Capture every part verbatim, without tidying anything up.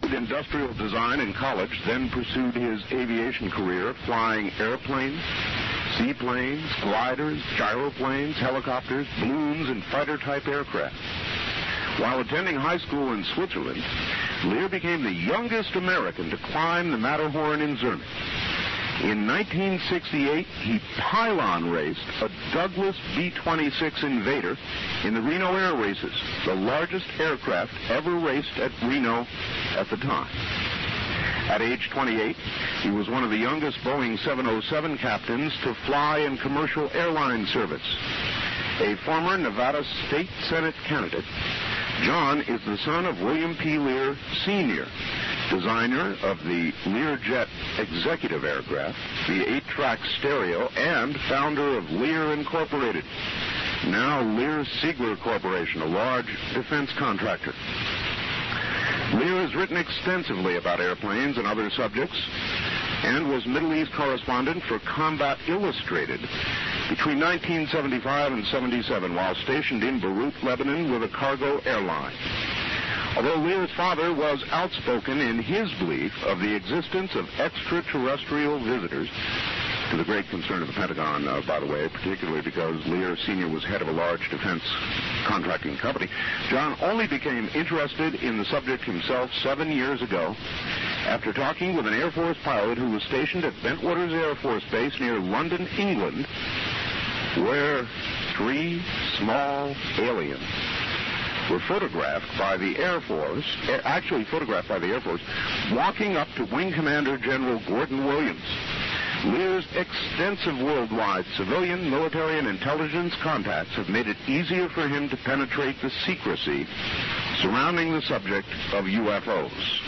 Industrial design in college, then pursued his aviation career flying airplanes, seaplanes, gliders, gyroplanes, helicopters, balloons, and fighter-type aircraft. While attending high school in Switzerland, Lear became the youngest American to climb the Matterhorn in Zurich. In nineteen sixty-eight, he pylon raced a Douglas B twenty-six Invader in the Reno Air Races, the largest aircraft ever raced at Reno at the time. At age twenty-eight, he was one of the youngest Boeing seven oh seven captains to fly in commercial airline service. A former Nevada State Senate candidate, John is the son of William P. Lear, Senior, designer of the Learjet executive aircraft, the eight-track stereo, and founder of Lear Incorporated, now Lear Siegler Corporation, a large defense contractor. Lear has written extensively about airplanes and other subjects, and was Middle East correspondent for Combat Illustrated between nineteen seventy-five and seventy-seven, while stationed in Beirut, Lebanon, with a cargo airline. Although Lear's father was outspoken in his belief of the existence of extraterrestrial visitors, to the great concern of the Pentagon, uh, by the way, particularly because Lear Senior was head of a large defense contracting company, John only became interested in the subject himself seven years ago after talking with an Air Force pilot who was stationed at Bentwaters Air Force Base near London, England, where three small aliens were photographed by the Air Force, actually photographed by the Air Force, walking up to Wing Commander General Gordon Williams. Lear's extensive worldwide civilian, military, and intelligence contacts have made it easier for him to penetrate the secrecy surrounding the subject of U F Os.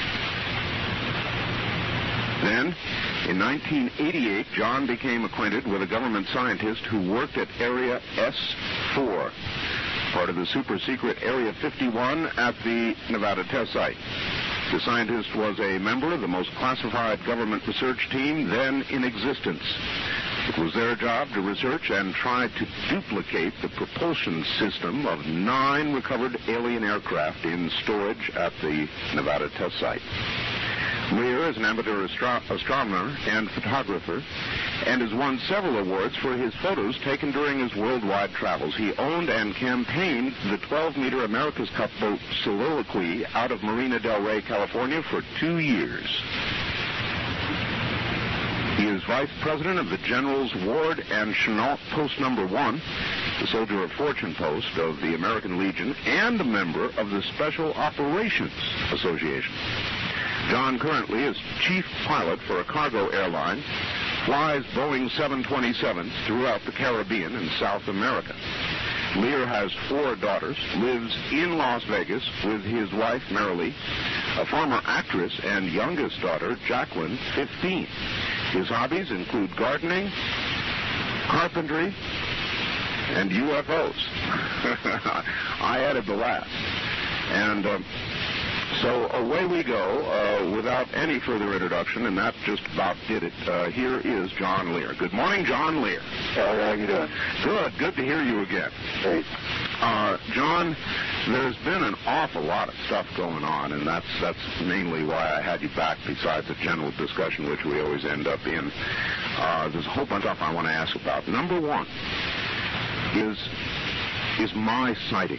Then, in nineteen eighty-eight, John became acquainted with a government scientist who worked at Area S four, part of the super-secret Area fifty-one at the Nevada test site. The scientist was a member of the most classified government research team then in existence. It was their job to research and try to duplicate the propulsion system of nine recovered alien aircraft in storage at the Nevada test site. Lear is an amateur astro- astronomer and photographer and has won several awards for his photos taken during his worldwide travels. He owned and campaigned the twelve-meter America's Cup boat Soliloquy out of Marina del Rey, California for two years. He is vice president of the General's Ward and Chenault Post Number One, the Soldier of Fortune Post of the American Legion, and a member of the Special Operations Association. John currently is chief pilot for a cargo airline, flies Boeing seven twenty-sevens throughout the Caribbean and South America. Lear has four daughters, lives in Las Vegas with his wife, Marilee, a former actress, and youngest daughter, Jacqueline, fifteen. His hobbies include gardening, carpentry, and U F Os. I added the last. And uh, so away we go uh, without any further introduction, and that just about did it. Uh, here is John Lear. Good morning, John Lear. How are you doing? Good. Good to hear you again. Great. Uh, John, there's been an awful lot of stuff going on, and that's that's mainly why I had you back, besides the general discussion, which we always end up in. Uh, there's a whole bunch of stuff I want to ask about. Number one is, is my sighting.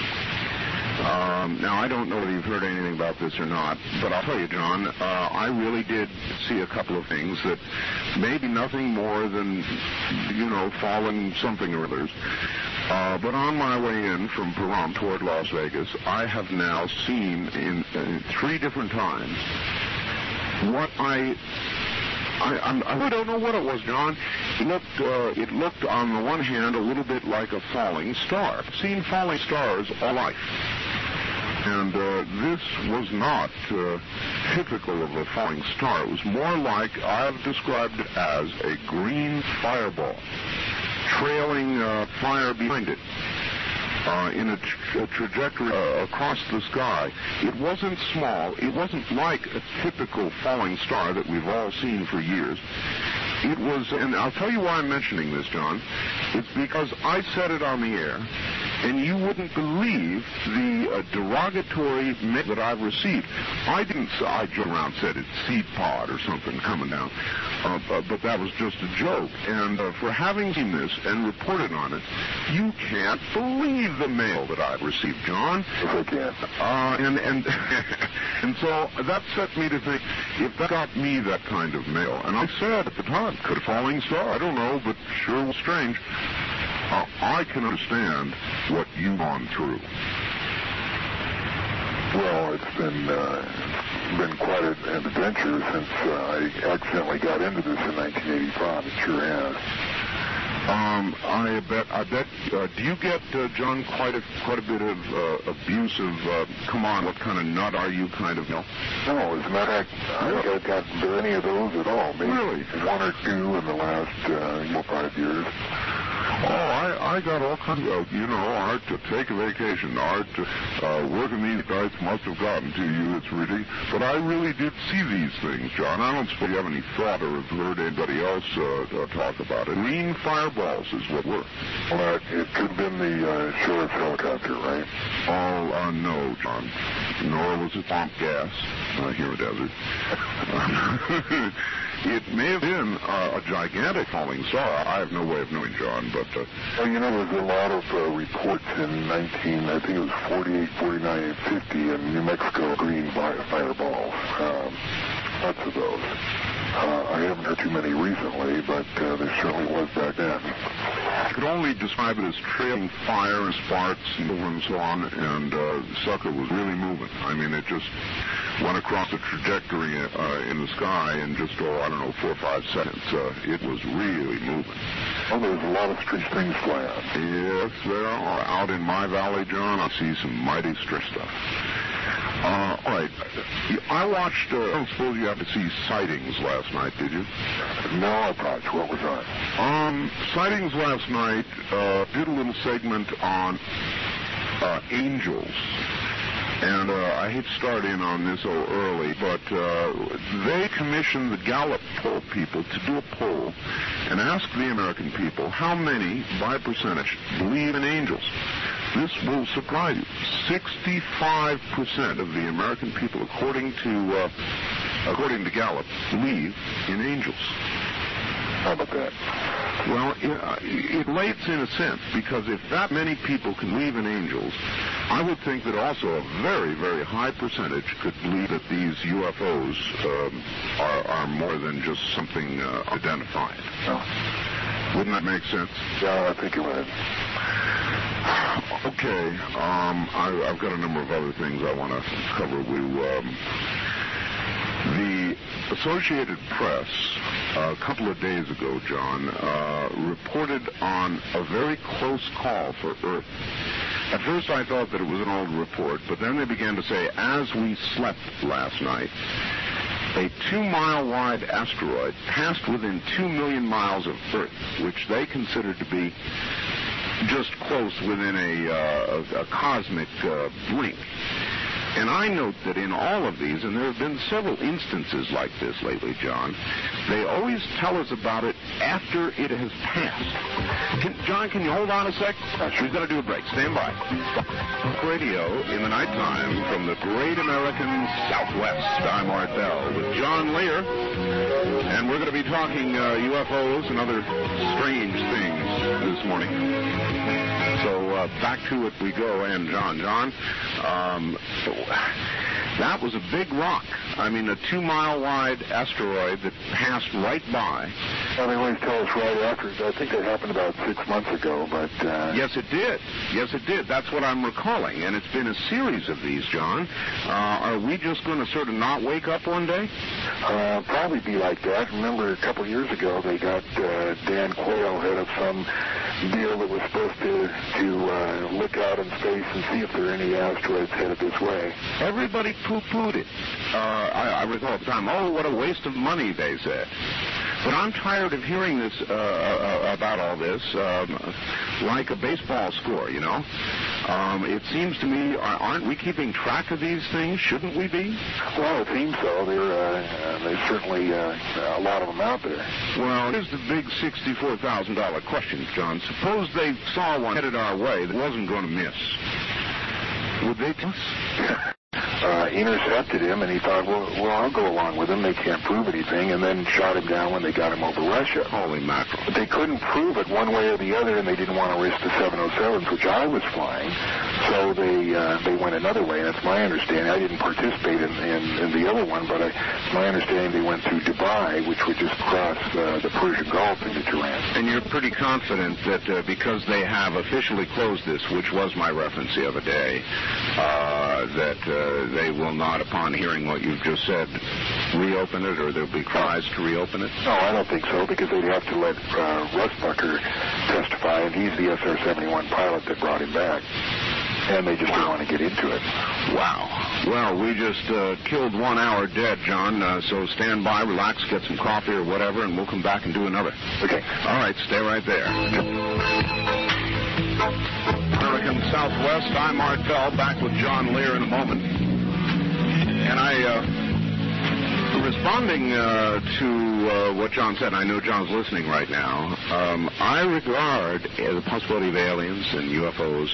Um, now, I don't know whether you've heard anything about this or not, but I'll tell you, John, uh, I really did see a couple of things that maybe nothing more than, you know, falling something or others. Uh, but on my way in from Pahrump toward Las Vegas, I have now seen in, in three different times what I... I, I'm, I really don't know what it was, John. It looked, uh, it looked, on the one hand, a little bit like a falling star. I've seen falling stars all life. And uh, this was not uh, typical of a falling star. It was more like, I've described it as a green fireball, trailing uh, fire behind it. Uh, in a, tra- a trajectory uh, across the sky. It wasn't small. It wasn't like a typical falling star that we've all seen for years. It was, and I'll tell you why I'm mentioning this, John. It's because I said it on the air, and you wouldn't believe the uh, derogatory mail that I've received. I didn't, I joked around, said it's seed pod or something coming down, uh, but, but that was just a joke. And uh, for having seen this and reported on it, you can't believe the mail that I've received, John. Yes, I can. Uh, and and and so that set me to think, if that got me that kind of mail, and I said at the time, could a falling star, I don't know, but sure was strange. Uh, I can understand what you've gone through. Well, it's been uh, been quite an adventure since uh, I accidentally got into this in nineteen eighty-five. It sure has. Um, I bet. I bet. Uh, do you get, uh, John, quite a quite a bit of uh, abusive? Uh, come on, what kind of nut are you? Kind of. No. No, as a matter of fact, I don't think I've gotten any of those at all. Maybe really? One or two in the last uh, five years. Oh, I, I got all kinds of, you know, Art, to take a vacation. Art, to, uh, working these guys must have gotten to you. It's ridiculous. But I really did see these things, John. I don't suppose you have any thought or have heard anybody else uh, uh, talk about it. Green fireballs is what were. Well, uh, it could have been the uh, sheriff's helicopter, right? Oh, uh, no, John. Nor was it swamp gas uh, here in the desert. It may have been uh, a gigantic falling star. I have no way of knowing, John, but... Uh, well, you know, there's a lot of uh, reports in nineteen, I think it was forty-eight, forty-nine, and fifty in New Mexico, green fire, fireballs. Um, lots of those. Uh, I haven't heard too many recently, but uh, there certainly was back then. I could only describe it as trailing fire and sparks and so on, and uh, the sucker was really moving. I mean, it just went across the trajectory uh, in the sky in just, oh, I don't know, four or five seconds. Uh, it was really moving. Oh, there's a lot of strange things flying. Yes, there are. Out in my valley, John, I see some mighty strange stuff. Uh, all right. I watched, uh, I don't suppose you had to see Sightings last night, did you? No, I thought. What was that? Um, Sightings last night uh, did a little segment on uh, angels. And uh, I hate to start in on this so early, but uh, they commissioned the Gallup poll people to do a poll and ask the American people how many, by percentage, believe in angels. This will surprise you. sixty-five percent of the American people, according to uh, according to Gallup, believe in angels. How about that? Well, it, uh, it relates in a sense, because if that many people can believe in angels, I would think that also a very, very high percentage could believe that these U F Os um, are, are more than just something uh, identified. Oh. Wouldn't that make sense? Yeah, I think it would. Okay, um, I, I've got a number of other things I want to cover with you. Um, the Associated Press, uh, a couple of days ago, John, uh, reported on a very close call for Earth. At first I thought that it was an old report, but then they began to say, as we slept last night, a two-mile-wide asteroid passed within two million miles of Earth, which they considered to be just close within a, uh, a, a cosmic uh, blink. And I note that in all of these, and there have been several instances like this lately, John, they always tell us about it after it has passed. Can, John, can you hold on a sec? We've got to do a break. Stand by. Radio in the nighttime from the great American Southwest. I'm Art Bell with John Lear, and we're going to be talking uh, U F Os and other strange things this morning. So uh, back to it we go, and John, John, um, that was a big rock. I mean, a two-mile-wide asteroid that passed right by. Well, they always tell us right after. I think that happened about six months ago, but... Uh... Yes, it did. Yes, it did. That's what I'm recalling, and it's been a series of these, John. Uh, are we just going to sort of not wake up one day? Uh, probably be like that. Remember, a couple of years ago, they got uh, Dan Quayle head of some deal that was supposed to, to uh, look out in space and see if there are any asteroids headed this way. Everybody poo-pooed it. Uh, I, I recall at the time, oh, what a waste of money, they said. But I'm tired of hearing this uh, uh, about all this um, like a baseball score, you know. Um, it seems to me, aren't we keeping track of these things? Shouldn't we be? Well, it seems so. There, uh, there's certainly uh, a lot of them out there. Well, here's the big sixty-four thousand dollars question, John. Suppose they saw one headed our way that wasn't going to miss. Would they tell us? Uh, intercepted him, and he thought, well, well, I'll go along with him. They can't prove anything, and then shot him down when they got him over Russia. Holy mackerel. But they couldn't prove it one way or the other, and they didn't want to risk the seven oh sevens, which I was flying, so they uh, they went another way, and that's my understanding. I didn't participate in, in, in the other one, but I, it's my understanding they went through Dubai, which would just cross uh, the Persian Gulf into Tehran. And you're pretty confident that uh, because they have officially closed this, which was my reference the other day, uh, that uh, they will not, upon hearing what you've just said, reopen it, or there'll be cries to reopen it? No, I don't think so, because they'd have to let uh, Russ Bucker testify, and he's the S R seventy-one pilot that brought him back. And they just wow. don't want to get into it. Wow. Well, we just uh, killed one hour dead, John, uh, so stand by, relax, get some coffee or whatever, and we'll come back and do another. Okay. All right, stay right there. American Southwest, I'm Art Bell, back with John Lear in a moment. And I, uh, responding uh, to uh, what John said, I know John's listening right now, um, I regard uh, the possibility of aliens and U F Os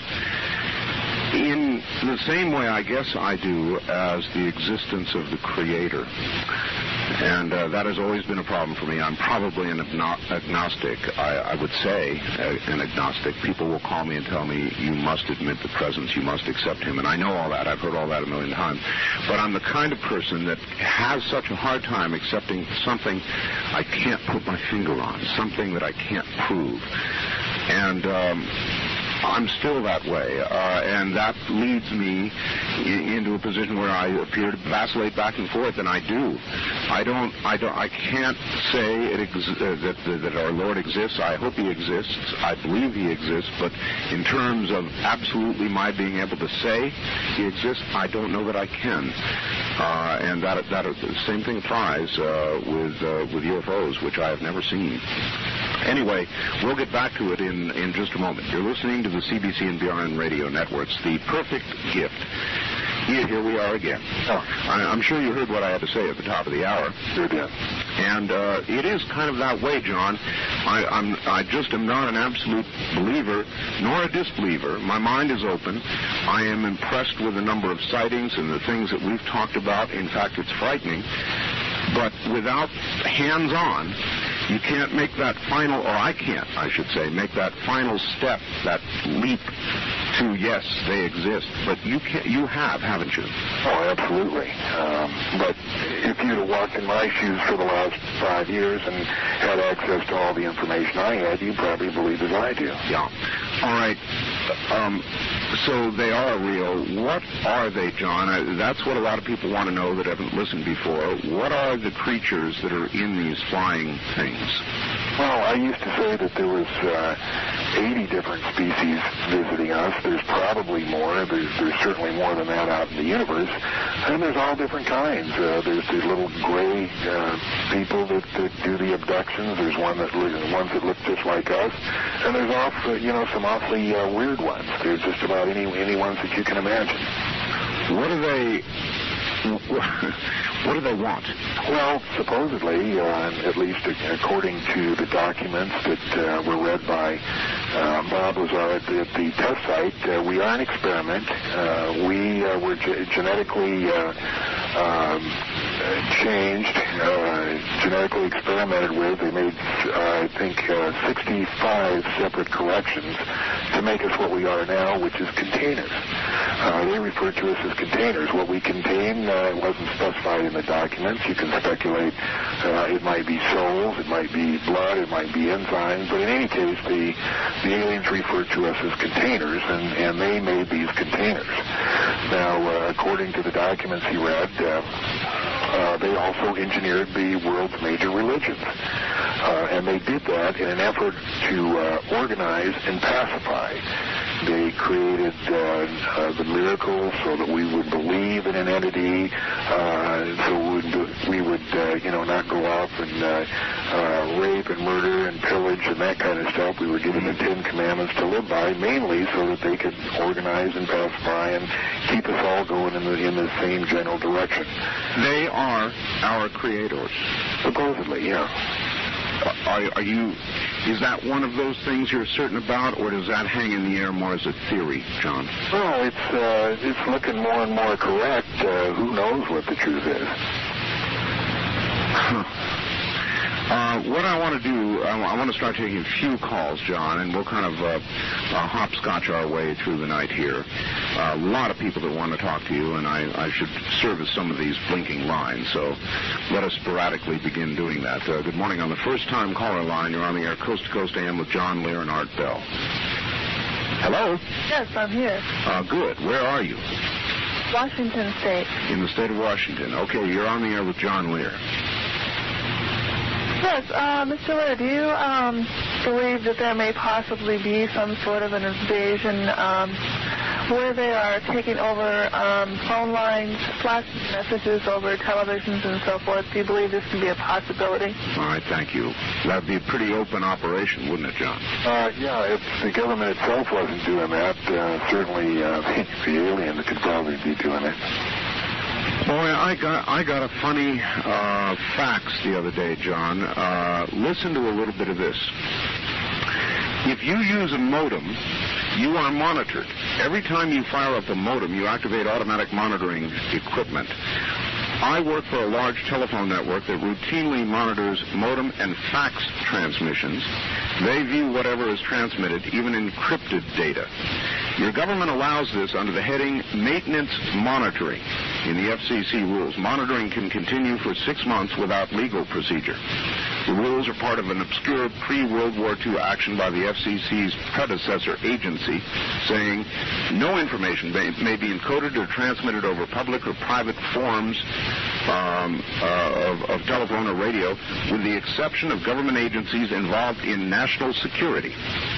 in the same way, I guess I do, as the existence of the Creator. And uh, that has always been a problem for me. I'm probably an agno- agnostic. I, I would say uh, an agnostic. People will call me and tell me, you must admit the presence, you must accept him. And I know all that. I've heard all that a million times. But I'm the kind of person that has such a hard time accepting something I can't put my finger on, something that I can't prove. And um, I'm still that way, uh, and that leads me I- into a position where I appear to vacillate back and forth, and I do. I don't, I don't, I can't say it ex- uh, that that our Lord exists. I hope He exists. I believe He exists, but in terms of absolutely my being able to say He exists, I don't know that I can. Uh, and that that the same thing applies uh, with uh, with U F Os, which I have never seen. Anyway, we'll get back to it in, in just a moment. You're listening to the C B C and B R N radio networks, The Perfect Gift. Here, here we are again. Oh, I, I'm sure you heard what I had to say at the top of the hour. Sure did. And uh, it is kind of that way, John. I, I'm, I just am not an absolute believer nor a disbeliever. My mind is open. I am impressed with the number of sightings and the things that we've talked about. In fact, it's frightening. But without hands-on, you can't make that final, or I can't, I should say, make that final step, that leap to, yes, they exist. But you can, you have, haven't you? Oh, absolutely. Um, but if you'd have walked in my shoes for the last five years and had access to all the information I had, you'd probably believe as I do. Yeah. All right. Um, so they are real. What are they, John? I, that's what a lot of people want to know that haven't listened before. What are the creatures that are in these flying things? Well, I used to say that there was uh, eighty different species visiting us. There's probably more. There's, there's certainly more than that out in the universe. And there's all different kinds. Uh, there's the little gray uh, people that, that do the abductions. There's one that ones that look just like us. And there's also, you know, some awfully uh, weird ones. There's just about any any ones that you can imagine. What do they... What do they want? Well, supposedly, uh, at least according to the documents that uh, were read by uh, Bob Lazar at the, at the test site, uh, we are an experiment. Uh, we uh, were ge- genetically uh, um, changed, uh, genetically experimented with. They made, uh, I think, uh, sixty-five separate corrections to make us what we are now, which is containers. Uh, they refer to us as containers. What we contain uh, wasn't specified in the documents. You can speculate uh, it might be souls, it might be blood, it might be enzymes, but in any case, the, the aliens refer to us as containers, and, and they made these containers. Now, uh, according to the documents he read, uh, uh, they also engineered the world's major religions. Uh, and they did that in an effort to uh, organize and pacify They created uh, uh, the miracle so that we would believe in an entity, uh, so we would, we would uh, you know, not go off and uh, uh, rape and murder and pillage and that kind of stuff. We were given the Ten Commandments to live by, mainly so that they could organize and pacify and keep us all going in the, in the same general direction. They are our creators. Supposedly, yeah. Are, are you, is that one of those things you're certain about, or does that hang in the air more as a theory, John? Well, it's, uh, it's looking more and more correct. Uh, who knows what the truth is? Uh, what I want to do, I, I want to start taking a few calls, John, and we'll kind of uh, uh, hopscotch our way through the night here. Uh, a lot of people that want to talk to you, and I, I should service some of these blinking lines, so let us sporadically begin doing that. Uh, good morning. On the first-time caller line, you're on the air Coast to Coast A M with John Lear and Art Bell. Hello? Yes, I'm here. Uh, good. Where are you? Washington State. In the state of Washington. Okay, you're on the air with John Lear. Yes, uh, Mister Lear, do you um, believe that there may possibly be some sort of an invasion um, where they are taking over um, phone lines, flashing messages over televisions and so forth? Do you believe this can be a possibility? All right, thank you. That would be a pretty open operation, wouldn't it, John? Uh, yeah, if the government itself wasn't doing that, uh, certainly uh, the aliens could probably be doing it. Boy, I got I got a funny uh, fax the other day, John. Uh, listen to a little bit of this. If you use a modem, you are monitored. Every time you fire up a modem, you activate automatic monitoring equipment. I work for a large telephone network that routinely monitors modem and fax transmissions. They view whatever is transmitted, even encrypted data. Your government allows this under the heading Maintenance Monitoring in the F C C rules. Monitoring can continue for six months without legal procedure. The rules are part of an obscure pre-World War Two action by the F C C's predecessor agency, saying no information may, may be encoded or transmitted over public or private forms um, uh, of, of telephone or radio, with the exception of government agencies involved in national security.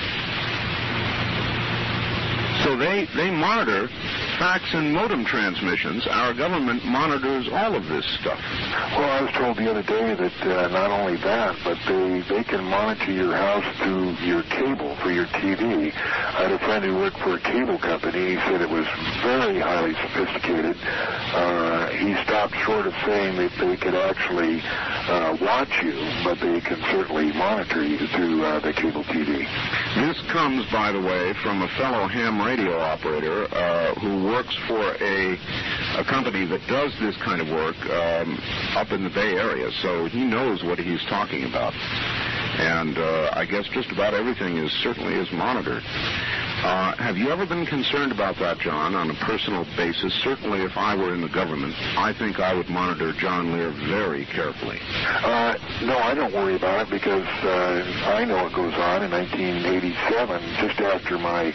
So they, they monitor fax and modem transmissions. Our government monitors all of this stuff. Well, I was told the other day that uh, not only that, but they, they can monitor your house through your cable for your T V. I had a friend who worked for a cable company. He said it was very highly sophisticated. Uh, he stopped short of saying that they could actually uh, watch you, but they can certainly monitor you through uh, the cable T V. This comes, by the way, from a fellow ham radio operator uh, who works for a, a company that does this kind of work um, up in the Bay Area, so he knows what he's talking about. And uh, I guess just about everything is certainly is monitored. Uh, have you ever been concerned about that, John, on a personal basis? Certainly, if I were in the government, I think I would monitor John Lear very carefully. Uh, no, I don't worry about it because uh, I know what goes on. In nineteen eighty-seven, just after my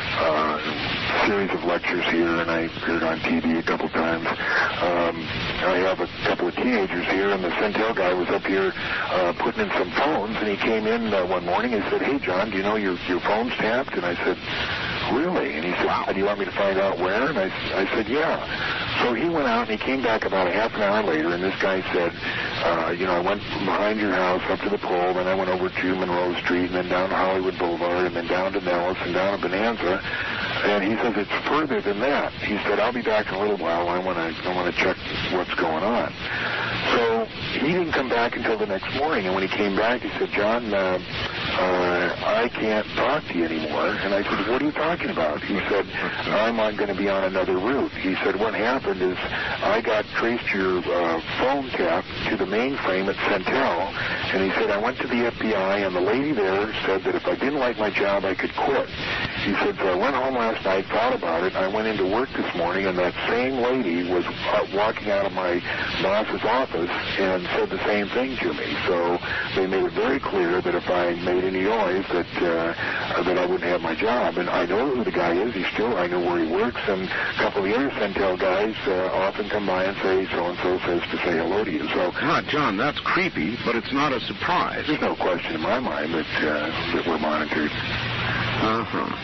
uh, series of lectures here, and I appeared on T V a couple times, um, I have a couple of teenagers here, and the Centel guy was up here uh, putting in some phones, and he came in uh, one morning and said, "Hey, John, do you know your, your phone's tapped?" And I said, "Really?" And he said, "Wow, do you want me to find out where?" And I, I said, "Yeah." So he went out and he came back about a half an hour later, and this guy said, uh, you know, I went behind your house up to the pole, then I went over to Monroe Street, and then down Hollywood Boulevard, and then down to Nellis, and down to Bonanza. And he says, it's further than that. He said, I'll be back in a little while. I want to I want to check what's going on. So he didn't come back until the next morning, and when he came back, he said, John, uh, uh, I can't talk to you anymore. And I said, what are you talking about? He said, I'm going to be on another route. He said, what happened is I got traced your uh, phone tap to the mainframe at Centel, and he said, I went to the F B I, and the lady there said that if I didn't like my job, I could quit. He said, so I went home last night, thought about it, I went into work this morning, and that same lady was uh, walking out of my boss's office and said the same thing to me. So they made it very clear that if I made any noise, that uh, that I wouldn't have my job. And I know who the guy is. He's still, I know where he works, and a couple of the other Centel guys uh, often come by and say, so-and-so says to say hello to you. So, right, John, that's creepy, but it's not a surprise. There's no question in my mind that, uh, that we're monitored. Uh-huh.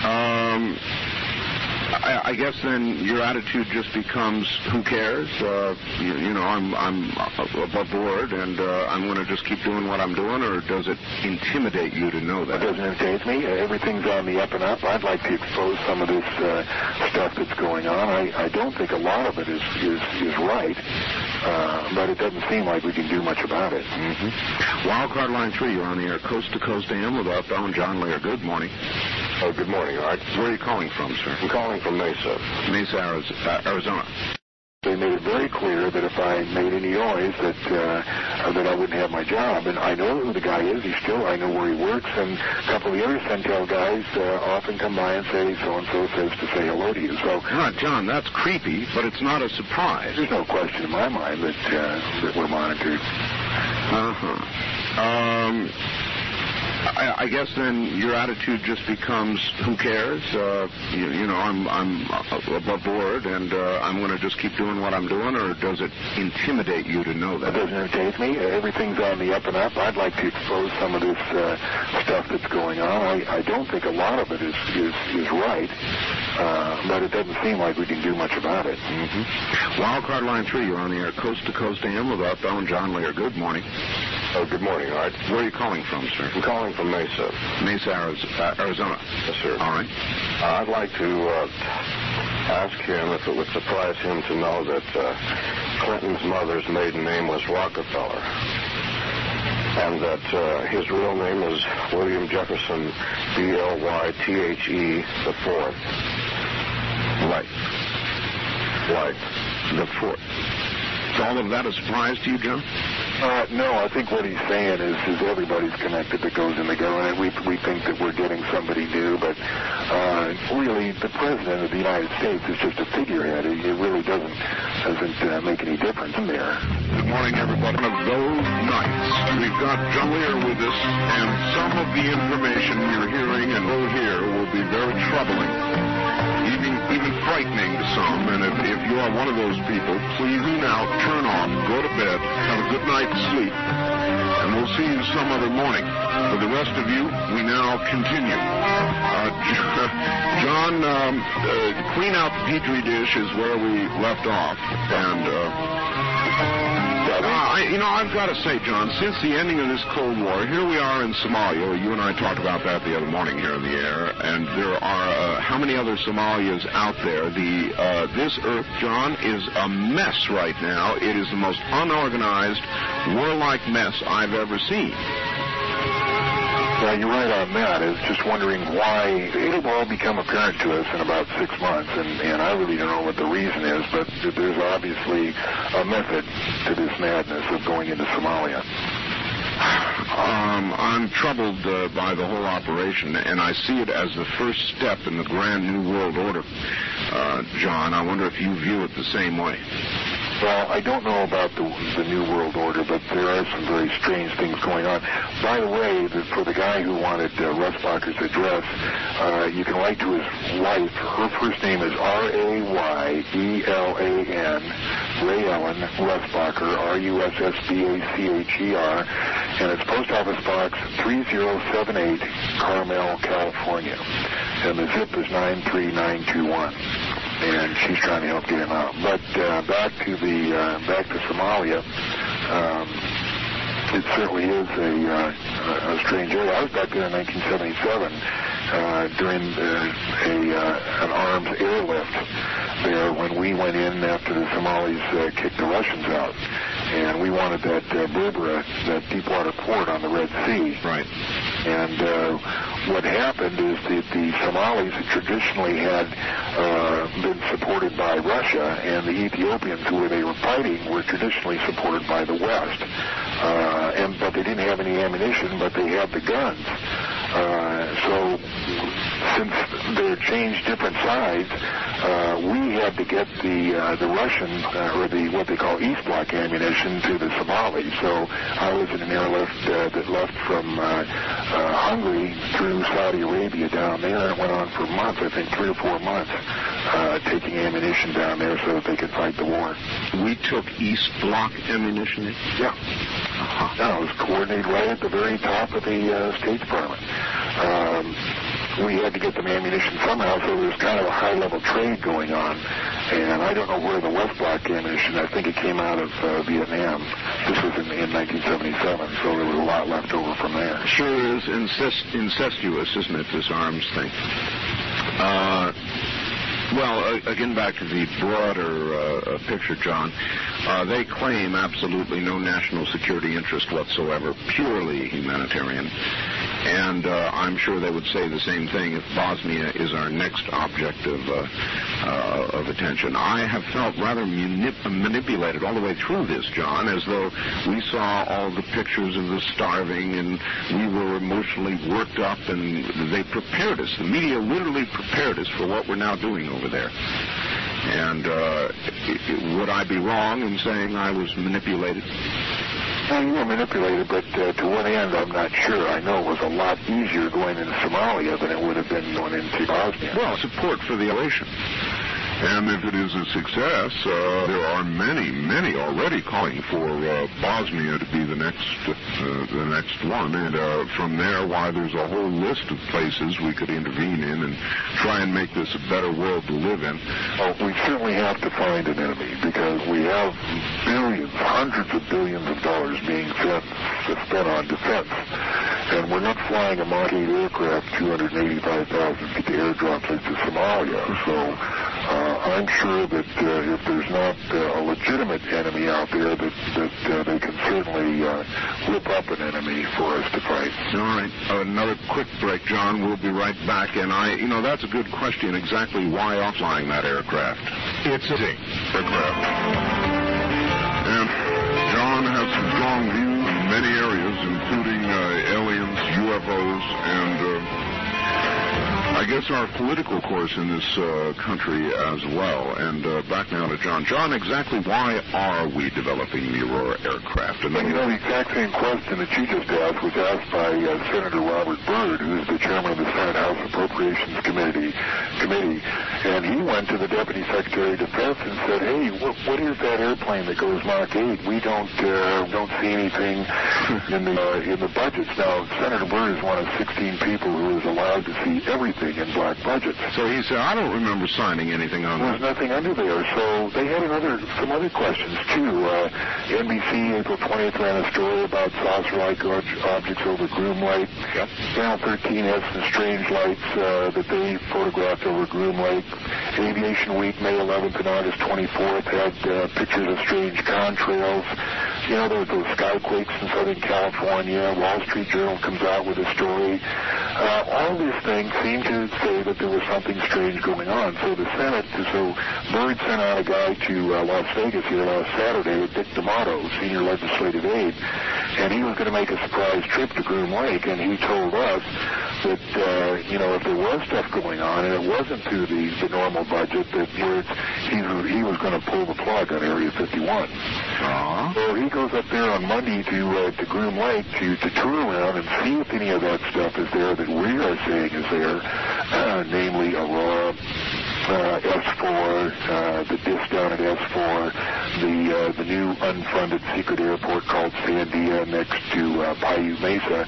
Um, I, I guess then your attitude just becomes, who cares? Uh, you, you know, I'm I'm above board, and uh, I'm going to just keep doing what I'm doing, or does it intimidate you to know that? It doesn't intimidate me. Everything's on the up and up. I'd like to expose some of this uh, stuff that's going on. I, I don't think a lot of it is is, is right, uh, but it doesn't seem like we can do much about it. Mm-hmm. Wildcard Line three, you're on the air, coast to coast A M with outbound John Lair. Good morning. Oh, good morning, Art. Where are you calling from, sir? I'm calling from Mesa. Mesa, Arizona. They made it very clear that if I made any noise, that uh, that I wouldn't have my job. And I know who the guy is. He's still, I know where he works. And a couple of the other Centel guys uh, often come by and say, so-and-so says to say hello to you. So, ah, John, that's creepy, but it's not a surprise. There's no question in my mind that, uh, that we're monitored. Uh-huh. Um... I, I guess then your attitude just becomes, who cares? Uh, you, you know, I'm I'm above board, and uh, I'm going to just keep doing what I'm doing, or does it intimidate you to know that? It doesn't intimidate me. Everything's on the up and up. I'd like to expose some of this uh, stuff that's going on. I, I don't think a lot of it is is, is right, uh, but it doesn't seem like we can do much about it. Mm-hmm. Wildcard Line three, you're on the air, coast to coast A M with outbound John Lair. Good morning. Oh, good morning, Art. Where are you calling from, sir? I'm calling from Mesa. Mesa, Arizona. Yes, sir. All right. Uh, I'd like to uh, ask him if it would surprise him to know that uh, Clinton's mother's maiden name was Rockefeller, and that uh, his real name is William Jefferson, B L Y T H E the fourth. Right. White. The fourth. Is all of that a surprise to you, John? Uh, no, I think what he's saying is, is everybody's connected that goes in the government. We we think that we're getting somebody new, but uh, really, the president of the United States is just a figurehead. It, it really doesn't doesn't uh, make any difference in there. Good morning, everybody. One of those nights, we've got John Lair with us, and some of the information you're hearing and will hear will be very troubling, even even frightening to some. And if, if you are one of those people, please now turn off, go to bed, have a good night's sleep, and we'll see you some other morning. For the rest of you, we now continue. Uh, John, um, uh, clean out the Petri dish is where we left off, and uh, uh, I, you know, I've got to say, John, since the ending of this Cold War, here we are in Somalia. You and I talked about that the other morning here in the air, and there are uh, how many other Somalias out there? The uh, this Earth, John, is a mess right now. It is the most unorganized, warlike mess I've ever seen. Yeah, you're right on that. I was just wondering why. It'll all become apparent to us in about six months, and, and I really don't know what the reason is, but there's obviously a method to this madness of going into Somalia. Um, I'm troubled uh, by the whole operation, and I see it as the first step in the grand new world order. Uh, John, I wonder if you view it the same way. Well, I don't know about the, the New World Order, but there are some very strange things going on. By the way, the, for the guy who wanted uh, Russbacher's address, uh, you can write to his wife. Her first name is R A Y E L A N, Ray Ellen Russbacher, R U S S B A C H E R, and it's Post Office Box three zero seven eight, Carmel, California. And the zip is nine three nine two one. And she's trying to help get him out. But uh, back to the uh, back to Somalia, um, it certainly is a, uh, a strange area. I was back there in nineteen seventy-seven uh, during uh, a uh, an arms airlift there when we went in after the Somalis uh, kicked the Russians out, and we wanted that uh, Berbera, that deepwater port on the Red Sea. Right. And uh, what happened is that the Somalis traditionally had uh, been supported by Russia, and the Ethiopians, who they were fighting, were traditionally supported by the West. Uh, and but they didn't have any ammunition, but they had the guns. Uh, so since they had changed different sides, uh, we had to get the uh, the Russian uh, or the what they call East Bloc ammunition to the Somalis. So I was in an airlift uh, that left from uh, uh, Hungary through Saudi Arabia down there. It went on for months, I think three or four months, uh, taking ammunition down there so that they could fight the war. We took East Bloc ammunition? Yeah. Uh-huh. No, it was coordinated right at the very top of the uh, State Department. Um, we had to get them ammunition somehow, so there was kind of a high-level trade going on. And I don't know where the West Block ammunition, I think it came out of uh, Vietnam. This was in, in nineteen seventy-seven, so there was a lot left over from there. Sure is incest, incestuous, isn't it, this arms thing? Uh, well, uh, again, back to the broader uh, picture, John. Uh, they claim absolutely no national security interest whatsoever, purely humanitarian. And uh, I'm sure they would say the same thing if Bosnia is our next object of uh, uh, of attention. I have felt rather manip- manipulated all the way through this, John, as though we saw all the pictures of the starving and we were emotionally worked up, and they prepared us. The media literally prepared us for what we're now doing over there. And uh, would I be wrong in saying I was manipulated? Well, you were manipulated, but uh, to what end, I'm not sure. I know it was a lot easier going into Somalia than it would have been going into Bosnia. Well, support for the elation. And if it is a success, uh, there are many, many already calling for uh, Bosnia to be the next, uh, the next one. And uh, from there, why, there's a whole list of places we could intervene in and try and make this a better world to live in. Well, we certainly have to find an enemy because we have billions, hundreds of billions of dollars being spent, spent on defense. And we're not flying a Mach eight aircraft two hundred eighty-five thousand feet to airdrops into Somalia. So uh, I'm sure that uh, if there's not uh, a legitimate enemy out there, that, that uh, they can certainly uh, whip up an enemy for us to fight. All right. Uh, another quick break, John. We'll be right back. And I, you know, that's a good question. Exactly why offline that aircraft? It's a aircraft. And John has some strong views in many areas, including uh, aliens, U F Os, and uh, I guess our political course in this uh, country as well. And uh, back now to John. John, exactly why are we developing the Aurora aircraft? And well, you know, the exact same question that you just asked was asked by uh, Senator Robert Byrd, who is the chairman of the Senate House Appropriations Committee. Committee, and he went to the Deputy Secretary of Defense and said, "Hey, what, what is that airplane that goes Mach eight? We don't uh, don't see anything in the uh, in the budgets." Now, Senator Byrd is one of sixteen people who is allowed to see everything in black budgets. So he said, "I don't remember signing anything on that." There's nothing under there. So they had another some other questions too. Uh, N B C April twentieth ran a story about saucer-like objects over Groom Lake. Yep. Channel thirteen has some strange lights uh, that they photographed over Groom Lake. Aviation Week, May eleventh and August twenty-fourth, had uh, pictures of strange contrails. You know, there were those skyquakes in Southern California. Wall Street Journal comes out with a story. Uh, all these things seem to say that there was something strange going on. So the Senate, so Byrd sent out a guy to uh, Las Vegas here last Saturday with Dick D'Amato, senior legislative aide, and he was going to make a surprise trip to Groom Lake, and he told us that, uh, you know, if there was stuff going on and it wasn't through the, the normal budget, that he was, he was going to pull the plug on Area fifty-one. Uh-huh. So he goes up there on Monday to uh, to Groom Lake to, to tour around and see if any of that stuff is there that we are saying is there, uh, namely Aurora, uh, S four, uh, the disc down at S four, the uh, the new unfunded secret airport called Sandia next to uh, Paiute Mesa.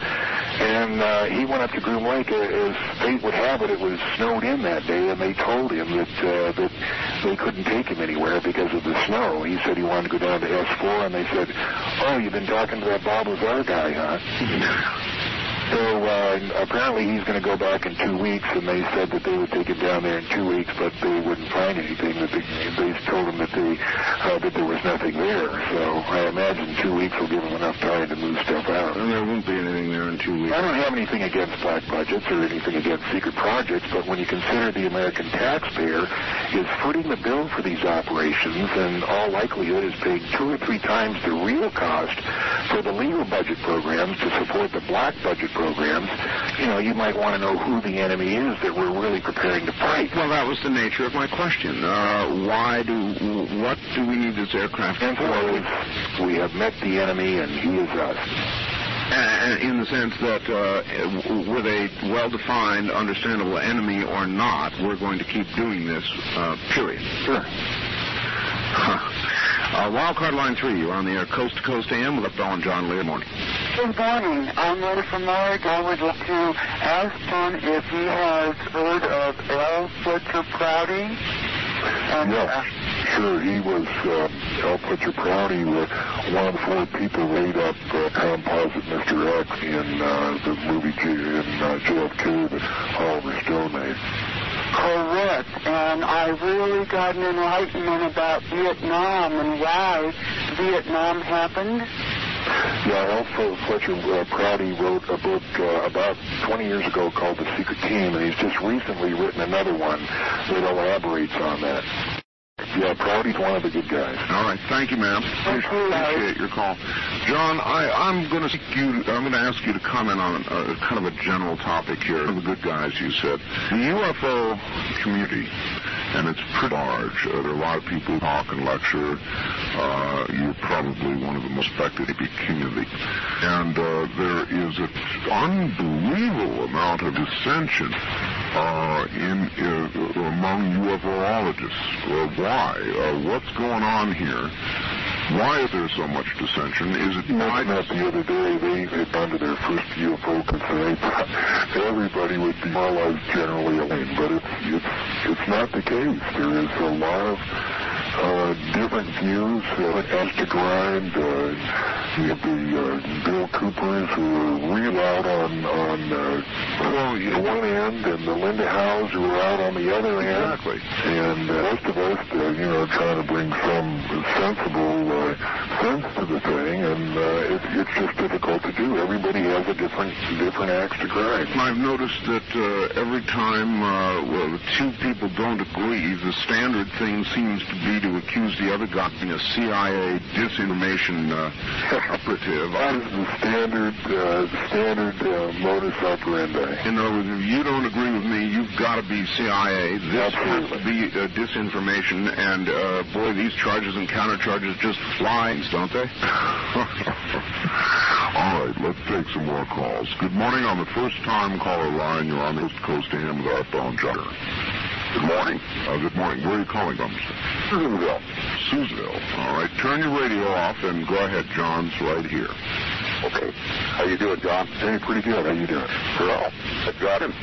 And uh, he went up to Groom Lake. As fate would have it, it was snowed in that day, and they told him that uh, that they couldn't take him anywhere because of the snow. He said he wanted to go down to S four, and they said, "Oh, you've been talking to that Bob Lazar guy, huh?" So uh, apparently he's going to go back in two weeks, and they said that they would take him down there in two weeks, but they wouldn't find anything. That they, they told him that they uh, that there was nothing there. So I imagine two weeks will give him enough time to move stuff out. Well, there won't be anything there in two weeks. I don't have anything against black budgets or anything against secret projects, but when you consider the American taxpayer is footing the bill for these operations, and all likelihood is paying two or three times the real cost for the legal budget programs to support the black budget programs, you know, you might want to know who the enemy is that we're really preparing to fight. Well, that was the nature of my question. Uh, why do, what do we need this aircraft and for? So we have met the enemy, and he is us. Uh, in the sense that uh, with a well-defined, understandable enemy or not, we're going to keep doing this, uh, period. Sure. Huh. Uh, Wildcard Line three, you're on the air, Coast to Coast A M with Updahl and John Lear. Morning. Good morning. I'm Lynn from Mark. I would like to ask John if he has heard of L. Fletcher Prouty. And, yes, uh, sure. He was, uh, L. Fletcher Prouty was one of the four people laid up uh, composite Mister X in uh, the movie J, in uh, J F K that Oliver Stone made. Correct. And I really got an enlightenment about Vietnam and why Vietnam happened. Yeah, L. Fletcher uh, Prouty wrote a book uh, about twenty years ago called The Secret Team, and he's just recently written another one that elaborates on that. Yeah, Prouty's one of the good guys. All right, thank you, ma'am. Appreciate your call, John. I, I'm going to you. I'm going to ask you to comment on a, kind of a general topic here. The good guys, you said, the U F O community, and it's pretty large. Uh, there are a lot of people who talk and lecture. Uh, you're probably one of the most respected community, and uh, there is an unbelievable amount of dissension uh, in uh, among UFOologists. Uh, why? Uh, what's going on here? Why is there so much dissension? Is it why? Not the other day, they had gone to their first U F O conference. Everybody would be more or less generally aligned, but it's it's it's not the case. There is a lot of uh, different views uh, as to grind. Uh, you have the uh, Bill Coopers who are real out on on uh, well, the one end, and the Linda Howes who are out on the other end. Exactly. And uh, most of us, uh, you know, trying to bring some sensible uh, sense to the thing, and uh, it, it's just difficult to do. Everybody has a different different axe to grind. I've noticed that uh, every time uh, well, the two people don't agree, the standard thing seems to be to accuse the other guy of being a C I A disinformation uh, operative. That is the standard uh, standard uh, modus operandi. In other words, if you don't agree with me, you've got to be C I A. This Absolutely. has to be uh, disinformation, and uh, boy, these charges and countercharges just fly, don't they? All right, let's take some more calls. Good morning on the first-time caller line. You're on the Coast to Coast A M with our phone, John. Good morning. Uh, good morning. Where are you calling from, sir? Susanville. Susanville. All right. Turn your radio off and go ahead. John's right here. Okay. How you doing, John? Hey, pretty good. How you doing? Well, I got him.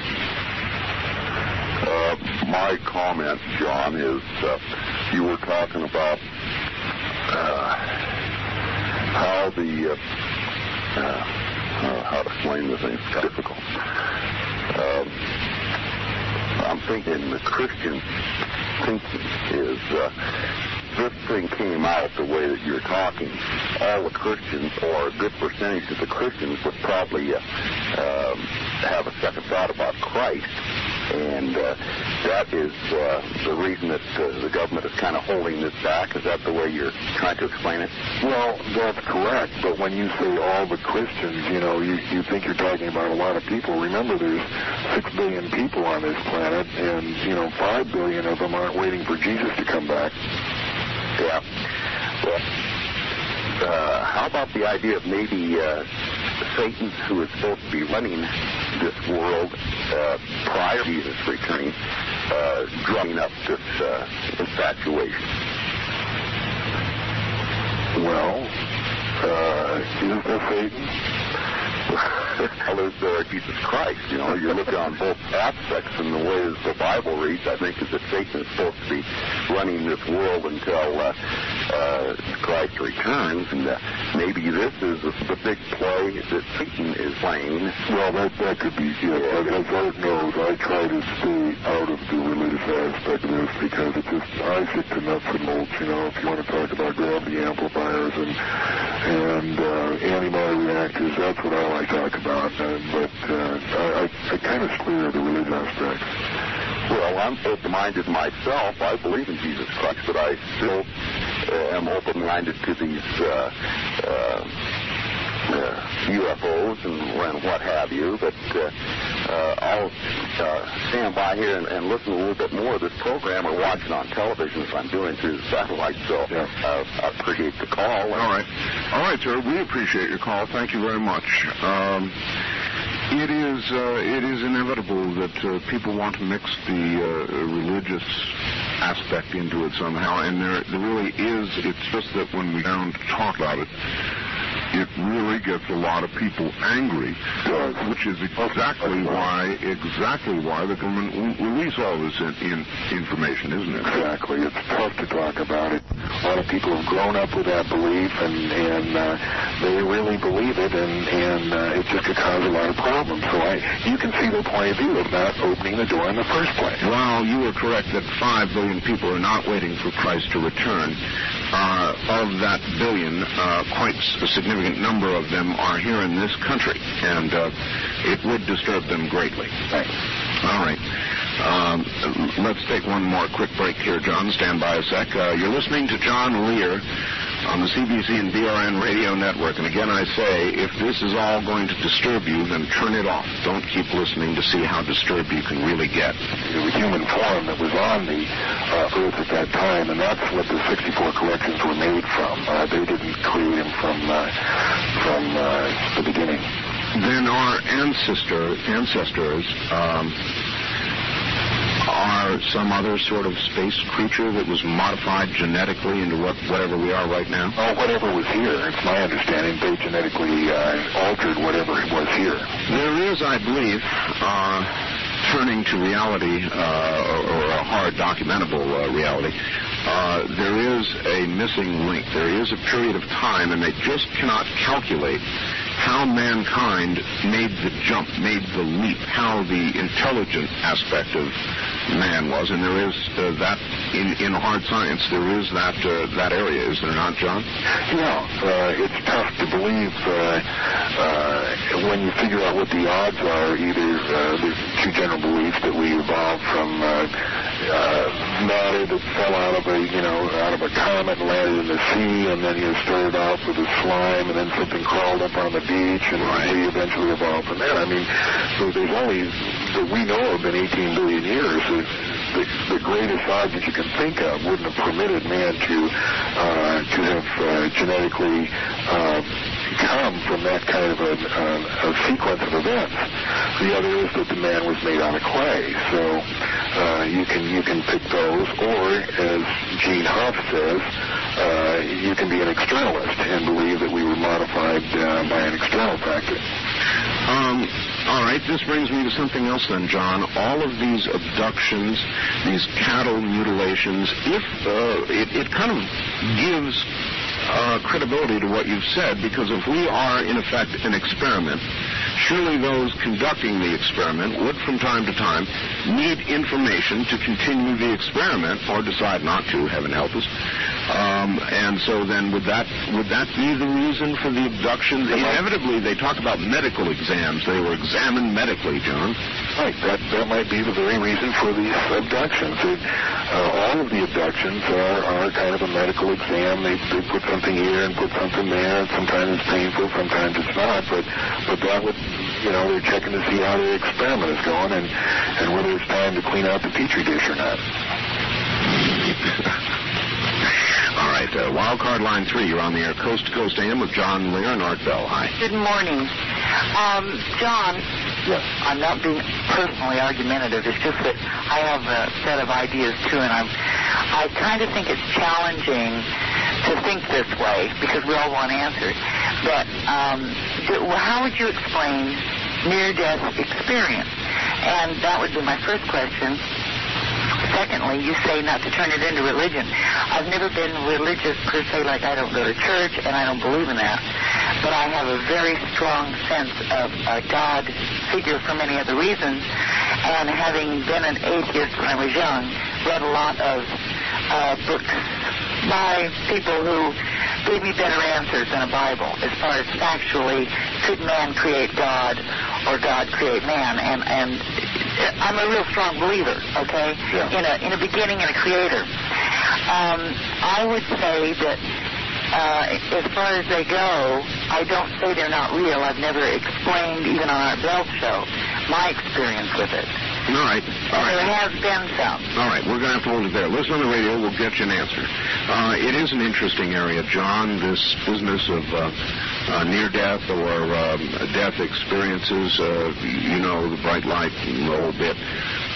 Uh, my comment, John, is uh, you were talking about uh, how the uh, uh, how to explain this thing. It's difficult. Uh, I'm thinking the Christian thinking is uh, this thing came out the way that you're talking. All the Christians, or a good percentage of the Christians, would probably uh, um, have a second thought about Christ. And uh, that is uh, the reason that uh, the government is kind of holding this back. Is that the way you're trying to explain it? Well, that's correct. But when you say all the Christians, you know, you, you think you're talking about a lot of people. Remember, there's six billion people on this planet, and, you know, five billion of them aren't waiting for Jesus to come back. Yeah. Well, uh, how about the idea of maybe uh, Satan, who is supposed to be running this world uh, prior to Jesus returning, uh, drumming up this uh, infatuation? Well, uh, is there Satan? Well, there's uh, Jesus Christ. You know, you're looking on both aspects, and the way the Bible reads, I think, is that Satan is supposed to be running this world until uh, uh, Christ returns, and uh, maybe this is the big play that Satan is playing. Well, that that could be, yeah. yeah. As Art knows, I try to stay out of the religious aspect of this because it just, I stick to nuts and bolts, you know, if you want to talk about gravity amplifiers and, and uh, antimatter reactors, that's what I like to talk about. Uh, but uh, I, I kind of steer the religious aspect. Well, I'm open-minded myself. I believe in Jesus Christ, but I still uh, am open-minded to these uh, uh, uh, U F Os and, and what have you. But uh, uh, I'll uh, stand by here and, and listen a little bit more of this program or watch it on television as I'm doing through the satellite. So yeah. uh, I appreciate the call. All right. All right, sir. We appreciate your call. Thank you very much. Um, It is uh, it is inevitable that uh, people want to mix the uh, religious aspect into it somehow, and there, there really is. It's just that when we don't talk about it, it really gets a lot of people angry, uh, which is exactly why exactly why the government will release all this in, in information, isn't it? Exactly. It's tough to talk about it. A lot of people have grown up with that belief, and, and uh, they really believe it, and, and uh, it just could cause a lot of problems. So I, you can see the point of view of not opening the door in the first place. Well, you were correct that five billion people are not waiting for Christ to return. Uh, of that billion, uh, quite a significant number of them are here in this country, and uh, it would disturb them greatly. Thanks. All right. Um, let's take one more quick break here, John. Stand by a sec. Uh, you're listening to John Lear on the C B C and B R N radio network. And again, I say, if this is all going to disturb you, then turn it off. Don't keep listening to see how disturbed you can really get. The human form that was on the uh, Earth at that time, and that's what the sixty-four corrections were made from. Uh, they didn't create him from, uh, from uh, the beginning. Then our ancestor, ancestors... Um, are some other sort of space creature that was modified genetically into what, whatever we are right now? Oh, whatever was here. It's my understanding they genetically uh, altered whatever was here. There is, I believe, uh, turning to reality, uh, or a hard documentable uh, reality, uh, there is a missing link. There is a period of time, and they just cannot calculate how mankind made the jump, made the leap, how the intelligent aspect of man was, and there is uh, that in, in hard science. There is that uh, that area, is there not, John? Yeah, uh, it's tough to believe uh, uh, when you figure out what the odds are. Either uh, there's two general beliefs that we evolved from uh, uh, matter that fell out of a you know out of a comet and landed in the sea, and then you started off with a slime, and then something crawled up on the beach, and right. we eventually evolved from there. I mean, so there's only that we know of in eighteen billion years. The, the greatest odds that you can think of wouldn't have permitted man to uh, to have uh, genetically uh, come from that kind of a, a, a sequence of events. The other is that the man was made out of clay, so uh, you can you can pick those, or as Gene Huff says, uh, you can be an externalist and believe that we were modified uh, by an external factor. Um, all right, this brings me to something else then, John. All of these abductions, these cattle mutilations, if uh, it, it kind of gives uh, credibility to what you've said, because if we are, in effect, an experiment, surely those conducting the experiment would, from time to time, need information to continue the experiment or decide not to, heaven help us. Um, and so then would that would that be the reason for the abductions? Inevitably, they talk about medical exams. They were examined medically, John. Right. That, that might be the very reason for these abductions. It, uh, all of the abductions are, are kind of a medical exam. They, they put something here and put something there. Sometimes it's painful, sometimes it's not. But but that would, you know, they're checking to see how their experiment is going and, and whether it's time to clean out the petri dish or not. All right, uh, Wildcard Line three, you're on the air, Coast to Coast A M with John Lear and Art Bell. Hi. Good morning. Um, John, yes. I'm not being personally argumentative. It's just that I have a set of ideas, too, and I'm, I kind of think it's challenging to think this way because we all want answers. But um, do, how would you explain near-death experience? And that would be my first question. Secondly, you say not to turn it into religion. I've never been religious per se, like I don't go to church, and I don't believe in that. But I have a very strong sense of a God figure for many other reasons. And having been an atheist when I was young, read a lot of uh, books by people who gave me better answers than a Bible as far as factually, could man create God or God create man? And, and I'm a real strong believer, okay, yeah. in a in a beginning and a creator. Um, I would say that uh, as far as they go, I don't say they're not real. I've never explained, even on our Bell show, my experience with it. All right. All right. There has been some. All right. We're going to have to hold it there. Listen on the radio. We'll get you an answer. Uh, it is an interesting area, John, this business of uh, uh, near-death or um, death experiences, uh, you know, the bright light and the whole bit.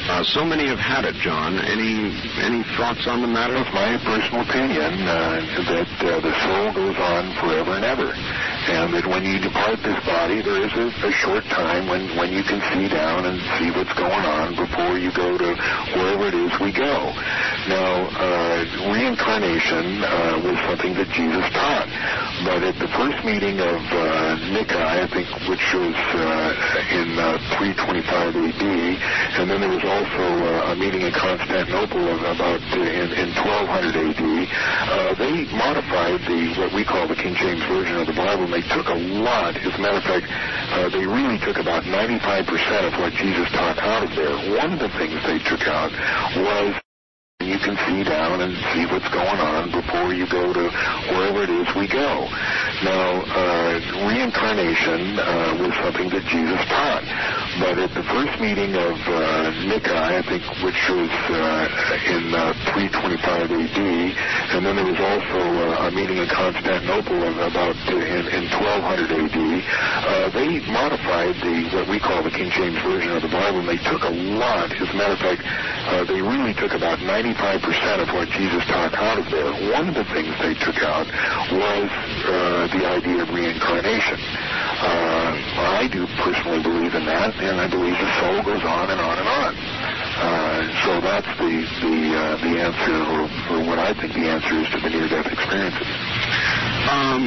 Uh, so many have had it, John. Any any thoughts on the matter? It's my personal opinion uh, that uh, the soul goes on forever and ever. And that when you depart this body, there is a, a short time when, when you can see down and see what's going on before you go to wherever it is we go. Now, uh, reincarnation uh, was something that Jesus taught. But at the first meeting of uh, Nicaea, I think, which was uh, in uh, three twenty-five A D, and then there was also uh, a meeting in Constantinople of about uh, in, in twelve hundred A D, uh, they modified the what we call the King James Version of the Bible. They took a lot. As a matter of fact, uh, they really took about ninety-five percent of what Jesus taught out of there. One of the things they took out was you can see down and see what's going on before you go to wherever it is we go. Now, uh, reincarnation uh, was something that Jesus taught. But at the first meeting of uh, Nicaea, I think, which was uh, in uh, three twenty-five A D, and then there was also uh, a meeting in Constantinople of about uh, in, in twelve hundred A D, uh, they modified the what we call the King James Version of the Bible, and they took a lot. As a matter of fact, uh, they really took about ninety-five percent of what Jesus taught out of there. One of the things they took out was uh, the idea of reincarnation. Uh, I do personally believe in that, and I believe the soul goes on and on and on. Uh, so that's the the uh, the answer, or, or what I think the answer is to the near-death experiences. Um.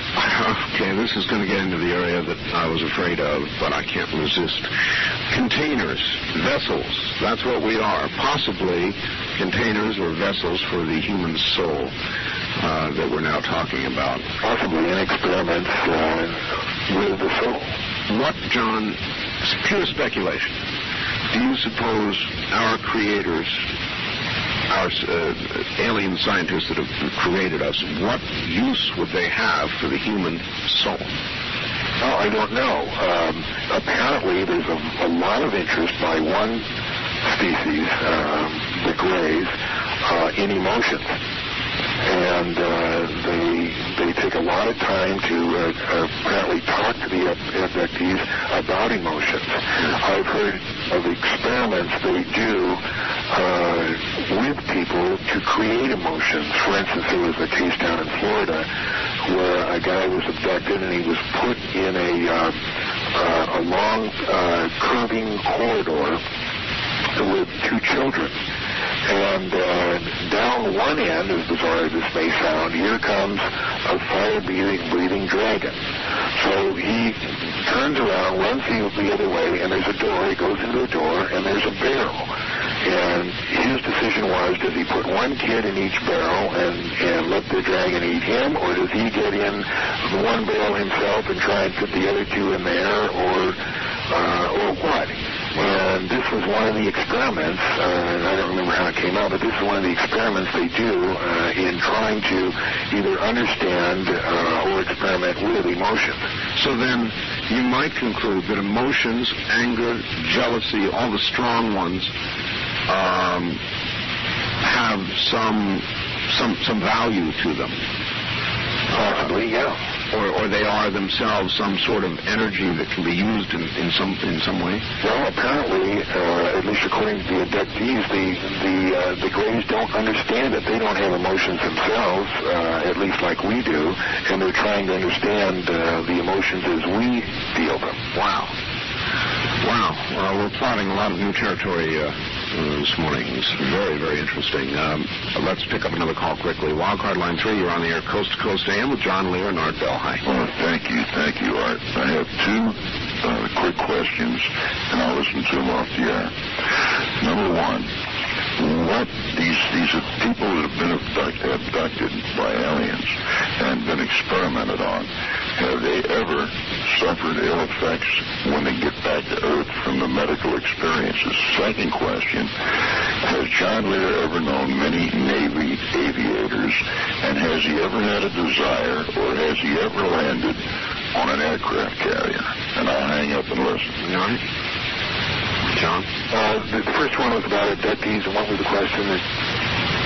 Okay, this is going to get into the area that I was afraid of, but I can't resist. Containers, vessels, that's what we are. Possibly containers or vessels for the human soul uh, that we're now talking about. Possibly in experiments uh, with the soul. What, John, it's pure speculation, do you suppose our creators, our uh, alien scientists that have created us, what use would they have for the human soul? Oh, I don't know. Um, apparently, there's a, a lot of interest by one species, um, the Greys, uh, in emotions. And uh, they they take a lot of time to uh, apparently talk to the abductees about emotions. I've heard of experiments they do uh, with people to create emotions. For instance, there was a case down in Florida where a guy was abducted and he was put in a, uh, uh, a long uh, curving corridor with two children. And uh, down one end, as bizarre as this may sound, here comes a fire-breathing breathing dragon. So he turns around, runs the other way, and there's a door. He goes into the door, and there's a barrel. And his decision was, does he put one kid in each barrel and, and let the dragon eat him, or does he get in the one barrel himself and try and put the other two in there, or uh, or what? And this was one of the experiments, uh, and I don't remember how it came out, but this is one of the experiments they do uh, in trying to either understand uh, or experiment with emotions. So then you might conclude that emotions, anger, jealousy, all the strong ones, um, have some some some value to them. Possibly, yeah. Or, or they are themselves some sort of energy that can be used in, in some in some way? Well, apparently, uh, at least according to the abductees, the the uh, the Greys don't understand it. They don't have emotions themselves, uh, at least like we do, and they're trying to understand uh, the emotions as we feel them. Wow. Wow. Well, we're plotting a lot of new territory uh, this morning. It's very, very interesting. Um, let's pick up another call quickly. Wildcard line three, you're on the air, Coast to Coast A M with John Lear and Art Bell. Hi. Well, thank you. Thank you, Art. I have two uh, quick questions, and I'll listen to them off the air. Number one, what these these are people that have been abducted, abducted by aliens and been experimented on, have they ever suffered ill effects when they get back to Earth from the medical experiences? Second question, has John Lear ever known many Navy aviators, and has he ever had a desire, or has he ever landed on an aircraft carrier? And I'll hang up and listen. All right. John? Uh, the, the first one was about abductees, and what was the question?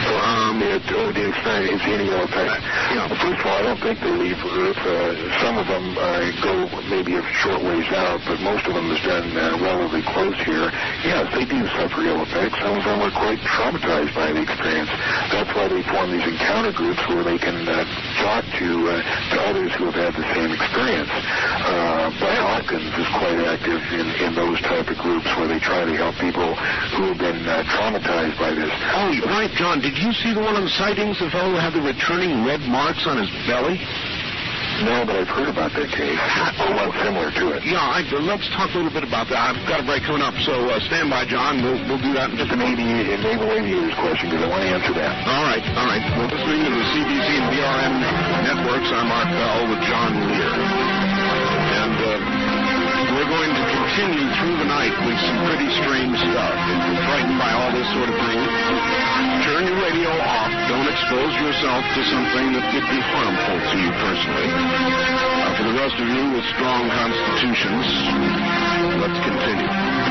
Um, it, uh, the experience, any effect. Yeah. First of all, I don't think they leave Earth. Uh, some of them uh, go maybe a short ways out, but most of them is done uh, relatively close here. Yes, they do suffer ill effects. Some of them are quite traumatized by the experience. That's why they form these encounter groups where they can uh, talk to, uh, to others who have had the same experience. Uh, Brad Hawkins is quite active in, in those type of groups where they try to help people who have been uh, traumatized by this. Oh, right, John. Did you see the one on the sightings, the fellow who had the returning red marks on his belly? No, but I've heard about that case, or one similar to it. Yeah, I, let's talk a little bit about that. I've got a break coming up, so uh, stand by, John. We'll, we'll do that in just a minute. Maybe a naval aviator's question, because I want to answer that. All right, all right. We're listening to the C B C and B R N networks. I'm Art Bell with John Lear. And uh, we're going to continue through the night with some pretty strange stuff. If you're frightened by all this sort of thing, turn your radio off. Don't expose yourself to something that could be harmful to you personally. Uh, for the rest of you with strong constitutions, let's continue.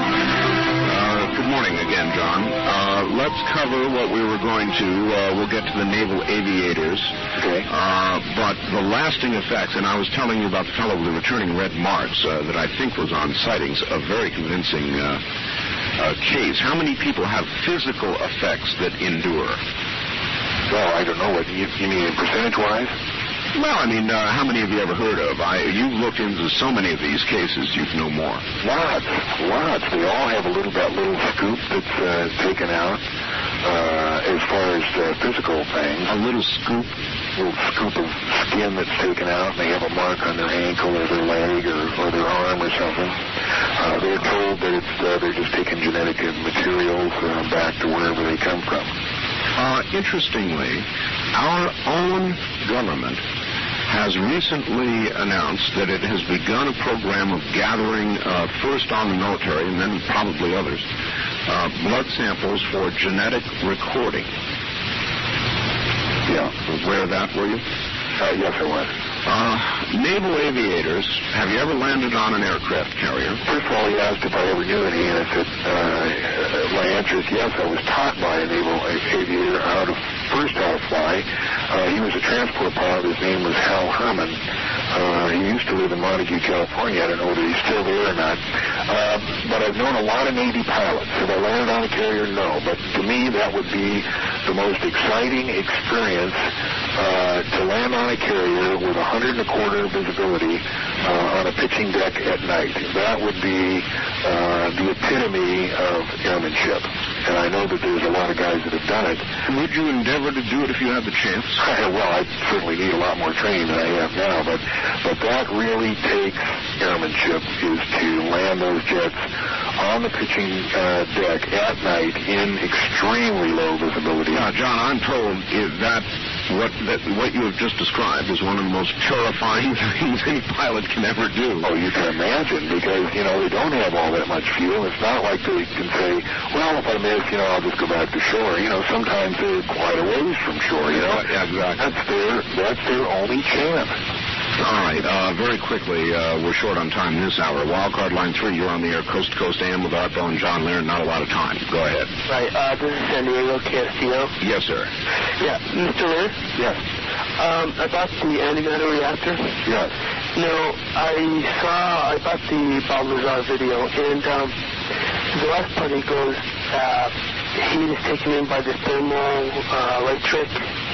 Uh, good morning again, John. Uh, let's cover what we were going to. Uh, we'll get to the naval aviators. Okay. Uh, but the lasting effects, and I was telling you about the fellow with the returning red marks uh, that I think was on sightings, a very convincing uh, uh, case. How many people have physical effects that endure? Well, I don't know. What you, you mean percentage-wise? Well, I mean, uh, how many have you ever heard of? I, you've looked into so many of these cases, you'd know more. Lots, lots. They all have a little that little scoop that's uh, taken out uh, as far as uh, physical things. A little scoop? A little scoop of skin that's taken out, and they have a mark on their ankle or their leg or, or their arm or something. Uh, they're told that it's uh, they're just taking genetic materials uh, back to wherever they come from. Uh, interestingly, our own government has recently announced that it has begun a program of gathering, uh, first on the military and then probably others, uh, blood samples for genetic recording. Yeah. Aware of that, were you? Uh, yes, I was. Uh, naval aviators, have you ever landed on an aircraft carrier? First of all, he asked if I ever knew any, and I said, uh, my answer is yes. I was taught by a naval aviator how to, first how to fly. Uh, he was a transport pilot. His name was Hal Herman. Uh, he used to live in Montague, California. I don't know whether he's still there or not. Uh, but I've known a lot of Navy pilots. Have I landed on a carrier? No. But to me, that would be the most exciting experience uh, to land on a carrier with a hundred and a quarter visibility uh, on a pitching deck at night. That would be uh, the epitome of airmanship. And I know that there's a lot of guys that have done it. Would you endeavor to do it if you had the chance? Well, I certainly need a lot more training than I have now, but but that really takes airmanship, is to land those jets on the pitching uh, deck at night in extremely low visibility. Yeah, John, I'm told if that what that what you have just described is one of the most terrifying things any pilot can ever do. Oh, you can imagine, because, you know, they don't have all that much fuel. It's not like they can say, well, if I miss, you know, I'll just go back to shore. You know, sometimes they're quite a ways from shore, you know. Yeah, exactly. That's their, that's their only chance. All right, uh, very quickly, uh, we're short on time this hour. Wildcard Line three, you're on the air, Coast to Coast A M with Art Bell and John Lear. Not a lot of time. Go ahead. Right, uh, this is San Diego Castillo. Yes, sir. Yeah, Mister Lear? Yes. Um, about the antimatter reactor? Yes. No, I saw, I got the Bob Lazar video, and um, the last part it goes, uh, heat is taken in by the thermal uh, electric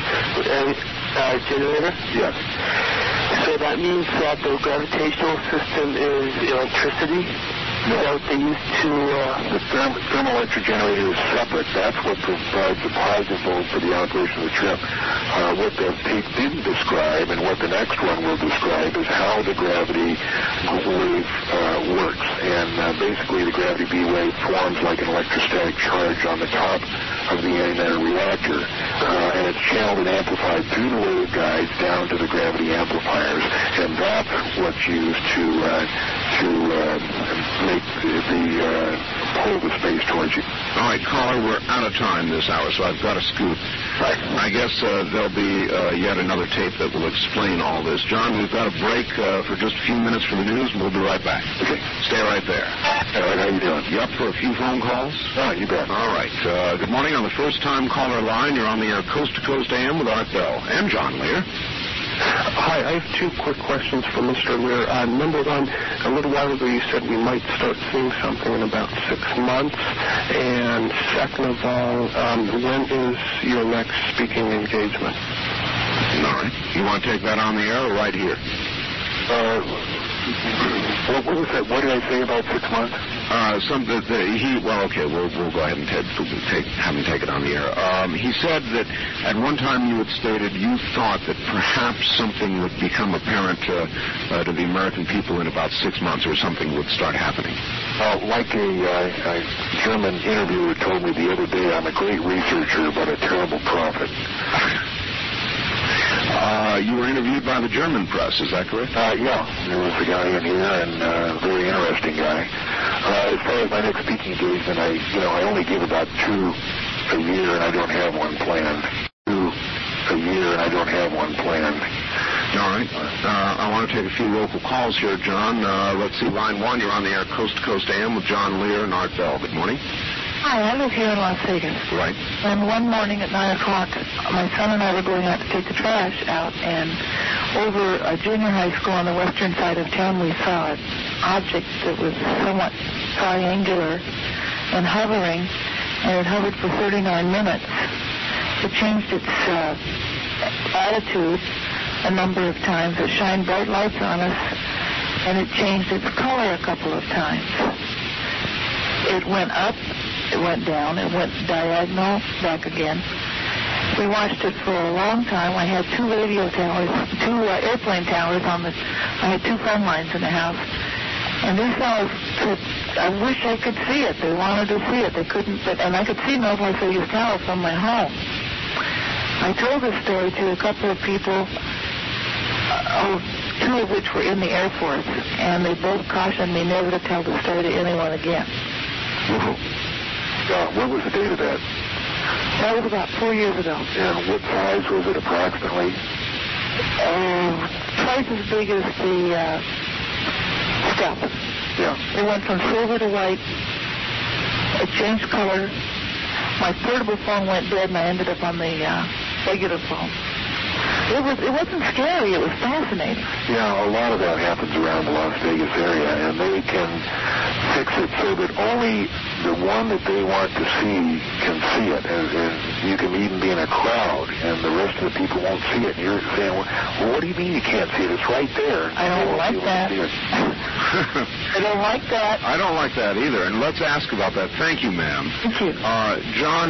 uh, generator. Yes. So that means that the gravitational system is electricity. No. That they used to... Uh, the therm- thermoelectric generator is separate. That's what provides the positive volt for the operation of the trip. Uh, what the tape didn't describe, and what the next one will describe, is how the gravity wave uh, works. And uh, basically the gravity B wave forms like an electrostatic charge on the top of the antimatter reactor. Uh, and it's channeled and amplified through the wave guides down to the gravity amplifiers. And that's what's used to uh, to uh, make the, the uh, pull the space towards you. All right, caller, we're out of time this hour, so I've got to scoot. Right. I guess uh, there'll be uh, yet another tape that will explain all this. John, we've got a break uh, for just a few minutes for the news, and we'll be right back. Okay. Stay right there. All right, how you doing? You up for a few phone calls? Oh, you bet. All right. Uh, good morning on the first-time caller line. You're on the air Coast to Coast A M with Art Bell and John Lear. Hi, I have two quick questions for Mister Lear. Uh, number one, a little while ago you said we might start seeing something in about six months. And second of all, um, when is your next speaking engagement? All right. You want to take that on the air or right here? Uh, what, what was that? What did I say about six months? Uh, some that the, he well, okay, we'll we'll go ahead and take, take have him take it on the air. Um, he said that at one time you had stated you thought that perhaps something would become apparent uh, uh, to the American people in about six months, or something would start happening. Uh, like a, uh, a German interviewer told me the other day, I'm a great researcher but a terrible prophet. Uh, you were interviewed by the German press, is that correct? Uh, yeah, there was a guy in here, and a uh, very interesting guy. Uh, as far as my next speaking engagement, I, you know, I only give about two a year, and I don't have one planned. Two a year, and I don't have one planned. All right. Uh, I want to take a few local calls here, John. Uh, let's see, line one, you're on the air Coast to Coast A M with John Lear and Art Bell. Good morning. Hi, I live here in Las Vegas. Right. And one morning at nine o'clock, my son and I were going out to take the trash out, and over a junior high school on the western side of town, we saw an object that was somewhat triangular and hovering, and it hovered for thirty-nine minutes. It changed its uh, attitude a number of times. It shined bright lights on us, and it changed its color a couple of times. It went up. It went down. It went diagonal, back again. We watched it for a long time. I had two radio towers, two uh, airplane towers on the. I had two phone lines in the house, and these fellows said, "I wish I could see it." They wanted to see it. They couldn't, but, and I could see North Las Vegas Tower from my home. I told this story to a couple of people, uh, oh, two of which were in the Air Force, and they both cautioned me never to tell the story to anyone again. Mm-hmm. Uh, what was the date of that? That was about four years ago. And what size was it approximately? Uh, twice as big as the uh, stuff. Yeah. It went from silver to white. It changed color. My portable phone went dead, and I ended up on the uh, regular phone. It was. It wasn't scary. It was fascinating. Yeah, a lot of that happens around the Las Vegas area, and they can fix it so that only the one that they want to see can see it. And, and you can even be in a crowd, and the rest of the people won't see it. And you're saying, well, what do you mean you can't see it? It's right there. I don't like that. I don't like that. I don't like that either. And let's ask about that. Thank you, ma'am. Thank you. Uh, John,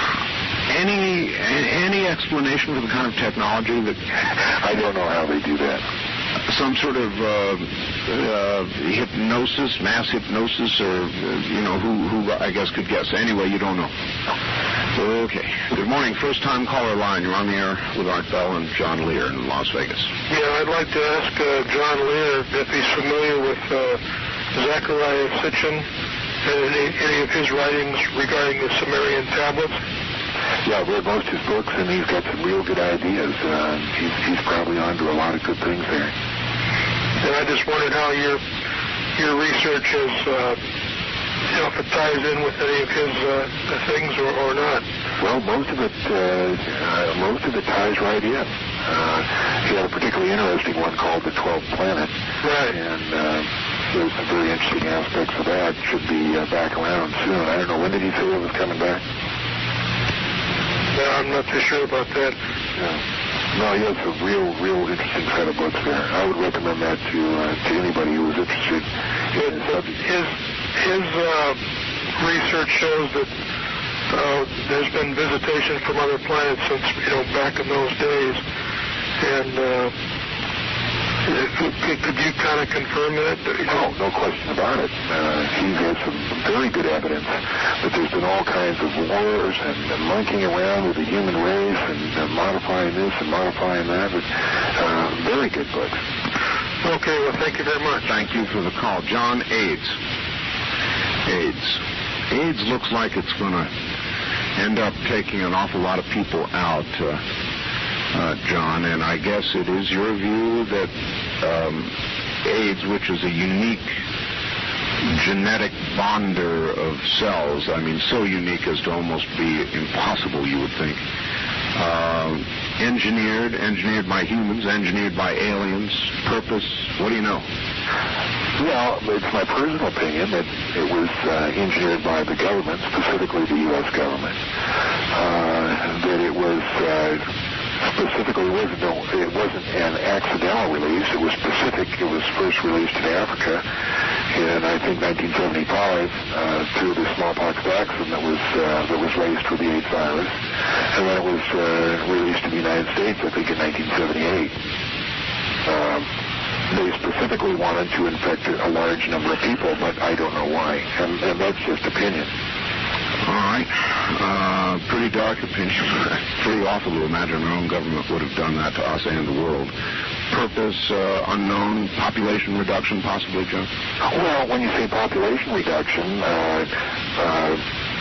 any any explanation for the kind of technology that... I don't know how they do that. Some sort of uh, uh, hypnosis, mass hypnosis, or, uh, you know, who, who I guess could guess. Anyway, you don't know. Okay. Good morning. First-time caller line. You're on the air with Art Bell and John Lear in Las Vegas. Yeah, I'd like to ask uh, John Lear if he's familiar with uh, Zecharia Sitchin and any, any of his writings regarding the Sumerian tablets. Yeah, I've read most of his books, and he's got some real good ideas. Uh, he's, he's probably onto a lot of good things there. And I just wondered how your your research is, uh, you know, if it ties in with any of his uh, things or, or not. Well, most of it, uh, uh, most of it ties right in. Uh, he had a particularly interesting one called The Twelfth Planet. Right. And uh, there's some very interesting aspects of that. Should be uh, back around soon. I don't know, when did he say it was coming back? Yeah, I'm not too sure about that. Yeah. No, he has a real, real interesting set of books there. I would recommend that to uh, to anybody who is interested in the subject. His, his uh, research shows that uh, there's been visitation from other planets since, you know, back in those days. And uh, could, could you kind of confirm that? Oh, no question about it. Uh, he has some very good evidence that there's been all kinds of wars and, and monkeying around with the human race and uh, modifying this and modifying that. But, uh, very good books. Okay, well, thank you very much. Thank you for the call. John, AIDS. AIDS. AIDS looks like it's going to end up taking an awful lot of people out, uh, uh, John, and I guess it is your view that um, AIDS, which is a unique genetic bonder of cells, I mean, so unique as to almost be impossible, you would think, uh, engineered, engineered by humans, engineered by aliens, purpose, what do you know? Well, it's my personal opinion that it was uh, engineered by the government, specifically the U S government, uh, that it was uh, specifically, it wasn't, no, it wasn't an accidental release, it was specific. It was first released in Africa in, I think, nineteen seventy-five uh, through the smallpox vaccine that was uh, that was laced with the AIDS virus, and then it was uh, released in the United States, I think, in nineteen seventy-eight. Um, they specifically wanted to infect a large number of people, but I don't know why, and, and that's just opinion. All right. Uh, pretty dark opinion. Pretty awful to imagine our own government would have done that to us and the world. Purpose uh, unknown, population reduction possibly, John? Well, when you say population reduction, uh, uh,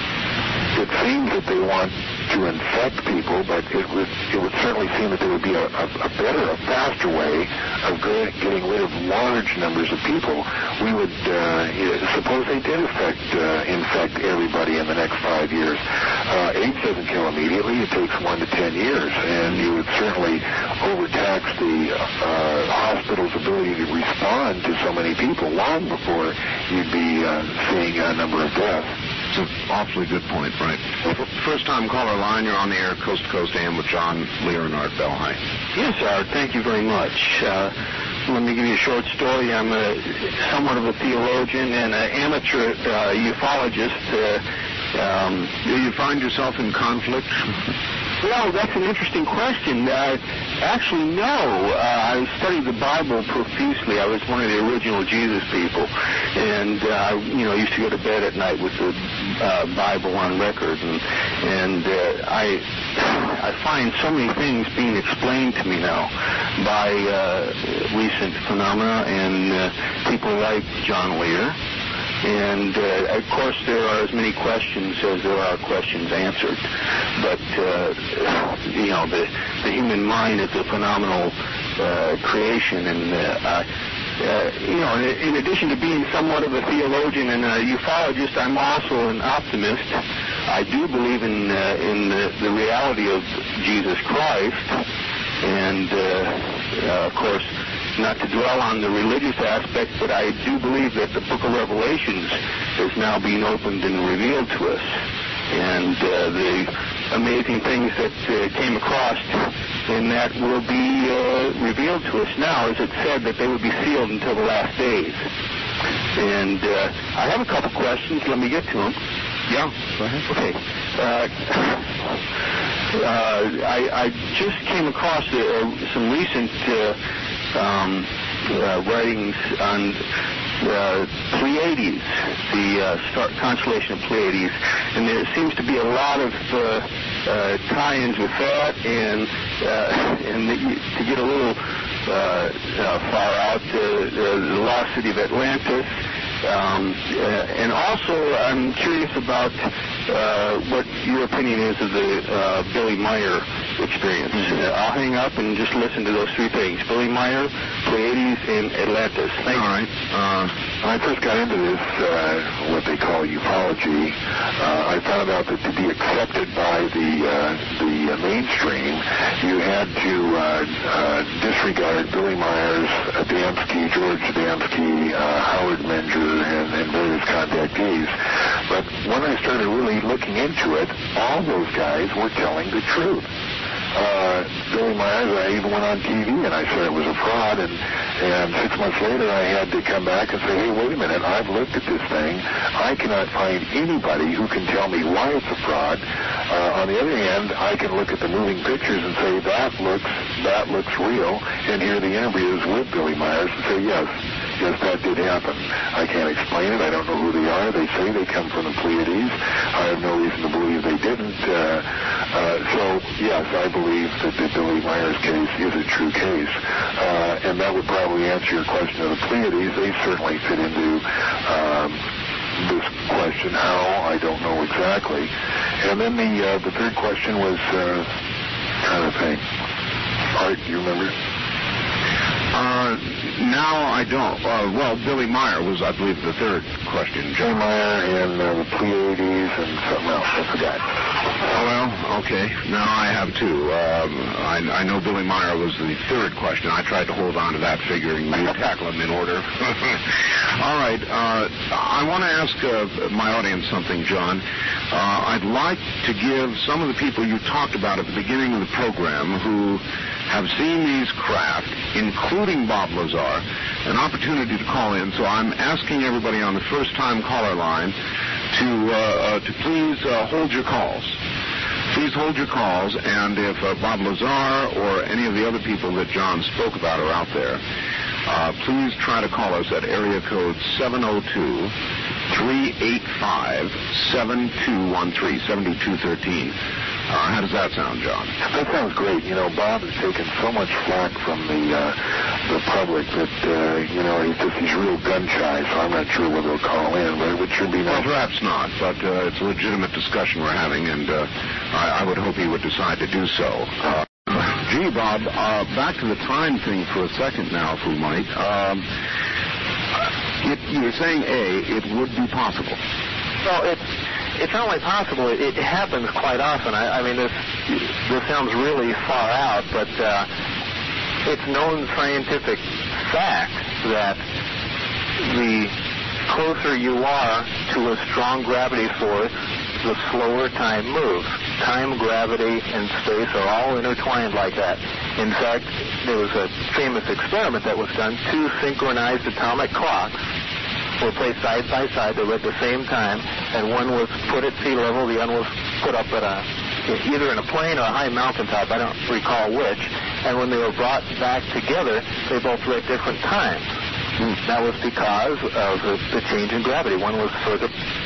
it seems that they want to infect people, but it would it would certainly seem that there would be a, a, a better, a faster way of getting rid of large numbers of people. We would uh, suppose they did infect uh, infect everybody in the next five years. Uh, AIDS doesn't kill immediately; it takes one to ten years, and you would certainly overtax the uh, hospital's ability to respond to so many people long before you'd be uh, seeing a number of deaths. It's an awfully good point, right? First time caller line, you're on the air, Coast to Coast A M with John Leonard Bell. Hi. Yes, Howard, thank you very much. Uh, let me give you a short story. I'm a, somewhat of a theologian and an amateur uh, ufologist. Uh, um, Do you find yourself in conflict? Well, that's an interesting question. Uh, actually, no. Uh, I studied the Bible profusely. I was one of the original Jesus people. And, uh, you know, I used to go to bed at night with the uh, Bible on record. And, and uh, I I find so many things being explained to me now by uh, recent phenomena and uh, people like John Lear. And, uh, of course, there are as many questions as there are questions answered. But, uh, you know, the, the human mind is a phenomenal uh, creation. And, uh, uh, you know, in addition to being somewhat of a theologian and a ufologist, I'm also an optimist. I do believe in, uh, in the, the reality of Jesus Christ. And, uh, uh, of course, not to dwell on the religious aspect, but I do believe that the book of Revelations is now being opened and revealed to us. And uh, the amazing things that uh, came across in that will be uh, revealed to us now, as it said that they would be sealed until the last days. And uh, I have a couple questions. Let me get to them. Yeah, go ahead. Okay. Uh, uh, I, I just came across uh, some recent uh, um, uh, writings on uh, Pleiades, the uh, star constellation of Pleiades, and there seems to be a lot of uh, uh, tie-ins with that, and uh, and the, to get a little uh, uh, far out, uh, the lost city of Atlantis. Um, uh, and also, I'm curious about uh, what your opinion is of the uh, Billy Meyer experience. Mm-hmm. Uh, I'll hang up and just listen to those three things: Billy Meyer, Pleiades, and Atlantis. Thank All you. right. Uh, when I first got into this, uh, what they call ufology, uh, I found out that to be accepted by the uh, the mainstream, you had to uh, uh, disregard Billy Myers, Adamski, George Adamski, uh, Howard Menger, and, and various contactees. But when I started really looking into it, all those guys were telling the truth. Uh, Billy Myers, I even went on T V and I said it was a fraud, and, and six months later I had to come back and say, hey, wait a minute, I've looked at this thing. I cannot find anybody who can tell me why it's a fraud. Uh, on the other hand, I can look at the moving pictures and say, that looks, that looks real, and hear the interviews with Billy Myers and say, yes, yes, that did happen. I can't explain it. I don't know who they are. They say they come from the Pleiades. I have no reason to believe they didn't. Uh, uh, so, yes, I believe that the Billy Myers case is a true case. Uh, and and that would probably answer your question of the Pleiades. They certainly fit into um, this question. How? I don't know exactly. And then the uh, the third question was, uh, trying to think. Art, do you remember? Uh, now I don't. Uh, well, Billy Meyer was, I believe, the third question. Billy Meyer and uh, the Pleiades and something else. I forgot. Well, okay. Now I have two. Um, I, I know Billy Meyer was the third question. I tried to hold on to that, figuring you'd tackle them in order. All right. Uh, I want to ask uh, my audience something, John. Uh, I'd like to give some of the people you talked about at the beginning of the program who have seen these craft, including Bob Lazar, an opportunity to call in. So I'm asking everybody on the first-time caller line to uh, uh, to please uh, hold your calls. Please hold your calls, and if uh, Bob Lazar or any of the other people that John spoke about are out there, uh, please try to call us at area code seven oh two, three eight five, seven two one three, seven two one three. Uh, how does that sound, John? That sounds great. You know, Bob has taken so much flack from the uh, the public that, uh, you know, he's just, he's real gun-shy, so I'm not sure whether he'll call in, but it would sure be nice. Well, perhaps not, but uh, it's a legitimate discussion we're having, and uh, I, I would hope he would decide to do so. Uh, gee, Bob, uh, back to the time thing for a second now, if we might. Um, it, you were saying, A, it would be possible. Well, it's it's not only possible; it, it happens quite often. I, I mean, this this sounds really far out, but uh, it's known scientific fact that the closer you are to a strong gravity force, the slower time moves. Time, gravity, and space are all intertwined like that. In fact, there was a famous experiment that was done. Two synchronized atomic clocks were placed side by side. They were at the same time, and one was put at sea level, the other was put up at a, either in a plain or a high mountaintop. I don't recall which. And when they were brought back together, they both were at different times. Mm. That was because of the, the change in gravity. One was further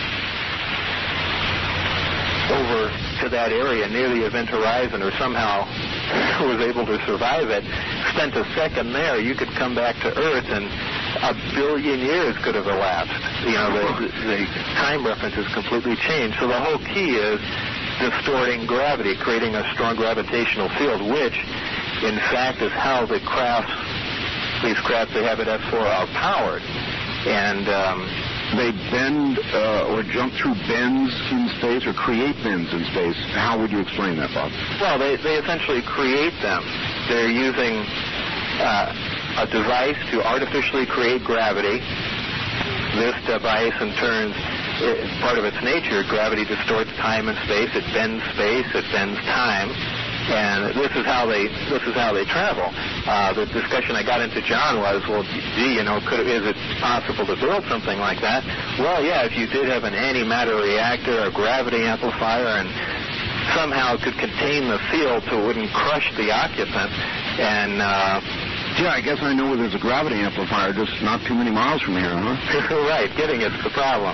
over to that area near the event horizon, or somehow was able to survive it, spent a second there. You could come back to Earth and a billion years could have elapsed. You know, the, the time reference is completely changed. So the whole key is distorting gravity, creating a strong gravitational field, which, in fact, is how the crafts, these crafts they have at F four are powered. And um, they bend uh, or jump through bends in space or create bends in space. How would you explain that, Bob? Well, they, they essentially create them. They're using Uh, a device to artificially create gravity. This device, in turn, it, part of its nature, gravity distorts time and space. It bends space. It bends time, and this is how they this is how they travel. Uh, the discussion I got into, John, was, well, gee, you know, could is it possible to build something like that? Well, yeah, if you did have an antimatter reactor, a gravity amplifier, and somehow could contain the field so it wouldn't crush the occupant, and uh, yeah, I guess I know where there's a gravity amplifier just not too many miles from here, huh? Right, getting it's the problem.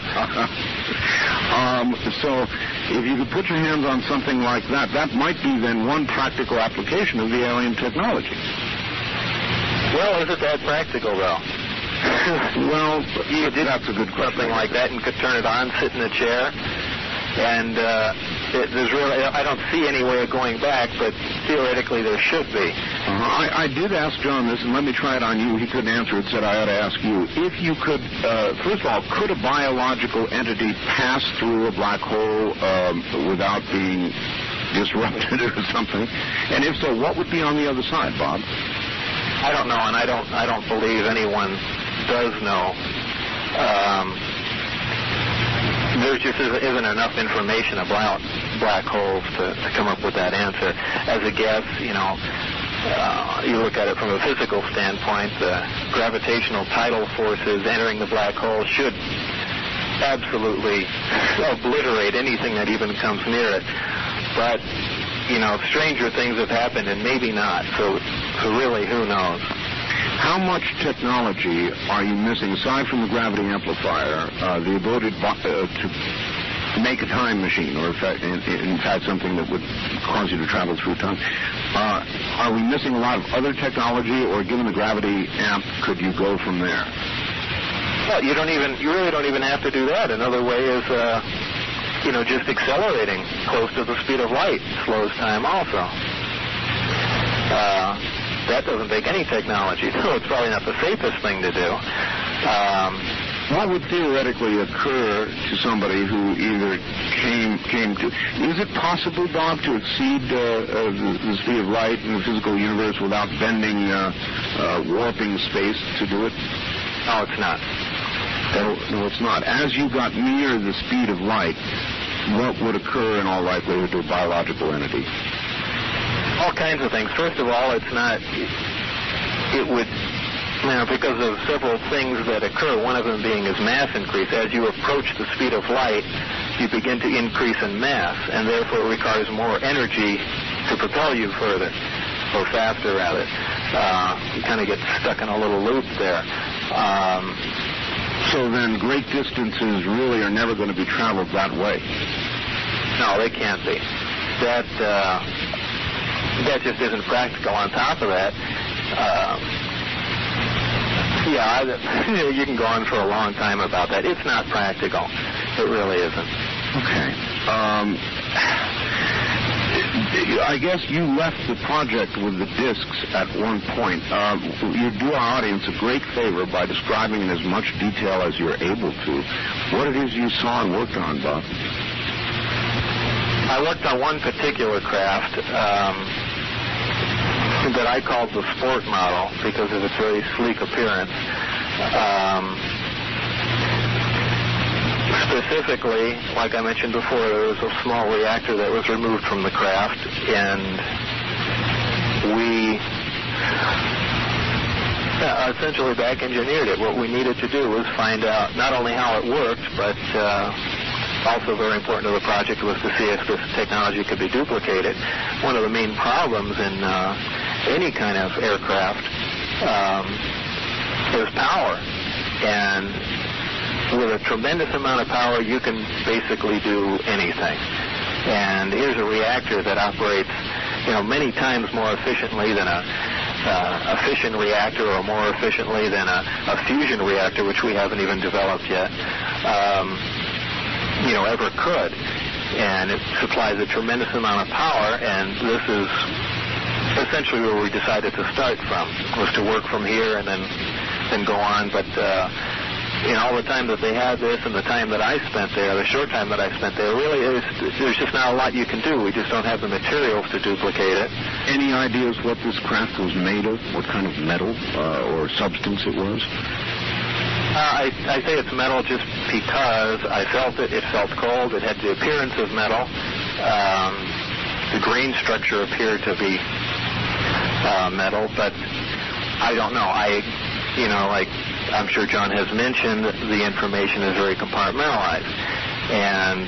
um, so if you could put your hands on something like that, that might be then one practical application of the alien technology. Well, is it that practical, though? Well, you did that's a good question. Something like that and could turn it on, sit in a chair, and uh, it, there's really, I don't see any way of going back, but theoretically there should be. Uh-huh. I, I did ask John this, and let me try it on you. He couldn't answer it, said I ought to ask you. If you could, uh, first of all, could a biological entity pass through a black hole um, without being disrupted or something? And if so, what would be on the other side, Bob? I don't know, and I don't, I don't believe anyone does know. Um, there just isn't enough information about black holes to, to come up with that answer. As a guess, you know, uh, you look at it from a physical standpoint, the gravitational tidal forces entering the black hole should absolutely obliterate anything that even comes near it. But, you know, stranger things have happened, and maybe not. So, so really, who knows? How much technology are you missing, aside from the gravity amplifier, uh, the ability uh, to make a time machine, or in fact, in, in fact something that would cause you to travel through time. Uh, are we missing a lot of other technology, or given the gravity amp, could you go from there? Well, you don't even, you really don't even have to do that. Another way is, uh, you know, just accelerating close to the speed of light slows time also. Uh, that doesn't take any technology, so it's probably not the safest thing to do. Um, What would theoretically occur to somebody who either came came to... Is it possible, Bob, to exceed uh, uh, the, the speed of light in the physical universe without bending, uh, uh, warping space to do it? No, it's not. No, no, it's not. As you got near the speed of light, what would occur in all likelihood to a biological entity? All kinds of things. First of all, it's not... It would... Now, because of several things that occur, one of them being is mass increase. As you approach the speed of light, you begin to increase in mass, and therefore it requires more energy to propel you further, or faster, rather. Uh, you kind of get stuck in a little loop there. Um, so then great distances really are never going to be traveled that way? No, they can't be. That, uh, that just isn't practical. On top of that, uh, Yeah, you can go on for a long time about that. It's not practical. It really isn't. Okay. Um, I guess you left the project with the discs at one point. Uh, you do our audience a great favor by describing in as much detail as you're able to what it is you saw and worked on, Bob. I worked on one particular craft um, that I called the sport model because of its very sleek appearance. Um, specifically, like I mentioned before, there was a small reactor that was removed from the craft, and we uh, essentially back-engineered it. What we needed to do was find out not only how it worked, but uh, also very important to the project was to see if this technology could be duplicated. One of the main problems in uh, any kind of aircraft um, is power. And with a tremendous amount of power, you can basically do anything. And here's a reactor that operates, you know, many times more efficiently than a uh, a fission reactor, or more efficiently than a, a fusion reactor, which we haven't even developed yet. Um, you know, ever could. And it supplies a tremendous amount of power, and this is essentially where we decided to start from, was to work from here and then then go on. But uh, you know, all the time that they had this and the time that I spent there, the short time that I spent there, really is, there's just not a lot you can do. We just don't have the materials to duplicate it. Any ideas what this craft was made of? What kind of metal uh, or substance it was? Uh, I, I say it's metal just because I felt it. It felt cold. It had the appearance of metal. Um, the grain structure appeared to be uh, metal, but I don't know. I, you know, like I'm sure John has mentioned, the information is very compartmentalized. And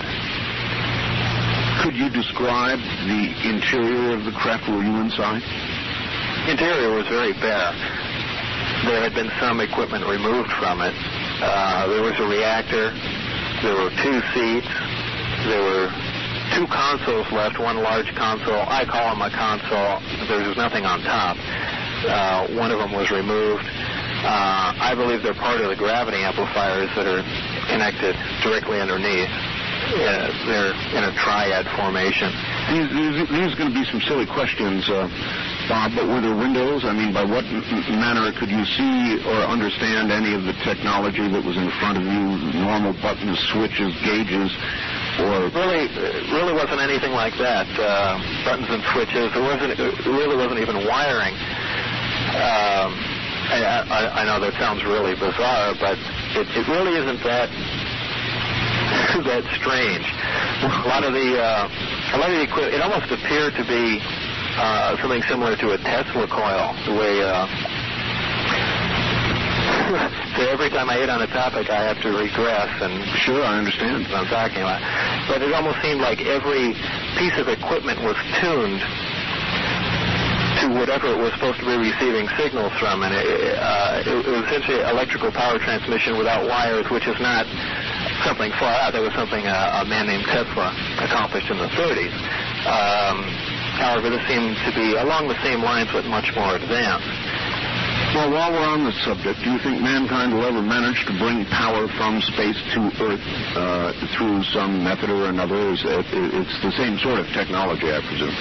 could you describe the interior of the craft? Were you inside? Interior was very bare. There had been some equipment removed from it. Uh, there was a reactor. There were two seats. There were two consoles left, one large console. I call them a console. There was nothing on top. Uh, one of them was removed. Uh, I believe they're part of the gravity amplifiers that are connected directly underneath. Uh, they're in a triad formation. These, these, these are going to be some silly questions, uh, Bob, but were there windows? I mean, by what m- manner could you see or understand any of the technology that was in front of you, normal buttons, switches, gauges, or... Really, it really wasn't anything like that. Uh, buttons and switches. There wasn't, it really wasn't even wiring. Um, I, I, I know that sounds really bizarre, but it, it really isn't that that strange. A lot of the uh, a lot of the equipment, it almost appeared to be uh, something similar to a Tesla coil. The way uh, so every time I hit on a topic, I have to regress. And sure, I understand what I'm talking about. But it almost seemed like every piece of equipment was tuned to whatever it was supposed to be receiving signals from, and it, uh, it, it was essentially electrical power transmission without wires, which is not something far out. There was something uh, a man named Tesla accomplished in the thirties. Um, however, this seemed to be along the same lines, but much more advanced. Well, while we're on the subject, do you think mankind will ever manage to bring power from space to Earth uh, through some method or another? It's the same sort of technology, I presume.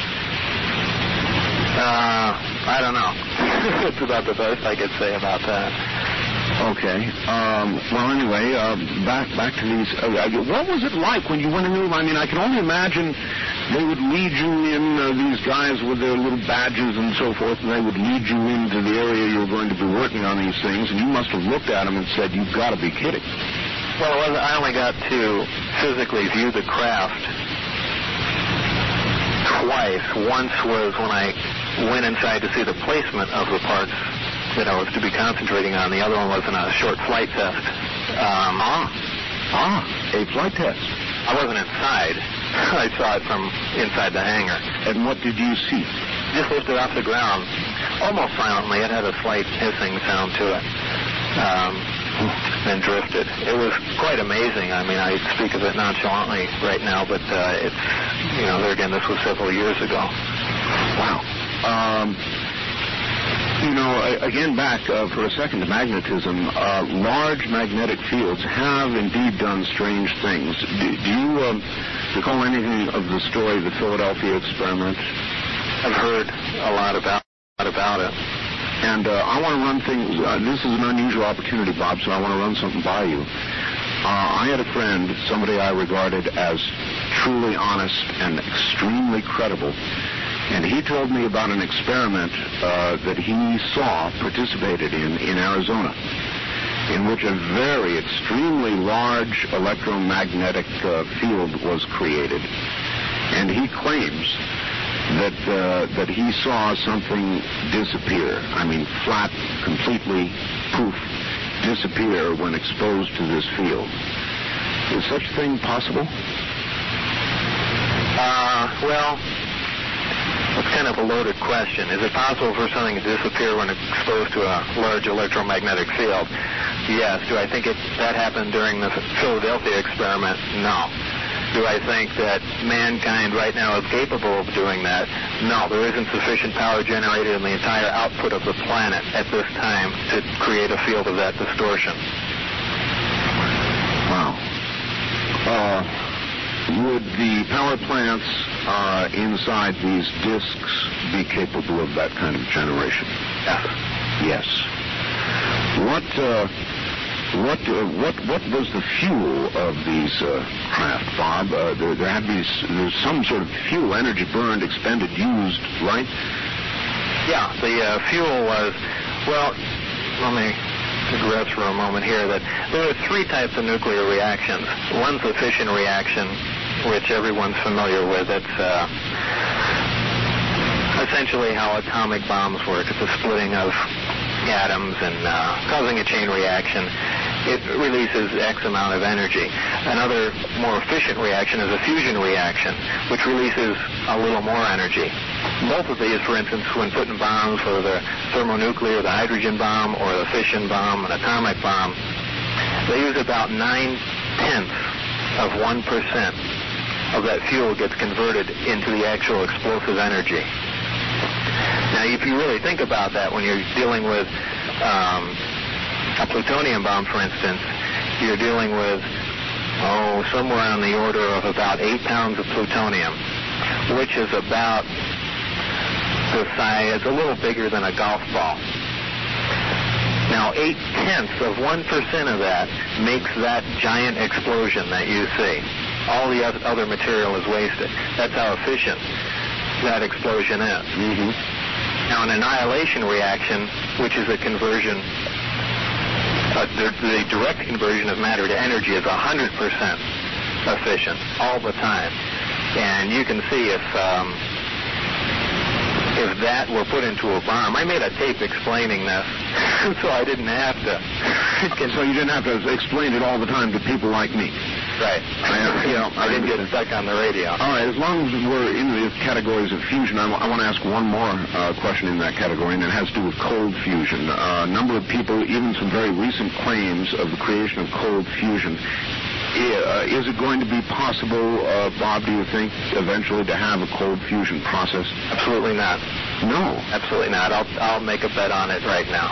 Uh, I don't know. It's about the best I could say about that. Okay. Um, well, anyway, uh, back back to these. Uh, what was it like when you went into them? I mean, I can only imagine they would lead you in, uh, these guys with their little badges and so forth, and they would lead you into the area you were going to be working on these things, and you must have looked at them and said, you've got to be kidding. Well, I only got to physically view the craft twice. Once was when I went inside to see the placement of the parts that I was to be concentrating on. The other one was in a short flight test. Um, ah, ah, a flight test. I wasn't inside. I saw it from inside the hangar. And what did you see? Just lifted off the ground, almost silently. It had a slight hissing sound to it, um, and drifted. It was quite amazing. I mean, I speak of it nonchalantly right now, but uh, it's, you know, there again, this was several years ago. Wow. Um, You know, again, back uh, for a second to magnetism, uh, large magnetic fields have indeed done strange things. Do, do you um, recall anything of the story of the Philadelphia experiment? I've heard a lot about, a lot about it. And uh, I want to run things. Uh, this is an unusual opportunity, Bob, so I want to run something by you. Uh, I had a friend, somebody I regarded as truly honest and extremely credible. And he told me about an experiment uh, that he saw participated in in Arizona, in which a very extremely large electromagnetic uh, field was created. And he claims that uh, that he saw something disappear. I mean, flat, completely, poof, disappear when exposed to this field. Is such a thing possible? Uh, well... It's kind of a loaded question. Is it possible for something to disappear when exposed to a large electromagnetic field? Yes. Do I think it, that happened during the Philadelphia experiment? No. Do I think that mankind right now is capable of doing that? No. There isn't sufficient power generated in the entire output of the planet at this time to create a field of that distortion. Wow. Uh... Would the power plants uh, inside these disks be capable of that kind of generation? Yes. Yes. What uh, what uh, what what was the fuel of these uh, craft, Bob? Uh, there, there had to be there's some sort of fuel, energy burned, expended, used, right? Yeah. The uh, fuel was well. Let me digress for a moment here. That there are three types of nuclear reactions. One's the fission reaction, which everyone's familiar with. It's uh, essentially how atomic bombs work. It's a splitting of atoms and uh, causing a chain reaction. It releases X amount of energy. Another more efficient reaction is a fusion reaction, which releases a little more energy. Both of these, for instance, when putting bombs, whether the thermonuclear, the hydrogen bomb, or the fission bomb, an atomic bomb, they use about nine-tenths of one percent of that fuel gets converted into the actual explosive energy. Now, if you really think about that, when you're dealing with um, a plutonium bomb, for instance, you're dealing with, oh, somewhere on the order of about eight pounds of plutonium, which is about the size, it's a little bigger than a golf ball. Now, eight-tenths of one percent of that makes that giant explosion that you see. All the other material is wasted. That's how efficient that explosion is. Mm-hmm. Now, an annihilation reaction, which is a conversion, uh, the, the direct conversion of matter to energy, is one hundred percent efficient all the time. And you can see if um, if that were put into a bomb. I made a tape explaining this, so I didn't have to. So you didn't have to explain it all the time to people like me. Right. I, you know, I didn't get stuck on the radio. All right. As long as we're in the categories of fusion, I, w- I want to ask one more uh, question in that category, and it has to do with cold fusion. Uh, a number of people, even some very recent claims of the creation of cold fusion, Uh, is it going to be possible, uh, Bob, do you think, eventually to have a cold fusion process? Absolutely not. No. Absolutely not. I'll I'll make a bet on it right now.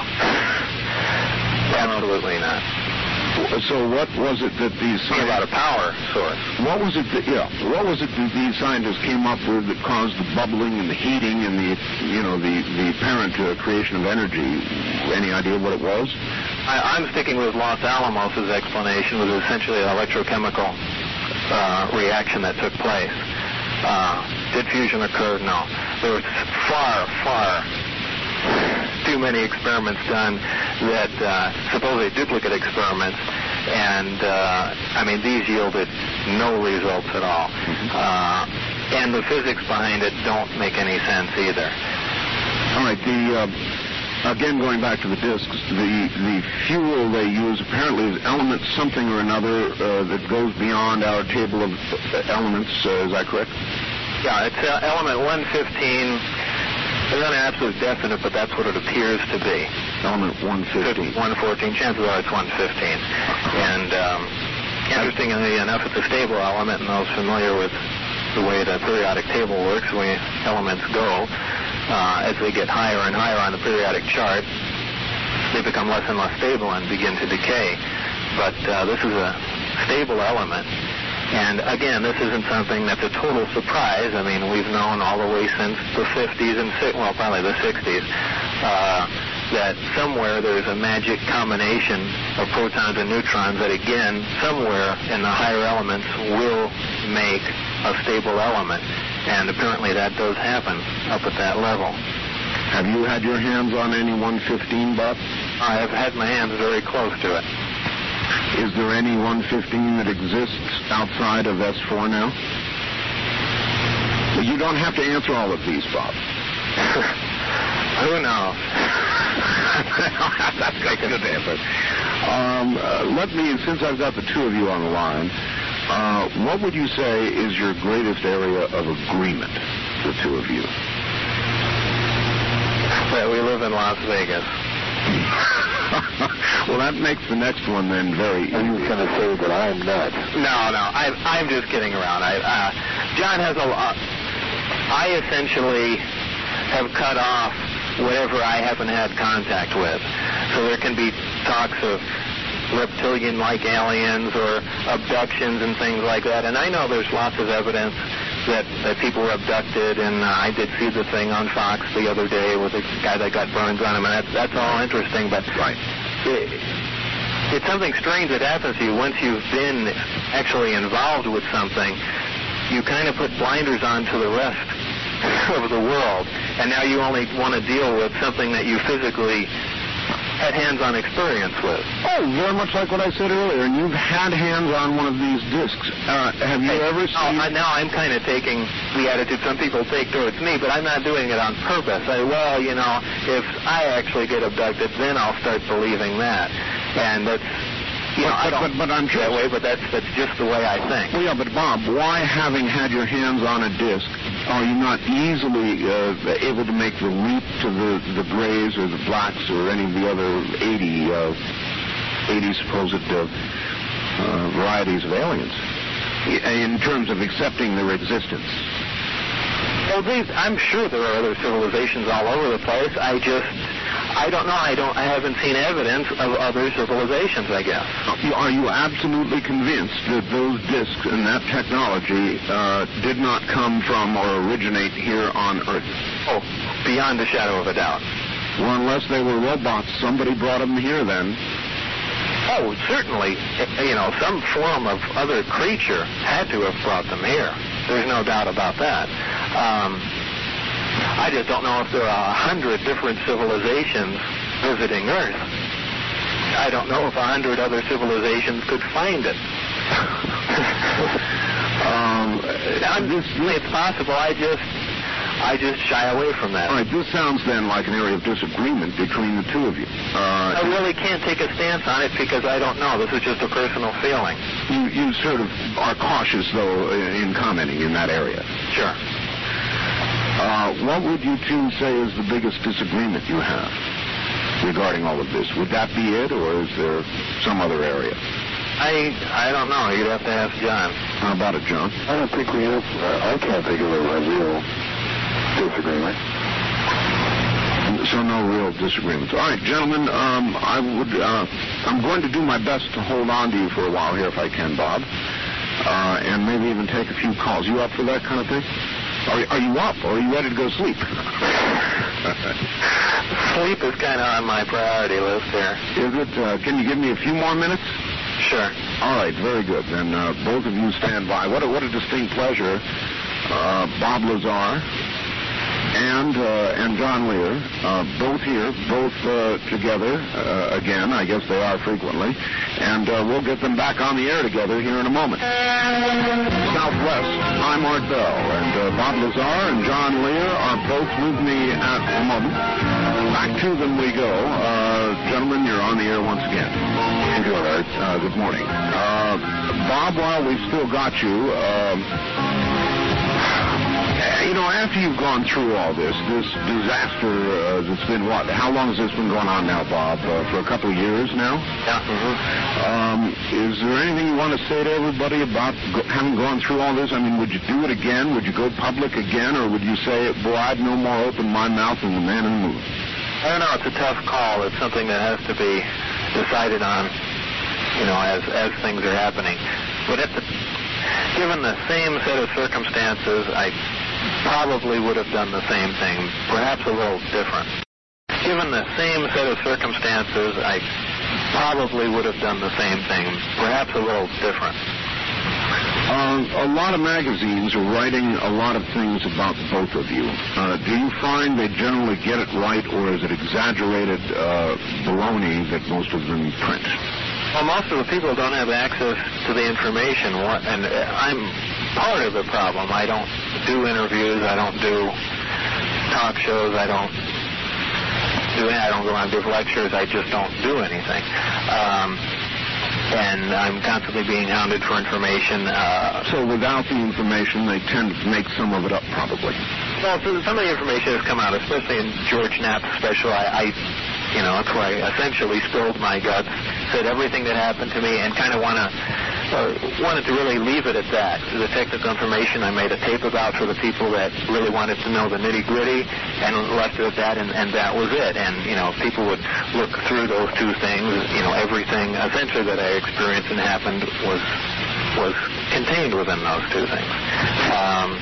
Absolutely not. So what was it that these scientists... about a power source. What was it that, yeah, what was it that these scientists came up with that caused the bubbling and the heating and the, you know, the, the apparent uh, creation of energy? Any idea what it was? I, I'm sticking with Los Alamos' explanation, was essentially an electrochemical uh, reaction that took place. Uh, did fusion occur? No. There was far, far too many experiments done that uh, supposedly duplicate experiments, and uh, I mean these yielded no results at all. Mm-hmm. Uh, and the physics behind it don't make any sense either. All right, the uh, again going back to the discs, the the fuel they use apparently is element something or another uh, that goes beyond our table of elements. Uh, is that correct? Yeah, it's uh, element one fifteen. It's not absolute definite, but that's what it appears to be. Element one fifteen. one fourteen. Chances are it's one fifteen. And um, interestingly enough, it's a stable element, and those familiar with the way the periodic table works, the way elements go, uh, as they get higher and higher on the periodic chart, they become less and less stable and begin to decay. But uh, this is a stable element. And again, this isn't something that's a total surprise. I mean, we've known all the way since the fifties and, well, probably the sixties, uh, that somewhere there's a magic combination of protons and neutrons that, again, somewhere in the higher elements will make a stable element. And apparently that does happen up at that level. Have you had your hands on any one fifteen, Bob? I have had my hands very close to it. Is there any one fifteen that exists outside of S four now? You don't have to answer all of these, Bob. Who knows? That's a good answer. Um, uh, let me, since I've got the two of you on the line, uh, what would you say is your greatest area of agreement, the two of you? Well, we live in Las Vegas. Well, that makes the next one then very easy. Are you going to say that I'm nuts? No, no, I, I'm just kidding around. I, uh, John has a lot. I essentially have cut off whatever I haven't had contact with. So there can be talks of reptilian-like aliens or abductions and things like that. And I know there's lots of evidence that, that people were abducted, and uh, I did see the thing on Fox the other day with a guy that got burns on him, and that's, that's all interesting. But right. it, it's something strange that happens to you once you've been actually involved with something. You kind of put blinders on to the rest of the world, and now you only want to deal with something that you physically had hands-on experience with. Oh, very much like what I said earlier, and you've had hands on one of these discs. Uh, have you hey, ever seen... Oh, now I'm kind of taking the attitude some people take towards me, but I'm not doing it on purpose. I, well, you know, if I actually get abducted, then I'll start believing that. And that's... You know, but, I don't but, but I'm that way, but that's that's just the way I think. Well, yeah, but Bob, why, having had your hands on a disc, are you not easily uh, able to make the leap to the, the grays or the blacks or any of the other eighty, uh, eighty supposed uh, uh, varieties of aliens in terms of accepting their existence? Well, these, I'm sure there are other civilizations all over the place. I just... I don't know. I don't. I haven't seen evidence of other civilizations, I guess. Are you absolutely convinced that those discs and that technology uh, did not come from or originate here on Earth? Oh, beyond a shadow of a doubt. Well, unless they were robots, somebody brought them here then. Oh, certainly. You know, some form of other creature had to have brought them here. There's no doubt about that. Um... I just don't know if there are a hundred different civilizations visiting Earth. I don't know if a hundred other civilizations could find it. um, this, it's possible. I just, I just shy away from that. All right. This sounds then like an area of disagreement between the two of you. Uh, I really can't take a stance on it because I don't know. This is just a personal feeling. You, you sort of are cautious, though, in commenting in that area. Sure. Uh, what would you two say is the biggest disagreement you have regarding all of this? Would that be it, or is there some other area? I I don't know. You'd have to ask John. How about it, John? I don't think we have, uh, I can't think of a, a real disagreement. So no real disagreements. All right, gentlemen, um, I would, uh, I'm going to do my best to hold on to you for a while here if I can, Bob, uh, and maybe even take a few calls. You up for that kind of thing? Are, are you up, or are you ready to go sleep? Sleep is kind of on my priority list here. Is it? Uh, can you give me a few more minutes? Sure. All right, very good. Then uh, both of you stand by. What a, what a distinct pleasure, uh, Bob Lazar and uh, and John Lear, uh, both here, both uh, together uh, again. I guess they are frequently, and uh, we'll get them back on the air together here in a moment. Southwest, I'm Art Bell, and uh, Bob Lazar and John Lear are both with me at the moment. Back to them we go. Uh, gentlemen, you're on the air once again. Thank you, Art. Uh, good morning. Uh, Bob, while we've still got you, um, you know, after you've gone through all this, this disaster uh, that's been what? How long has this been going on now, Bob? Uh, for a couple of years now? Yeah. Mm-hmm. Um, is there anything you want to say to everybody about go- having gone through all this? I mean, would you do it again? Would you go public again? Or would you say, boy, I'd no more open my mouth than the man in the moon? I don't know. It's a tough call. It's something that has to be decided on, you know, as as things are happening. But at the, given the same set of circumstances, I probably would have done the same thing, perhaps a little different. Given the same set of circumstances, I probably would have done the same thing, perhaps a little different. Uh, a lot of magazines are writing a lot of things about both of you. Uh, do you find they generally get it right, or is it exaggerated uh, baloney that most of them print? Well, most of the people don't have access to the information, and I'm part of the problem. I don't do interviews. I don't do talk shows. I don't do. I don't go on give lectures. I just don't do anything. Um, and I'm constantly being hounded for information. Uh, so without the information, they tend to make some of it up, probably. Well, so some of the information has come out, especially in George Knapp's special. I, I you know, that's where I essentially spilled my guts, said everything that happened to me, and kind of want to uh, wanted to really leave it at that. The technical information I made a tape about for the people that really wanted to know the nitty-gritty, and left it at that, and, and that was it. And, you know, people would look through those two things. You know, everything essentially that I experienced and happened was was contained within those two things. Um,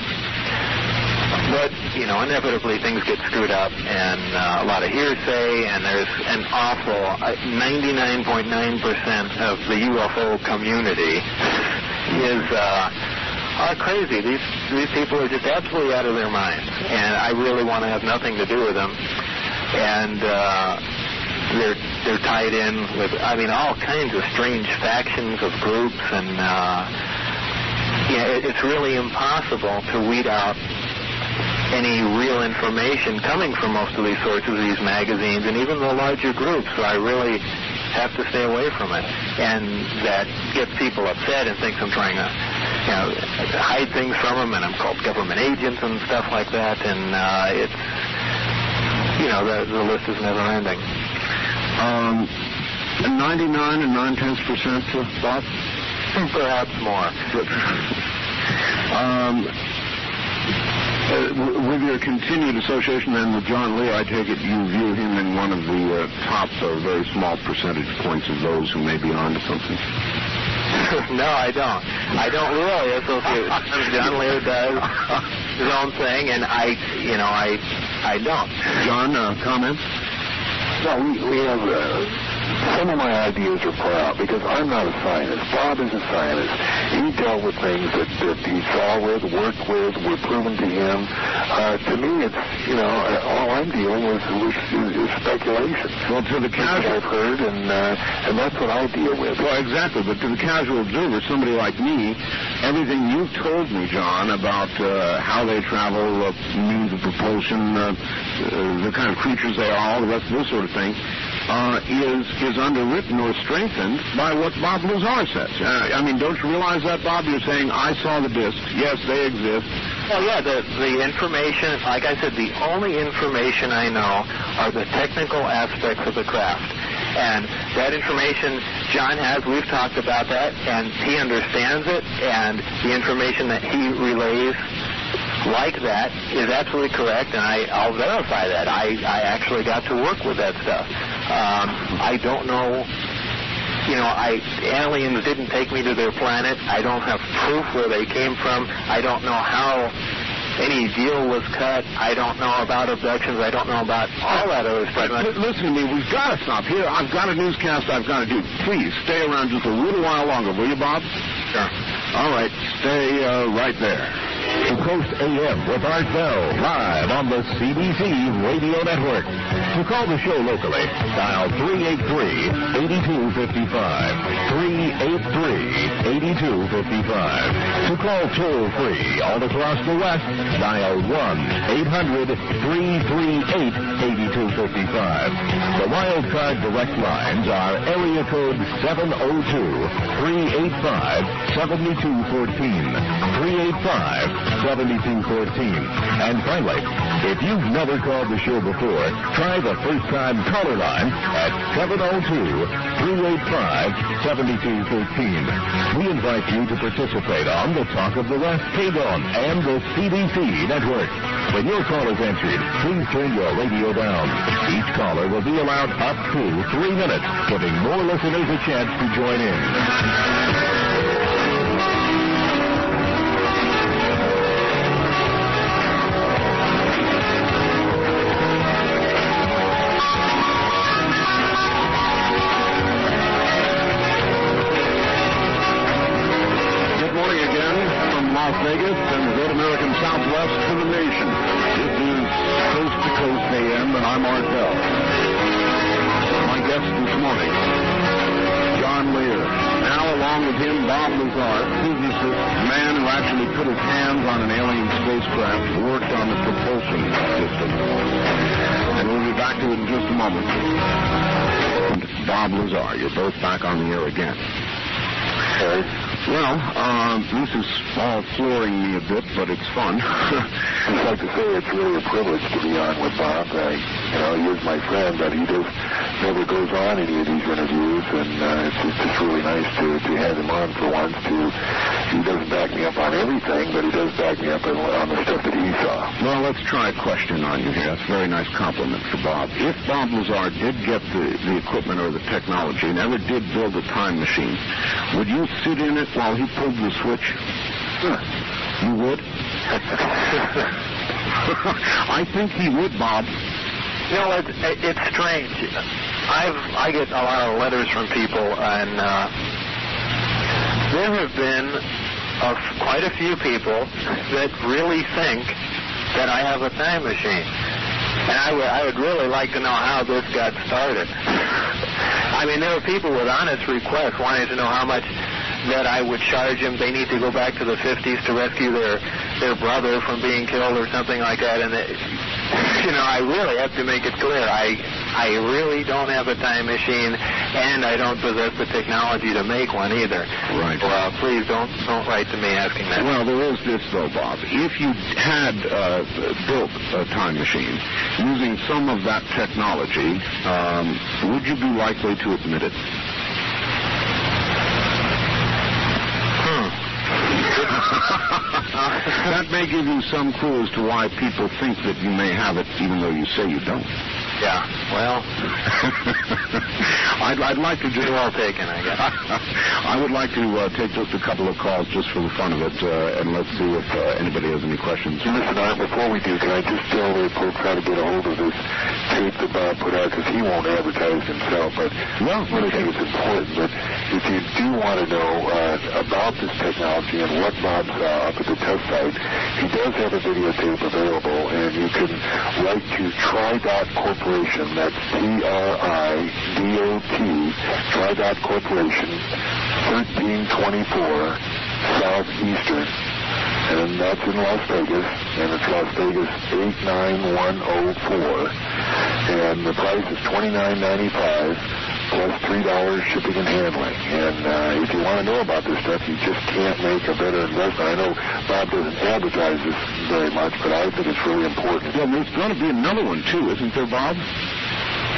But, you know, inevitably things get screwed up, and uh, a lot of hearsay, and there's an awful uh, ninety-nine point nine percent of the U F O community is uh, are crazy. These these people are just absolutely out of their minds, and I really want to have nothing to do with them. And uh, they're they're tied in with, I mean, all kinds of strange factions of groups, and uh, yeah, it, it's really impossible to weed out any real information coming from most of these sources, these magazines, and even the larger groups. So I really have to stay away from it. And that gets people upset and thinks I'm trying to, you know, hide things from them, and I'm called government agents and stuff like that. And uh, it's, you know, the, the list is never ending. Um, ninety-nine and nine-tenths percent, uh, Bob? Perhaps more. um... Uh, w- with your continued association then with John Lear, I take it you view him in one of the uh, top uh, very small percentage points of those who may be onto something. No, I don't. I don't really associate. John Lear does his own thing, and I, you know, I, I don't. John, uh, comments? No, we, we have, uh, some of my ideas are far out because I'm not a scientist. Bob is a scientist. He dealt with things that, that he saw with, worked with, were proven to him. Uh, to me, it's, you know, all I'm dealing with is, is, is speculation. Well, to the casual... I've heard, and, uh, and that's what I deal with. Well, exactly, but to the casual observer, somebody like me, everything you've told me, John, about uh, how they travel, uh, means of propulsion, uh, uh, the kind of creatures they are, all the rest of this sort of thing, uh, is is underwritten or strengthened by what Bob Lazar says. Uh, I mean, don't you realize that, Bob? You're saying, I saw the discs. Yes, they exist. Well, yeah, the, the information, like I said, the only information I know are the technical aspects of the craft. And that information John has. We've talked about that, and he understands it, and the information that he relays like that is absolutely correct, and I, I'll verify that. I, I actually got to work with that stuff. Um, I don't know, you know, I aliens didn't take me to their planet. I don't have proof where they came from. I don't know how any deal was cut. I don't know about abductions. I don't know about all that other stuff. But listen to me. We've got to stop here. I've got a newscast I've got to do. Please stay around just a little while longer, will you, Bob? Sure. All right. Stay uh, right there. To Coast A M with Art Bell, live on the C B C Radio Network. To call the show locally, dial three eight three, eight two five five, three eight three, eight two five five. To call toll-free all across the West, dial one eight hundred, three three eight, eight two five five. The Wildcard direct lines are area code seven oh two, three eight five, seven two one four, three eight five, seven two one four. And finally, if you've never called the show before, try the first-time caller line at seven oh two, three eight five, seven two one four. We invite you to participate on the Talk of the West K-Dawn and the C B C Network. When your call is answered, please turn your radio down. Each caller will be allowed up to three minutes, giving more listeners a chance to join in. Las Vegas and the Great American Southwest to the nation. This is Coast to Coast A M, and I'm Art Bell. My guest this morning, John Lear. Now, along with him, Bob Lazar, physicist, man who actually put his hands on an alien spacecraft, worked on the propulsion system. And we'll be back to it in just a moment. Bob Lazar, you're both back on the air again. Okay. Well, uh, this is all flooring me a bit, but it's fun. I'd like to say it's really a privilege to be on with Bob. I, you know, he is my friend, but he just never goes on any of these interviews, and uh, it's, it's just really nice to, to have him on for once. To he doesn't back me up on everything, but he does back me up on, on the stuff that he saw. Well, let's try a question on you here. That's a very nice compliment for Bob. If Bob Lazar did get the, the equipment or the technology and ever did build a time machine, would you sit in it while he pulled the switch? Huh. You would? I think he would, Bob. You know, it's, it's strange. I've I get a lot of letters from people, and uh, there have been a, quite a few people that really think that I have a time machine. And I would, I would really like to know how this got started. I mean, there are people with honest requests wanting to know how much that I would charge them. They need to go back to the fifties to rescue their their brother from being killed or something like that. And, it, you know, I really have to make it clear. I I really don't have a time machine, and I don't possess the technology to make one either. Right. Well, please don't don't write to me asking that. Well, there is this, though, Bob. If you had uh, built a time machine using some of that technology, um, would you be likely to admit it? That may give you some clue as to why people think that you may have it, even though you say you don't. Yeah, well, I'd, I'd like to just... You're all taken, I guess. I would like to uh, take just a couple of calls just for the fun of it, uh, and let's see if uh, anybody has any questions. Listen, Art, before we do, can I just tell the folks how to get a hold of this tape that Bob put out, because he won't advertise himself, but well, I really think it's important. But if you do want to know uh, about this technology and what Bob saw up at the test site, he does have a videotape available, and you can write to Tri-Dot Corporation, that's T R I D O T, Tri-Dot Corporation, thirteen twenty-four Southeastern, and that's in Las Vegas, and it's Las Vegas eight nine one oh four, and the price is twenty-nine ninety-five plus three dollars shipping and handling. And uh, if you want to know about this stuff, you just can't make a better investment. I know Bob doesn't advertise this very much, but I think it's really important. Well, there's going to be another one, too, isn't there, Bob?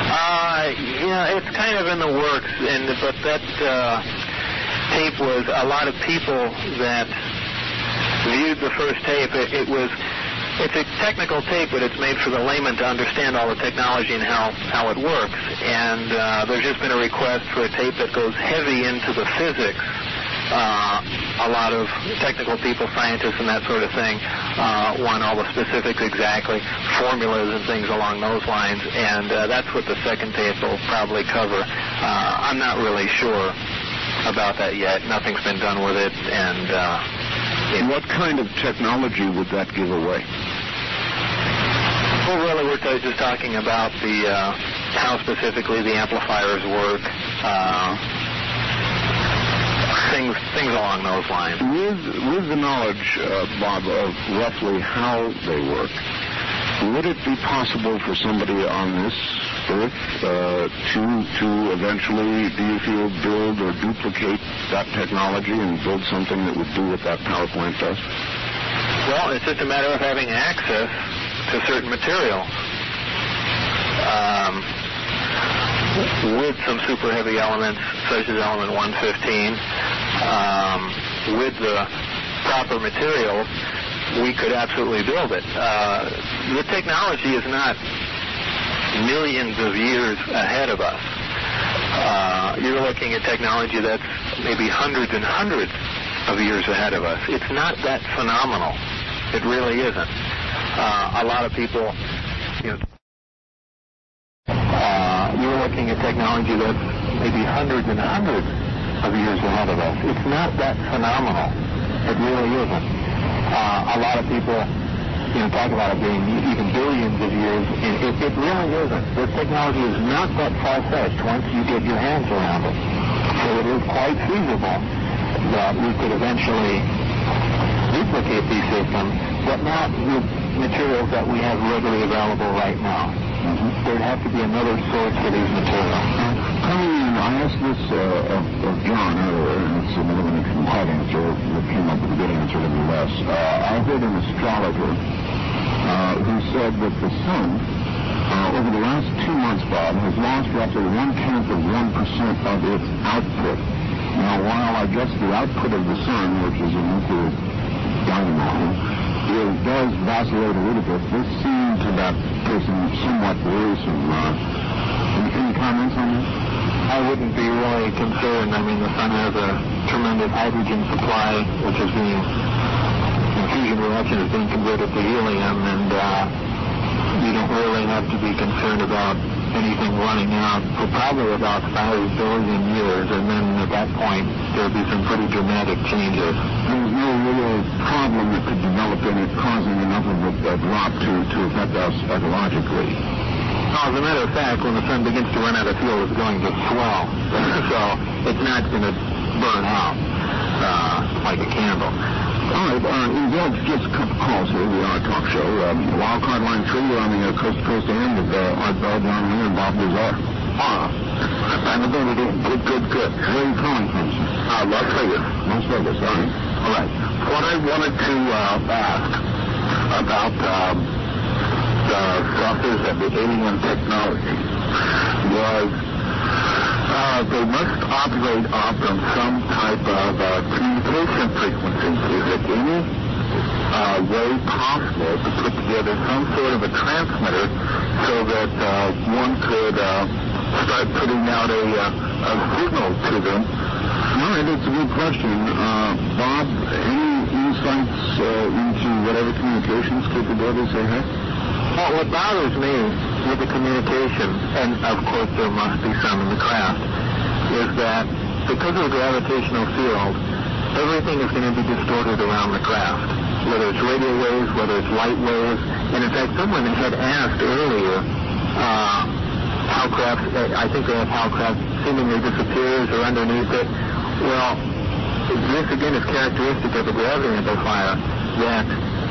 Uh, yeah, it's kind of in the works, and but that uh, tape was a lot of people that viewed the first tape. It, it was, it's a technical tape, but it's made for the layman to understand all the technology and how, how it works. And uh, there's just been a request for a tape that goes heavy into the physics. Uh, a lot of technical people, scientists and that sort of thing, uh, want all the specifics exactly, formulas and things along those lines, and uh, that's what the second tape will probably cover. Uh, I'm not really sure about that yet. Nothing's been done with it, and uh, it, what kind of technology would that give away? Well, really, we're t- just talking about the uh, how specifically the amplifiers work. Uh, Things, things along those lines. With, with the knowledge, uh, Bob, of roughly how they work, would it be possible for somebody on this earth uh, to to eventually, do you feel, build or duplicate that technology and build something that would do what that power plant does? Well, it's just a matter of having access to certain materials. Um, with some super heavy elements, such as element one fifteen, um, with the proper materials, we could absolutely build it. Uh, the technology is not millions of years ahead of us. Uh, you're looking at technology that's maybe hundreds and hundreds of years ahead of us. It's not that phenomenal. It really isn't. Uh, a lot of people, you know, Uh, you're looking at technology that's maybe hundreds and hundreds of years ahead of us. It's not that phenomenal. It really isn't. Uh, a lot of people, you know, talk about it being even billions of years. And it, it really isn't. This technology is not that far-fetched once you get your hands around it. So it is quite feasible that we could eventually duplicate these systems, but not with materials that we have readily available right now. Mm-hmm. There'd have to be another source for these materials. Coming in, I asked this uh, of, of John earlier, and it's a bit of an incomplete answer that came up with a good answer nevertheless. Uh, I heard an astrologer uh, who said that the sun, uh, over the last two months, Bob, has lost roughly one-tenth of one percent of its output. Now, while I guess the output of the sun, which is a nuclear dynamo, it does vacillate a little bit, this seemed to that person somewhat worrisome. Uh, any, any comments on that? I wouldn't be really concerned. I mean, the sun has a tremendous hydrogen supply, which is being, in fusion reaction, is being converted to helium, and uh, you don't really have to be concerned about anything running out for probably about five billion years, and then at that point, there'll be some pretty dramatic changes. There's no real problem that could develop in it causing enough of a, a drop to, to affect us ecologically. As a matter of fact, when the sun begins to run out of fuel, it's going to swell. So it's not going to burn out uh, like a candle. All right, uh, indulge just a couple calls here. We are a talk show. Um, Wildcard Line three, you're on the uh, coast-to-coast end with uh, Art Bell, John Lee, and Bob Lazar. Ah, I'm a baby. Good, good, good. Where are you calling from, sir? Uh, Las Vegas. Las Vegas, all right. All right. What I wanted to uh, ask about um, the saucers and the alien technology was uh, they must operate off of some type of uh, communication frequency. Is it any uh, way possible to put together some sort of a transmitter so that uh, one could uh, start putting out a, uh, a signal to them? All right, that's a good question. Uh, Bob, any insights uh, into whatever communications capabilities they have? Well, what bothers me with the communication, and of course there must be some in the craft, is that because of the gravitational field, everything is going to be distorted around the craft, whether it's radio waves, whether it's light waves. And in fact, someone had asked earlier uh, how craft, I think they have how craft seemingly disappears or underneath it. Well, this again is characteristic of the gravity amplifier, that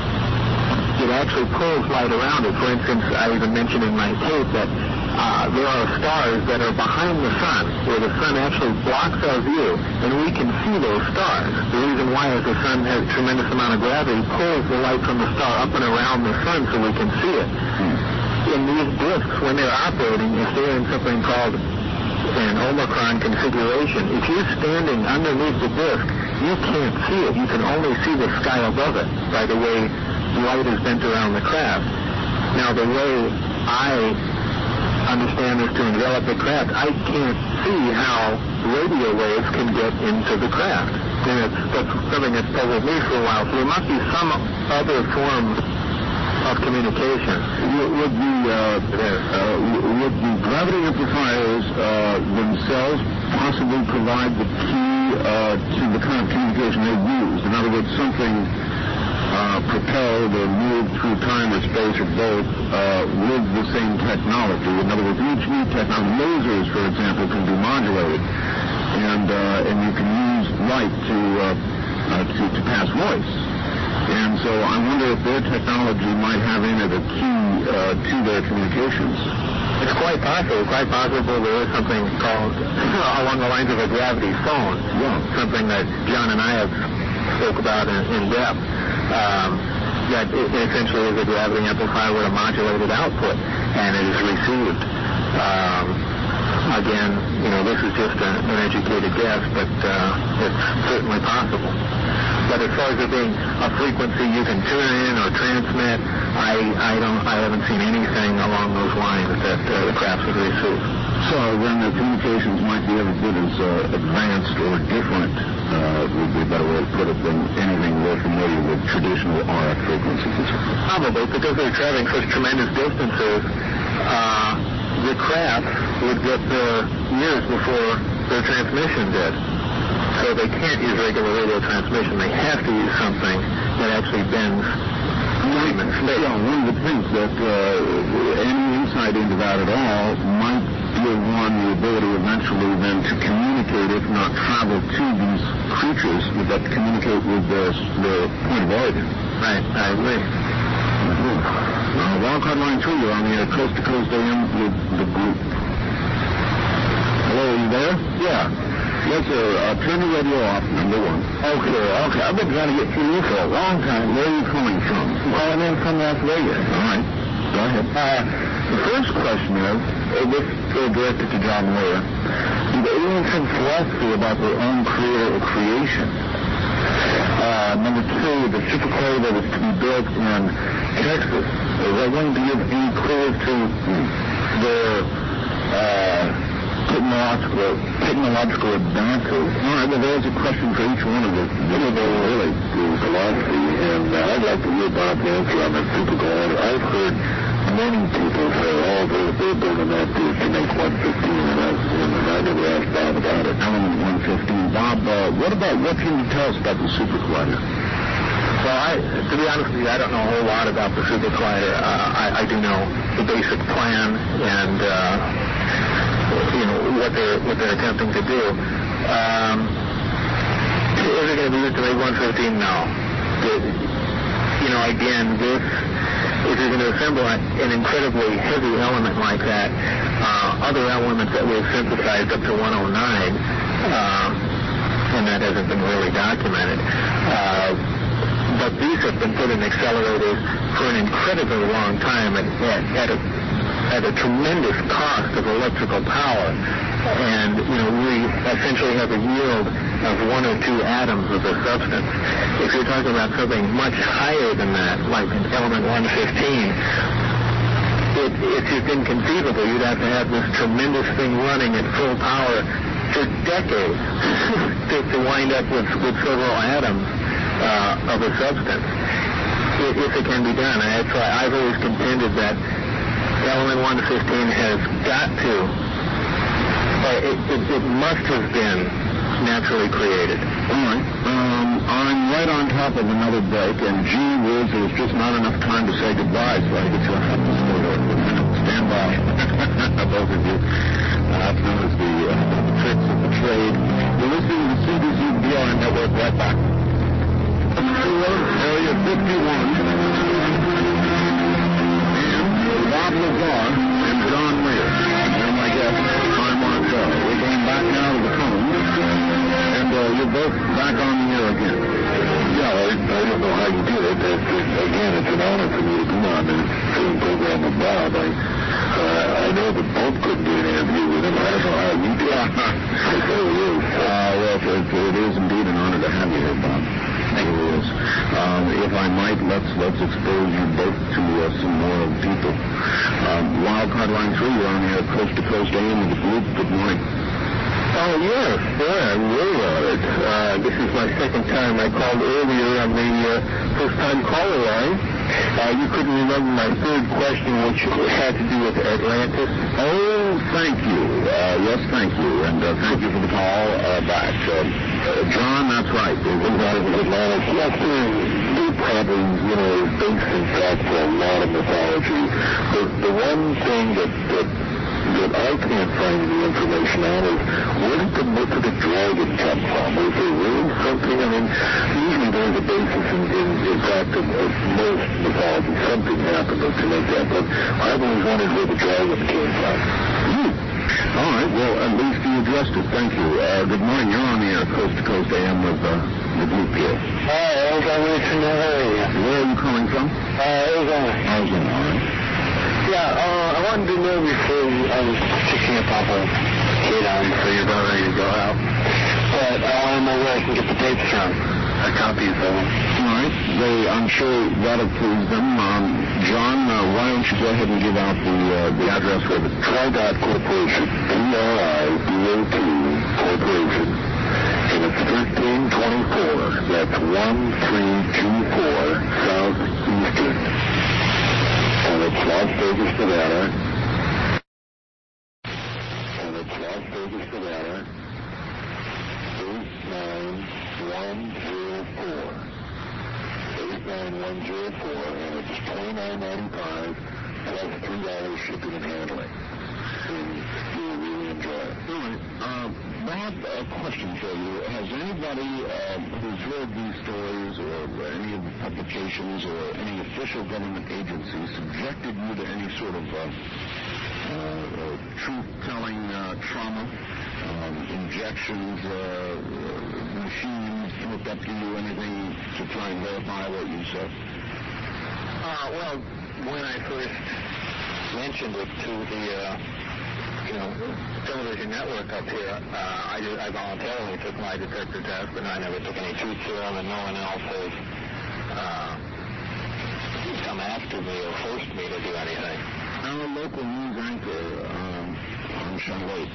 it actually pulls light around it. For instance, I even mentioned in my tape that uh, there are stars that are behind the sun, where the sun actually blocks our view, and we can see those stars. The reason why is the sun has a tremendous amount of gravity, pulls the light from the star up and around the sun so we can see it. in these discs, when they're operating, if they're in something called an Omicron configuration, if you're standing underneath the disc, you can't see it. You can only see the sky above it by the way light is bent around the craft. Now, the way I understand this to envelop the craft, I can't see how radio waves can get into the craft. And it's, that's something that's puzzled me for a while. So there must be some other form of communication. Would the, uh, uh, would the gravity amplifiers uh, themselves possibly provide the key uh, to the kind of communication they use? In other words, something uh, propelled or moved through time or space or both uh, with the same technology. In other words, each new technology, lasers, for example, can be modulated, and uh, and you can use light to uh, uh, to, to pass voice. And so I wonder if their technology might have in it a key uh, to their communications. It's quite possible. Quite possible there is something called, along the lines of a gravity phone, yeah. something that John and I have spoke about in, in depth, um, that it essentially is a gravity amplifier with a modulated output, and it is received. Um, again, you know, this is just a, an educated guess, but uh, it's certainly possible. But as far as it being a frequency you can tune in or transmit, I, I don't, I haven't seen anything along those lines that uh, the crafts would receive. So then the communications might be every bit as uh, advanced or different, uh, would be a better way to put it, than anything we're familiar with traditional R F frequencies. Probably, because they're traveling such tremendous distances, uh, the craft would get there years before their transmission did. So they can't use regular radio transmission. They have to use something that actually bends time and space. Yeah, one would think that uh, any insight into that at all might give one the ability eventually then to communicate, if not travel to these creatures, that communicate with their, their point of origin. Right, I agree. Mm-hmm. Now, Wildcard Line two, you're on the uh, Coast to Coast A M with the group. Hello, are you there? Yeah. Yes, sir. Uh, turn the radio off, number one. Okay, okay. I've been trying to get through you for a long time. Where are you coming from? I'm calling in from Las Vegas. All right. Go ahead. Uh, the first question is, uh, this is directed to John Lear. Do the aliens have philosophy about their own creator or creation? Uh, number two, the supercluster that is to be built in Texas, is that going to give any clues to their uh, technological, technological advances? All right, well, there's a question for each one of us. Really, really do philosophy, and uh, I'd like to hear Bob's answer on that supercluster. I've heard many people say, oh, they're, they're building that to, to make one fifteen, and I, and I never asked Bob about it. Element one fifteen. Bob, uh, what about, what can you tell us about the Super Collider? Well, I, to be honest with you, I don't know a whole lot about the Super Collider. Uh, I, I do know the basic plan and, uh, you know, what they're, what they're attempting to do. Um, is it going to be used to make one fifteen? No. It, you know, again, this, if you're going to assemble an incredibly heavy element like that, uh, other elements that we've synthesized up to one oh nine, uh, and that hasn't been really documented, uh, but these have been put in accelerators for an incredibly long time at, at, at, a, at a tremendous cost of electrical power. And, you know, we essentially have a yield of one or two atoms of the substance. If you're talking about something much higher than that, like an element one fifteen, it, it's just inconceivable. You'd have to have this tremendous thing running at full power for decades to, to wind up with, with several atoms uh, of a substance, if, if it can be done. And that's why I've always contended that element one fifteen has got to, uh, it, it, it must have been naturally created. All right. Um, I'm right on top of another break, and gee whiz, there's just not enough time to say goodbye, so I get to have to stay there. Stand by, both of you. Uh, that's known as the uh, tricks of the trade. You're listening to the C B C B R Network. Right back. Area fifty-one. And Bob Lazar and John Lear. They're my guests. I'm Mark Bell. We're going back now to the phone. And uh, you're both back on the air again. Yeah, I, I don't know how you did it. It's, it. Again, it's an honor for me to be on the same program with Bob. I, uh, I know that Bob couldn't do an interview with him. I don't know how you did it. It really is. Uh, well, it, it is indeed an honor to have you here, Bob. It really is. Um, if I might, let's let's expose you both to uh, some more people. Um, Wildcard Line three, you're on the Coast to Coast A M with the group. Good morning. Oh, yes, yeah, I'm really honored. Uh, this is my second time. I called earlier on the uh, first-time caller line. Uh, you couldn't remember my third question, which had to do with Atlantis. Oh, thank you. Uh, yes, thank you. And uh, thank you for the call uh, back. Uh, uh, John, that's right. It was Atlantis. Yes, it probably, you know, is based, in fact, on a lot of mythology. The, the one thing that... that that I can't find the information on is where did the myth of the dragon come from? Was there really something? I mean, usually there's a basis in, in, in fact, of, of most mythology. Something happened to make that, but I've always wondered where the dragon came from. Hmm. All right, well, at least you addressed it. Thank you. Uh, good morning. You're on the air, Coast to Coast A M with uh, the group here. Hi, Arizona, Area. Where are you calling from? Uh, Arizona. Arizona, all right. Yeah, uh, I wanted to know before I was fixing up off a kid on so you're about ready to go out. But I want to know where I can get the tapes from. A copy of them. All right. They, I'm sure that'll please them. Um, John, uh, why don't you go ahead and give out the uh, the address for the Tri-Dot Corporation, T R I D O T Corporation, and it's thirteen twenty-four. That's one three two four South Eastern. And it's Las Vegas, Nevada. And it's Las Vegas, Nevada. eight nine one zero four. eight nine one zero four. And it's twenty-nine ninety-five plus three dollars shipping and handling. And you'll really enjoy it. All right. Uh, Bob, a question for you. Has anybody uh, who's heard these stories or any of the publications or any official government agency subjected you to any sort of uh, uh, truth-telling uh, trauma, um, injections, uh, machines hooked up to you, anything to try and verify what you said? Uh, well, when I first mentioned it to the... Uh, you know, television network up here, uh, I, did, I voluntarily took my detector test, but I never took any truth serum, and no one else has uh, come after me or forced me to do anything. Our local news anchor, um, on Charlotte,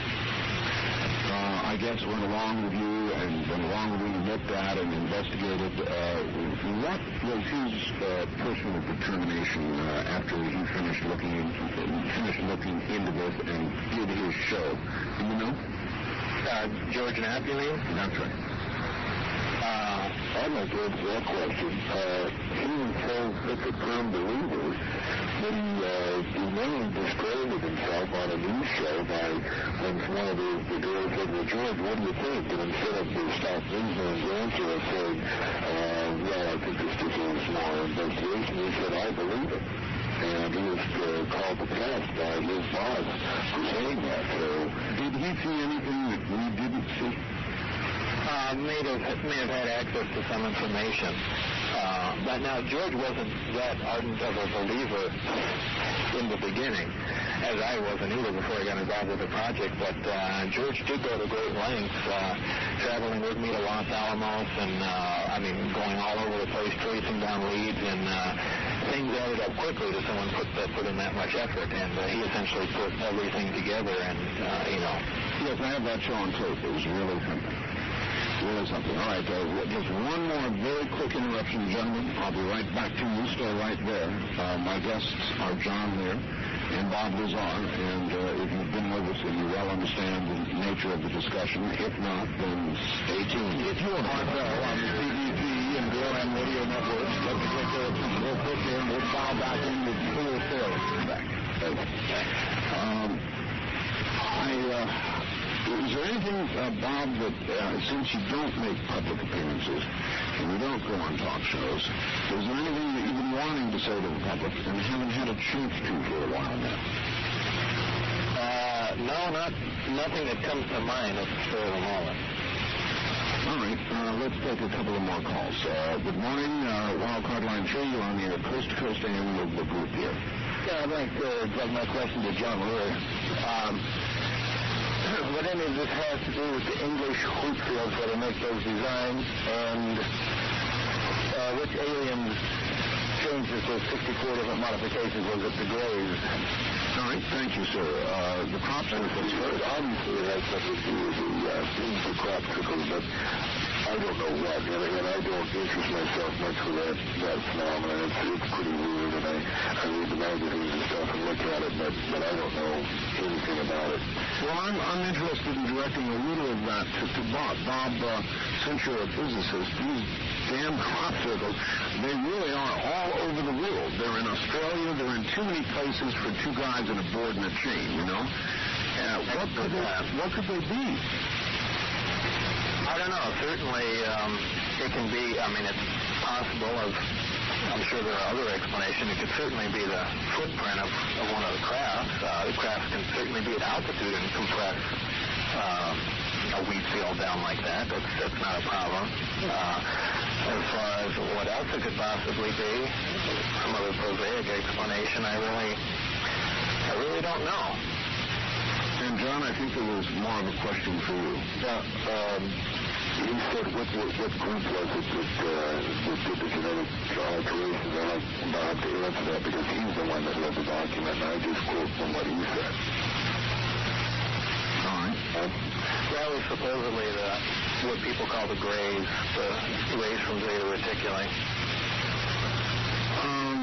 uh, I guess went along with you and went along with you and looked at and investigated. Uh, what was his uh, personal determination uh, after he finished looking in, finished looking into this and did his show? Do you know? Uh, George Knapp, you mean? That's right. Uh, I'd like to answer that question. Uh, he was so such a firm believer that he, uh, he mainly discredited himself on a news show by when one of the, the girls said, well, George, what do you think? And instead of the Stock Newsman's answer, I said, uh, well, I think this deserves more investigation. He said, I believe it. And he was uh, called to task by his boss for saying that. So, did he see anything that we didn't see? Uh, may have, may have had access to some information. Uh, but now, George wasn't that ardent of a believer in the beginning, as I wasn't either before I got involved with the project. But uh, George did go to great lengths, uh, traveling with me to Los Alamos and, uh, I mean, going all over the place, tracing down leads, and uh, things added up quickly to someone put, that put in that much effort. And uh, he essentially put everything together and, uh, you know. Yes, I have that show on tape. It was really something. Really something. All right, uh, just one more very quick interruption, gentlemen. I'll be right back to you. Stay right there. Uh, my guests are John Lear and Bob Lazar, and uh, if you've been with us and you well understand the nature of the discussion, if not, then stay tuned. If you want to Bell on the C B C and B L M radio networks, let's get there real quick here, and we'll file back in with full sales. Back. Um, I... Uh, Is there anything, uh, Bob, that uh, since you don't make public appearances and you don't go on talk shows, is there anything that you've been wanting to say to the public and haven't had a chance to for a while now? Uh, no, not nothing that comes to mind at the moment. All right. Uh, let's take a couple of more calls. Uh, good morning, uh, Wildcard Line three. You're on the Coast to Coast A M with the group here. Yeah, I'd like to direct my question to John Lure. Um, what any of this has to do with the English wheat fields where they make those designs, and uh, which aliens changed it to sixty-four different modifications? Was it the Grays? All right, thank you, sir. Uh, the crop circles first. Obviously, it has something to do with the, uh, the crop circles, but I don't know what, and, and I don't interest myself much with that, that phenomenon. It's, it's pretty weird, and I, I read the magazines and stuff and look at it, but, but I don't know anything about it. Well, I'm, I'm interested in directing a little of that to, to Bob. Bob, uh, since you're a physicist, these damn crop circles, they really are all over the world. They're in Australia. They're in too many places for two guys in a board and a chain, you know? Uh, what, could they, what could they be? I don't know. Certainly, um, it can be, I mean, it's possible of, I'm sure there are other explanations. It could certainly be the footprint of, of one of the crafts. Uh, the crafts can certainly be at altitude and compress um, a wheat field down like that. That's, that's not a problem. Uh, as far as what else it could possibly be, some other prosaic explanation, I really, I really don't know. And, John, I think there was more of a question for you. Yeah, um, he said what, what, what group was it that, uh, that did the genetic alterations? I'd like Bob to answer that because he's the one that read the document, and I just quote from what he said. All right. Um, that was supposedly the, what people call the Grays, the rays from Zeta Reticuli. Um...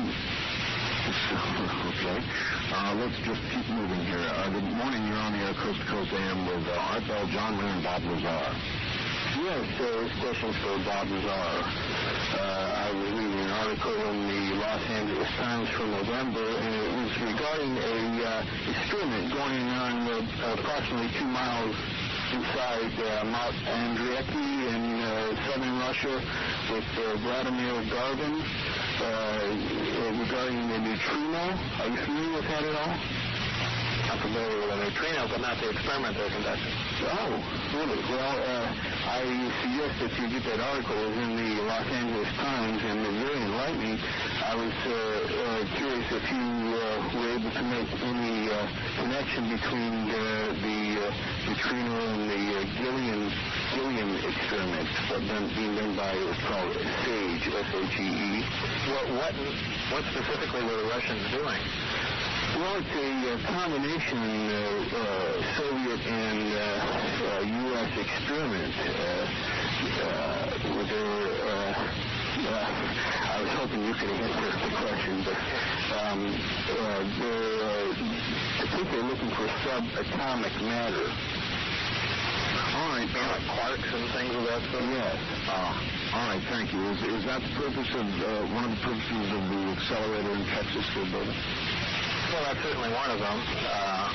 Okay. Uh, let's just keep moving here. Uh, good morning. You're on the air, Coast to Coast A M with uh, Art Bell, John Lure, and Bob Lazar. Yes, uh, this question's for Bob Lazar. Uh, I was reading an article in the Los Angeles Times from November, and it was regarding a uh, experiment going on uh, approximately two miles inside uh, Mount Andrieki in uh, southern Russia with uh, Vladimir Garvin uh, regarding the neutrino. Are you familiar with that at all? I'm familiar with the neutrino, but not the experiment they're conducting. Oh, really? Well, uh, I suggest that you get that article. It was in the Los Angeles Times, and it's very enlightening. I was uh, uh, curious if you uh, were able to make any uh, connection between uh, the uh, neutrino and the uh, Gilliam, Gilliam experiment, what done, being done by what's called SAGE, S A G E. What, what, what specifically were the Russians doing? Well, it's a uh, combination uh, uh, Soviet and uh, uh, U S experiment. Uh, uh, where they were, uh, uh, I was hoping you could answer the question, but um, uh, they're, uh, I think they're looking for subatomic matter. All right. You know, like quarks and things of that sort? Yes. Uh, all right, thank you. Is, is that the purpose of, uh, one of the purposes of the accelerator in Texas for building? Well, that's certainly one of them. Uh,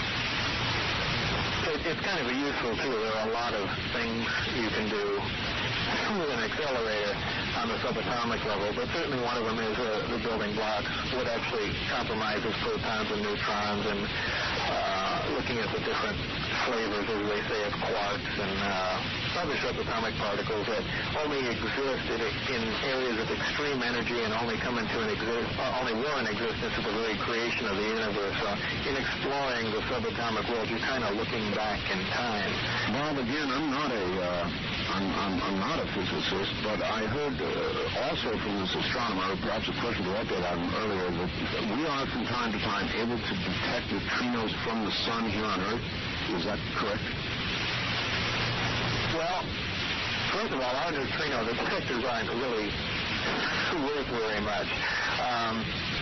it, it's kind of useful, too. There are a lot of things you can do with an accelerator on the subatomic level, but certainly one of them is uh, the building blocks, what actually compromises protons and neutrons, and uh, looking at the different flavors, as they say, of quarks and uh, other subatomic particles that only exist in, in areas of extreme energy and only come into an exist, uh, only were in existence at the very creation of the universe. So in exploring the subatomic world, you're kind of looking back in time. Well, again, I'm not a, uh, I'm, I'm, I'm not a physicist, but I heard uh, also from this astronomer, perhaps a person who updated on earlier, that we are from time to time able to detect neutrinos from the sun here on Earth. Is that correct? Well, first of all, our neutrino detectors aren't really worth very much. Um,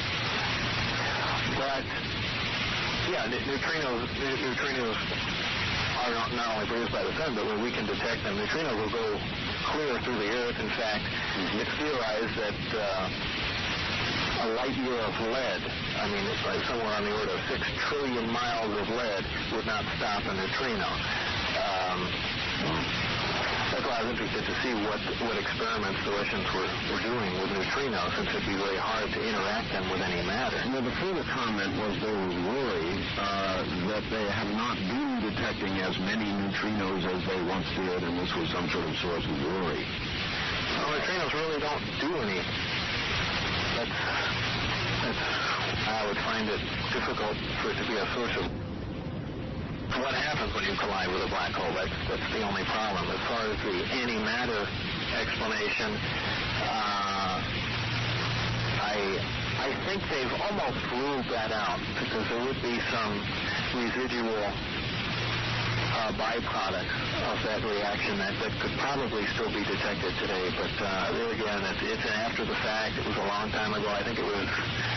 but, yeah, neutrinos, neutrinos are not, not only produced by the sun, but when we can detect them, neutrinos will go clear through the Earth. In fact, mm-hmm. it's theorized that uh, a light year of lead, I mean, it's like somewhere on the order of six trillion miles of lead would not stop a neutrino. Um, of why I was interested to see what what experiments the Russians were, were doing with neutrinos, since it'd be very hard to interact them with any matter. Well, the further comment was they were worried uh, that they have not been detecting as many neutrinos as they once did, and this was some sort of source of worry. Well, neutrinos really don't do any. That's, that's, I would find it difficult for it to be a source of. What happens when you collide with a black hole? That's, that's the only problem. As far as the antimatter explanation, uh, I I think they've almost ruled that out, because there would be some residual uh, byproducts of that reaction that, that could probably still be detected today. But uh, there again, it's, it's after the fact. It was a long time ago. I think it was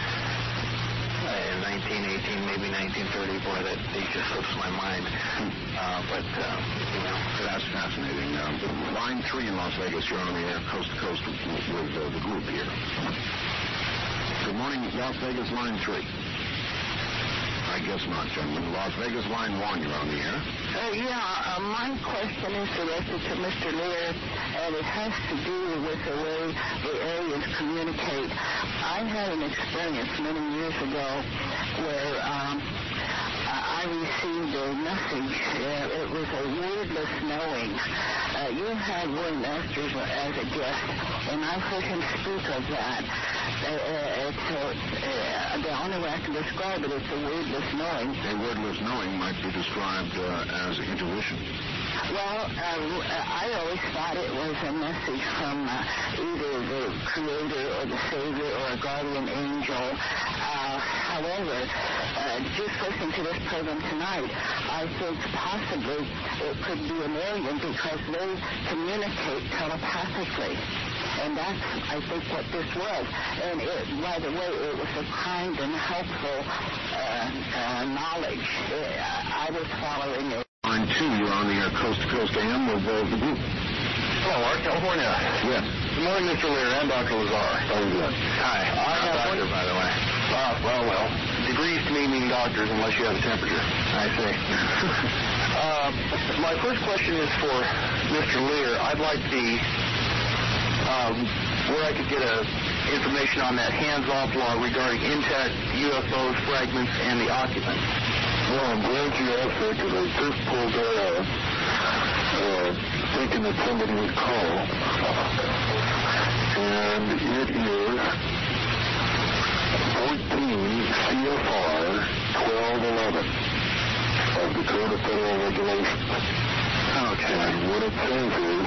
in nineteen eighteen, maybe nineteen thirty. Boy, that it just slips my mind. Uh, but, uh, you know. That's fascinating. Uh, line three in Las Vegas, you're on the air coast to coast with, with uh, the group here. Good morning, Las Vegas, line three. I guess not, gentlemen. Las Vegas, line one, you're on the air. Uh, yeah, uh, my question is directed to Mister Lear, and it has to do with the way the aliens communicate. I had an experience many years ago where um, I received a message. Uh, it was a wordless knowing. Uh, you had William Masters as a guest, and I heard him speak of that. Uh, uh, it's, uh, uh, the only way I can describe it is a wordless knowing. A wordless knowing might be described uh, as intuition. Well, uh, I always thought it was a message from uh, either the Creator or the Savior or a guardian angel. Uh, however, uh, just listening to this program tonight, I think possibly it could be an alien because they communicate telepathically. And that's, I think, what this was. And it, by the way, it was a kind and helpful uh, uh, knowledge. It, I was following it. Line two, you're on the air coast to coast A M with uh, the group. Hello, Art, California. Yes. Good morning, Mister Lear and Doctor Lazar. How are you doing? Hi. I have doctor, by the way. Ah, well, well. Degrees to me mean doctors unless you have a temperature. I see. uh, my first question is for Mister Lear. I'd like the um, where I could get a information on that hands-off law regarding intact U F Os, fragments, and the occupants. Well, I'm glad you asked that because I just pulled that out, uh, thinking that somebody would call. And it is fourteen C F R twelve eleven of the Code of Federal Regulations. Okay. And what it says is,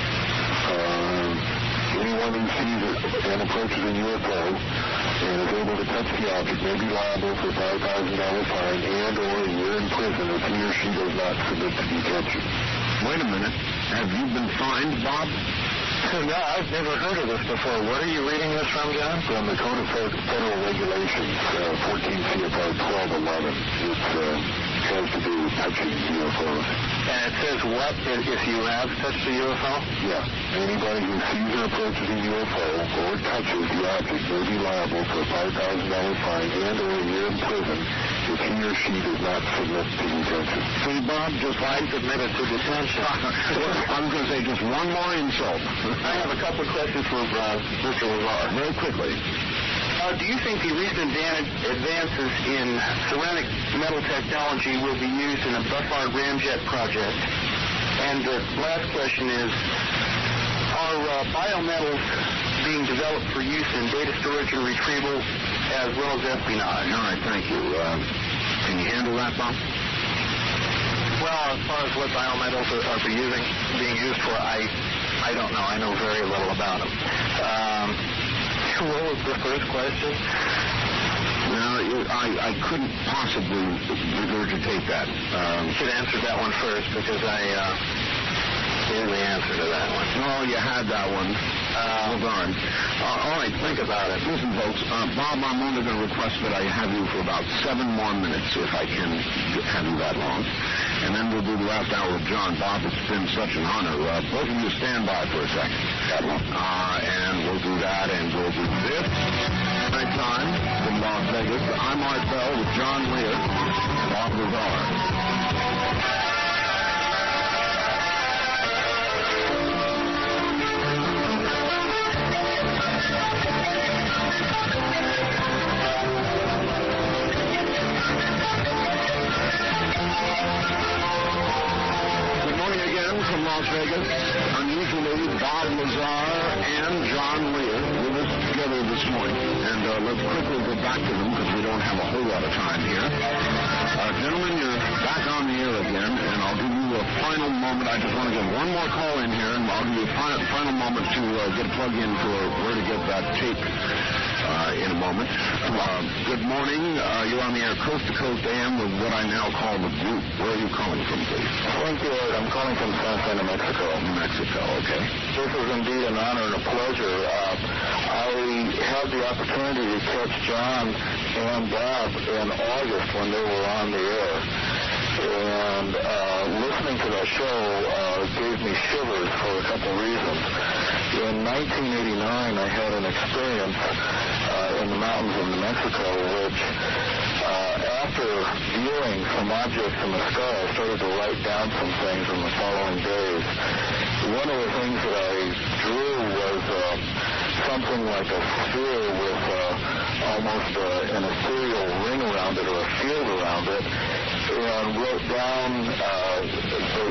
uh, anyone who sees and approaches a U F O and is able to touch the object may be liable for a five thousand dollars fine and or a year in prison if he or she does not submit to detention. Wait a minute. Have you been fined, Bob? No, I've never heard of this before. What are you reading this from, John? From the Code of Federal Regulations, uh, fourteen C F R twelve eleven. It uh, has to do with touching U F Os. And it says what if, if you have touched a U F O? Yeah. Anybody who sees or approaches a U F O or touches the object may be liable for a five thousand dollars fine and or a year in prison if he or she does not submit to detention. See, Bob, just I submitted to detention. I was going to say just one more insult. I have a couple of questions for uh, Mister Lazar. Very quickly. Uh, do you think the recent advances in ceramic metal technology will be used in the Buffard Ramjet project? And the last question is, are uh, biometals being developed for use in data storage and retrieval as well as espionage? All right, thank you. Uh, can you handle that, Bob? Well, as far as what biometals are, are using, being used for, I I don't know. I know very little about them. Um, what was the first question? Well, I, I couldn't possibly regurgitate that. Um, you should answer that one first because I uh, knew the answer to that one. Oh, you had that one. Uh, Hold on. Uh, all right, think about it. Listen, folks, uh, Bob, I'm only going to request that I have you for about seven more minutes, if I can have you that long. And then we'll do the last hour with John. Bob, it's been such an honor. Uh, both of you stand by for a second. Uh, and we'll do that, and we'll do this. Night time from Las Vegas. I'm Art Bell with John Lear and Bob Lazar. Las Vegas. Unusually, Bob Lazar and John Lear with us together this morning. And uh, let's quickly go back to them because we don't have a whole lot of time here. Uh, gentlemen, you're back on the air again, and I'll give you a final moment. I just want to get one more call in here, and I'll give you a final, final moment to uh, get plugged in for where to get that tape uh, in a moment. Uh, good morning. Uh, you're on the air Coast to Coast A M with what I now call the group. Where are you calling from, please? Thank you, Ed. I'm calling from San Juan, New Mexico. New Mexico, okay. This is indeed an honor and a pleasure. Uh, I had the opportunity to catch John and Bob in August when they were on the air. And uh, listening to that show uh, gave me shivers for a couple reasons. In nineteen eighty-nine, I had an experience uh, in the mountains of New Mexico, which uh, after viewing some objects in the sky, I started to write down some things in the following days. One of the things that I drew was uh, something like a sphere with uh, almost uh, an ethereal ring around it or a field around it, and wrote down uh, the,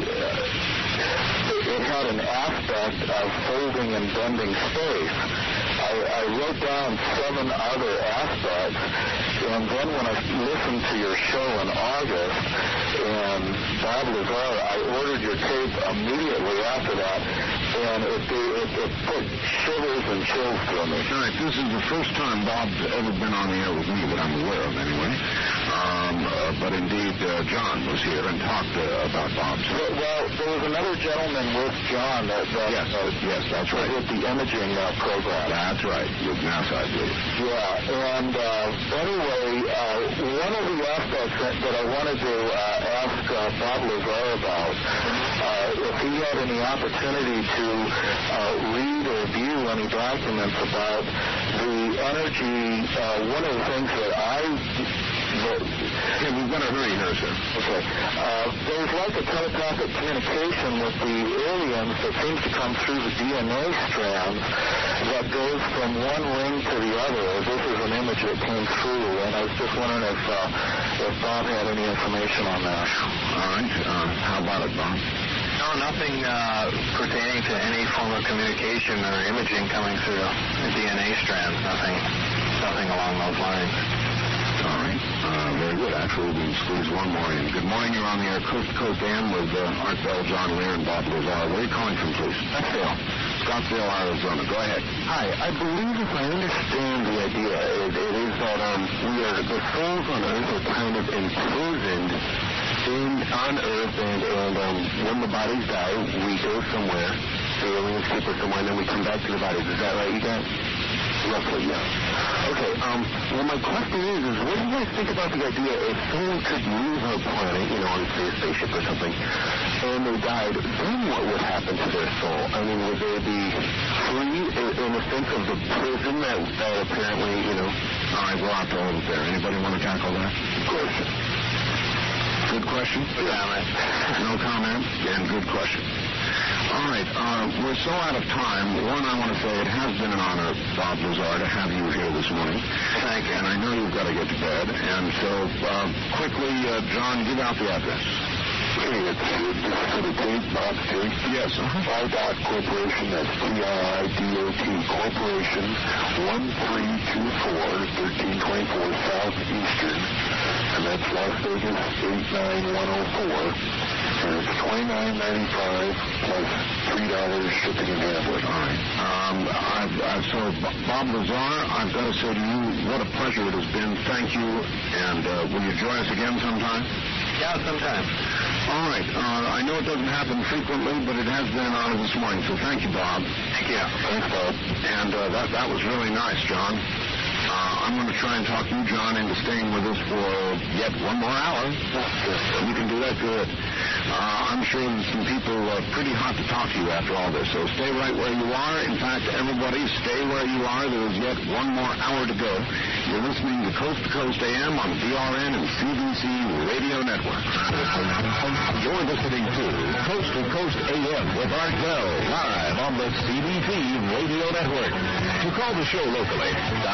uh, it had an aspect of folding and bending space. I, I wrote down seven other aspects, and then when I listened to your show in August, and Bob Lazar, I ordered your tape immediately after that, and it, it, it put shivers and chills through me. All right, this is the first time Bob's ever been on the air with me that I'm aware of, anyway. Um, uh, but indeed, uh, John was here and talked uh, about Bob's. Well, well, there was another gentleman with John that, that yes, uh, yes, that's right. With the imaging uh, program. That's right, with NASA, I believe. Yeah, and uh, anyway, uh, one of the aspects that, that I wanted to uh, ask uh, Bob Lazar about, uh, if he had any opportunity to uh, read or view any documents about the energy. Uh, one of the things that I Okay, we've got to hurry here, sir. Okay. Uh, there's like a telepathic communication with the aliens that seems to come through the D N A strands that goes from one ring to the other. This is an image that came through, and I was just wondering if, uh, if Bob had any information on that. All right. Uh, how about it, Bob? No, nothing uh, pertaining to any form of communication or imaging coming through the D N A strands. Nothing, nothing along those lines. All right. Uh, very good. Actually, we can squeeze one more in. Good morning. You're on the air Coast to Coast A M with uh, Art Bell, John Lear, and Bob Lazar. Where are you calling from, please? Scottsdale. Scottsdale, Arizona. Go ahead. Hi. I believe, if I understand the idea, it, it is that um, we are, the souls on Earth are kind of imprisoned in, on Earth, and, and um, when the bodies die, we go somewhere, the aliens keep us somewhere, and then we come back to the bodies. Is that right, you guys? Roughly, yeah. Okay, um, well, my question is, is what do you guys think about the idea if someone could leave our planet, you know, on, say, a spaceship or something, and they died, then what would happen to their soul? I mean, would they be free in, in the sense of the prison that, that apparently, you know... All right, we'll have to hold it there. Anybody want to tackle that? Of course. Good question. No comment. No comment, and good question. All right, uh, we're so out of time. One, I want to say it has been an honor, Bob Lazar, to have you here this morning. Thank you. And I know you've got to get to bed. And so, uh, quickly, uh, John, give out the address. Okay, it's uh, for the date, Bob J. Yes. Uh-huh. I-Dot Corporation, that's T R I D O T Corporation, one three two four, thirteen twenty-four Southeastern, and that's Las Vegas, eight nine one oh four. And it's twenty-nine ninety-five plus three dollars shipping and handling. All right. Um, I've, I've, so, Bob Lazar, I've got to say to you, what a pleasure it has been. Thank you. And uh, will you join us again sometime? Yeah, sometime. All right. Uh, I know it doesn't happen frequently, but it has been an honor this morning. So thank you, Bob. Thank you. Thanks, Bob. And uh, that, that was really nice, John. Uh, I'm going to try and talk you, John, into staying with us for yet one more hour. You can do that good. Uh, I'm sure there's some people uh, pretty hot to talk to you after all this, so stay right where you are. In fact, everybody, stay where you are. There is yet one more hour to go. You're listening to Coast to Coast A M on V R N and C B C Radio Network. You're listening to Coast to Coast A M with Art Bell, live on the C B C Radio Network. To call the show locally, dial three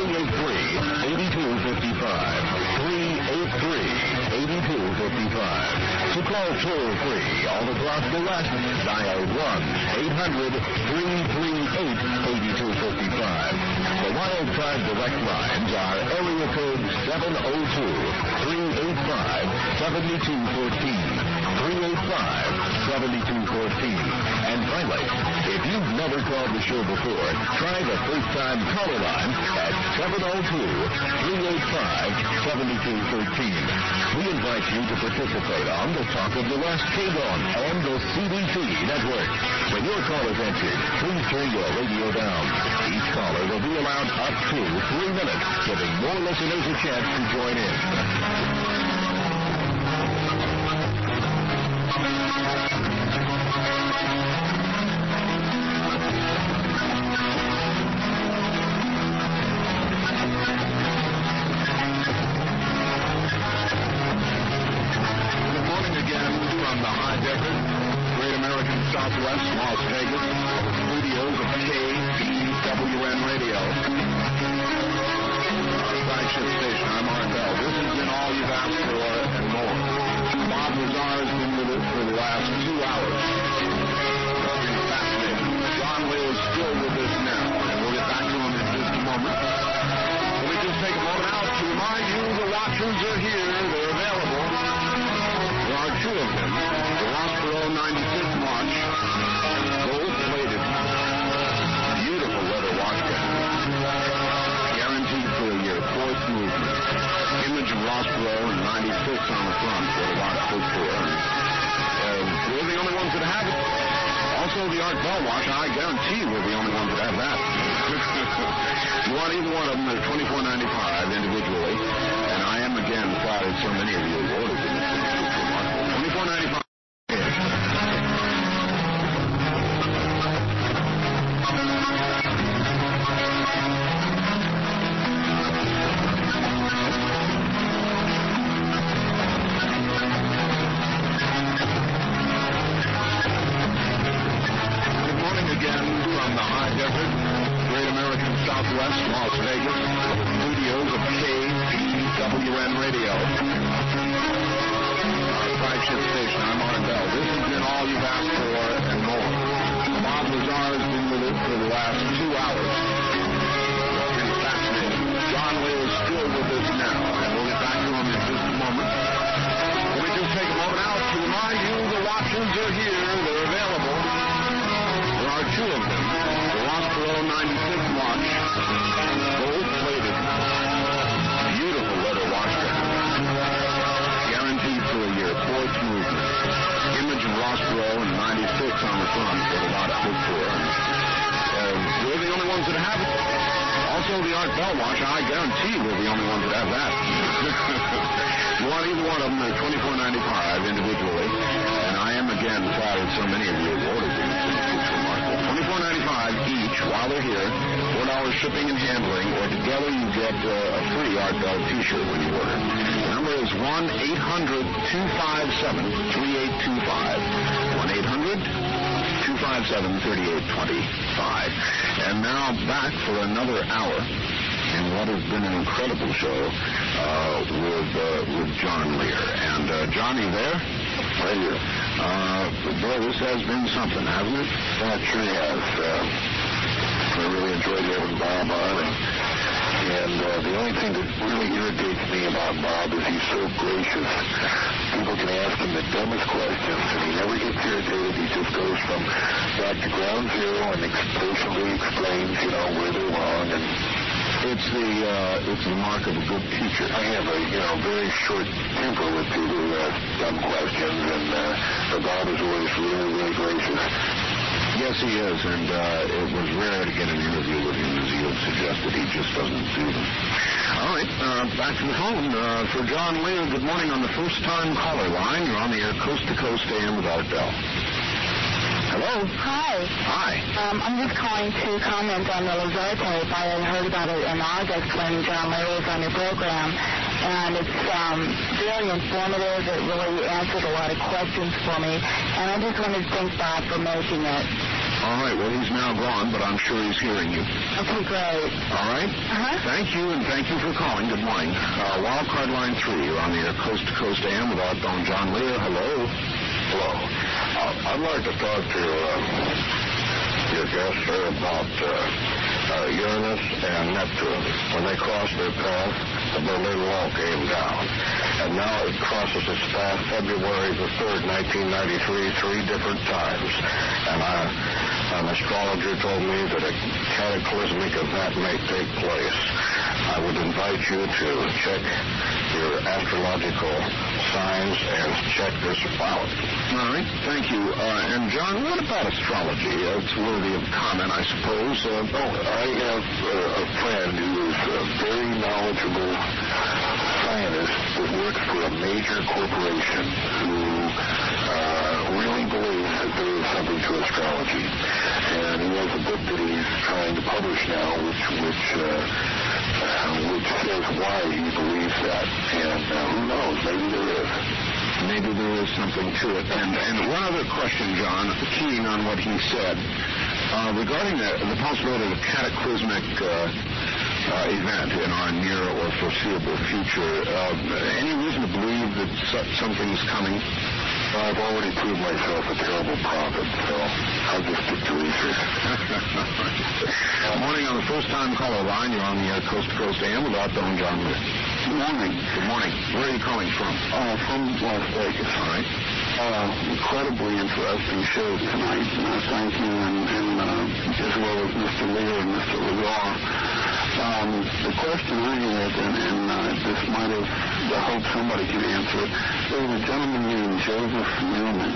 three eight three, eight two five five. three eight three, eight two five five. To call toll-free all across the West, dial one eight hundred, three three eight, eight two five five. The Wild Card direct lines are area code seven oh two, three eight five, seven two one four, three eight five, seven two one four. And finally, if you've never called the show before, try the first-time caller line at seven oh two, three eight five, seven two one four. We invite you to participate on the Talk of the West K-Don and the C D C network. When your call is answered, please turn your radio down. Each caller will be allowed up to three minutes, giving more listeners a chance to join in. Southwest, Las Vegas, studios of K B W N Radio. Our flagship station, I'm Art Bell. This has been all you've asked for and more. Bob Lazar has been with us for the last two hours. It's been fascinating. John Lee is still with us now, and we'll get back to him in just a moment. Let me just take a moment out to remind you the watchers are here. They're available. There are two of them. The Rossboro ninety-six watch, gold-plated, beautiful leather watch guarantee. Guaranteed for a year, fourth movement. Image of Rossboro and ninety-six on the front for the watch stood for. Uh, we're the only ones that have it. Also, the Art Bell watch, I guarantee we're the only ones that have that. You want either one of them, they're twenty-four ninety-five individually. And I am, again, flattered so many of you have ordered them. It's remarkable. twenty-four ninety-five. Southwest, Las Vegas, studios of K B W N Radio. Our flagship station, I'm Art Bell. This has been all you've asked for and more. Bob Lazar has been with us for the last two hours. It's been fascinating. John Lee is still with us now, and we'll get back to him in just a moment. Let me just take a moment out to remind you the watches are here. They're available. There are two of them. The Rossboro ninety-six watch, gold-plated, beautiful leather watch guaranteed for a year, fourth movement. Image of Rossboro and ninety-six on the front for the watch stood for. Uh, we're the only ones that have it. Also, the Art Bell watch, I guarantee we're the only ones that have that. You want either one of them, they're twenty-four ninety-five individually. And I am, again, flattered so many of you have ordered them. It's remarkable. twenty-four ninety-five each while they're here. four dollars shipping and handling, or together you get uh, a free Art Bell t-shirt when you order. The number is one eight hundred, two five seven, three eight two five. one eight hundred, two five seven, three eight two five. And now back for another hour in what has been an incredible show uh, with uh, with John Lear. And uh, John, you there? Right here. Uh, boy, this has been something, hasn't it? Yeah, it sure has. Uh, I really enjoyed having Bob on. And, and uh, the only thing that really irritates me about Bob is he's so gracious. People can ask him the dumbest questions, and he never gets irritated. He just goes from back to ground zero and ex- patiently explains, you know, where they're wrong. And It's the uh, it's the mark of a good teacher. I have a you know very short temper with people who ask dumb questions, and uh, Bob is always really really gracious. Yes, he is, and uh, it was rare to get an interview with him, as he had suggested. He just doesn't do them. All right, uh, back to the phone uh, for John Lear. Good morning on the first-time caller line. You're on the air coast to coast A M with Art Bell. Hello. Hi. Hi. Um, I'm just calling to comment on the Lazar tape. I had heard about it in August when John Lear was on your program, and it's um, very informative. It really answered a lot of questions for me, and I just wanted to thank Bob for making it. All right. Well, he's now gone, but I'm sure he's hearing you. Okay, great. All right. Uh-huh. Thank you, and thank you for calling. Good morning. Uh, Wild Card Line three, you're on the air Coast to Coast A M with Art Bone, John Lear. Hello. Hello. Uh, I'd like to talk to uh, your guest, sir, about uh, uh, Uranus and Neptune. When they crossed their path, the Berlin Wall came down. And now it crosses its path February the third, nineteen ninety-three, three different times. And I, an astrologer told me that a cataclysmic event may take place. I would invite you to check your astrological signs and check this out. All right, thank you. Uh, and, John, what about astrology? Uh, it's worthy of comment, I suppose. Uh, oh, I have uh, a friend who is a very knowledgeable scientist that works for a major corporation who uh, really believes that there is something to astrology. And he has a book that he's trying to publish now, which which uh, uh, which says why he believes that. And uh, who knows, maybe there is. Maybe there is something to it. And, and one other question, John, keying on what he said, uh, regarding the, the possibility of a cataclysmic uh, uh, event in our near or foreseeable future, uh, any reason to believe that something's coming? I've already proved myself a terrible prophet, so I'll just stick to research. Good morning on the first-time caller line. You're on the uh, Coast to Coast A M with Art Bone, John Lear. Good morning. Good morning. Where are you calling from? Uh, from Las Vegas. All right. Uh, incredibly interesting show tonight. Uh, thank you, and, and uh, as well as Mister Lear and Mister Lazar. Um, the question I had, and, and uh, this might have, I hope somebody can answer it. There was a gentleman named Joseph Newman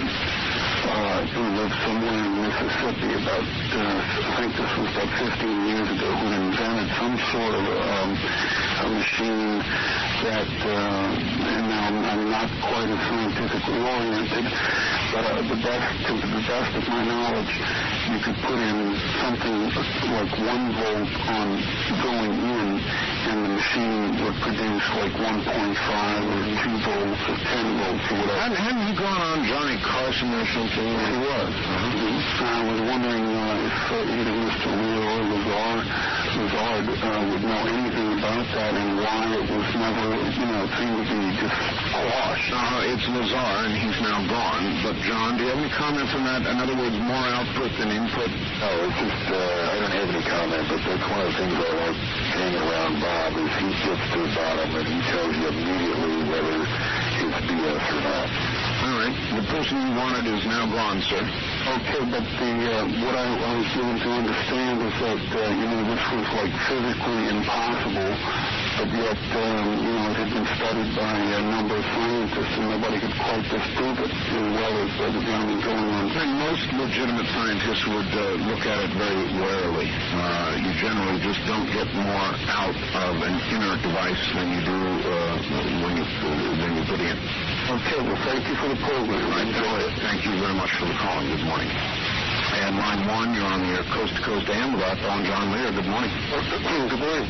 uh, who lived somewhere in Mississippi about, uh, I think this was about fifteen years ago, who invented some sort of um, a machine that, uh, and now I'm, I'm not quite as scientifically oriented, but uh, the best, to the best of my knowledge, you could put in something like one volt on going in, and the machine would produce like one point five or two volts or ten volts or whatever. Hadn't, hadn't you gone on Johnny Carson or something? He was. Uh-huh. I was wondering uh, if uh, either Mister Lear or Lazar, Lazard uh, would know anything about that and why it was never, you know, it seemed to be just squashed. Uh, it's Lazar, and he's now gone. But, John, do you have any comments on that? In other words, more output than input? Oh, it's just, uh, I don't have any comment, but that's one of the things I like hanging around Bob is he gets to the bottom and he tells you immediately whether it's B S or not. All right. The person you wanted is now gone, sir. Okay, but the uh, what I, I was given to understand is that, uh, you know, this was like physically impossible, but yet, um, you know, it had been studied by a number of scientists and nobody could quite disprove it as well as uh, the gentleman going on. And most legitimate scientists would uh, look at it very warily. Uh, you generally just don't get more out of an inert device than you do uh, when you uh, when you put it in. Okay, well, thank you for the program. I enjoy it. Thank you very much for the calling. Good morning. And line one, you're on the air Coast to Coast A M with Art Bone, John Lear. Good morning. Good morning.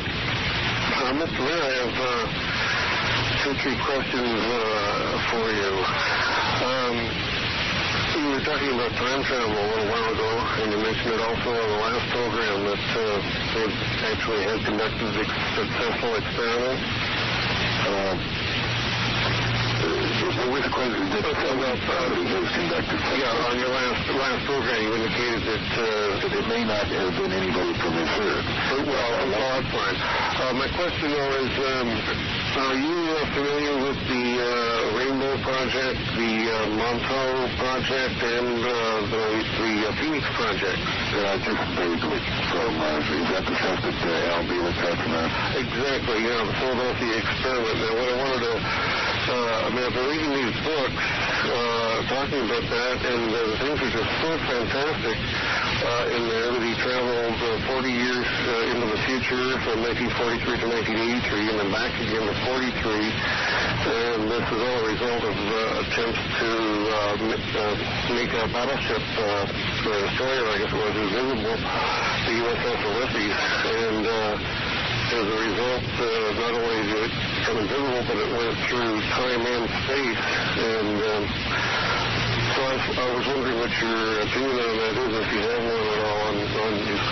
Uh, Mister Lear, I have uh, two, three questions uh, for you. Um, you were talking about time travel a little while ago, and you mentioned it also on the last program that uh, they actually had conducted successful experiments. Uh, Which question did it was conducted? Yeah, on your last last program, you indicated that uh, it may not have been anybody from this earth. Well, that's fine. Uh, my question, though, is um, are you uh, familiar with the uh, Rainbow Project, the uh, Montauk Project, and uh, the, the uh, Phoenix Project? Uh, just vaguely. From, uh, is that the stuff that uh, Al Bielek talks about? Exactly, yeah, the Philadelphia experiment. Now, what I wanted to Uh, I mean, I've been reading these books uh, talking about that, and uh, the things are just so fantastic uh, in there that he traveled uh, forty years uh, into the future from nineteen forty-three to nineteen eighty-three and then back again to forty-three. And this is all a result of uh, attempts to uh, m- uh, make a battleship, uh, or a destroyer, I guess it was, invisible, the U S S Ulysses. And uh, as a result, uh, not only did it become invisible, but it went through time and space. And um, so I, I was wondering what your opinion on that is, if you have one at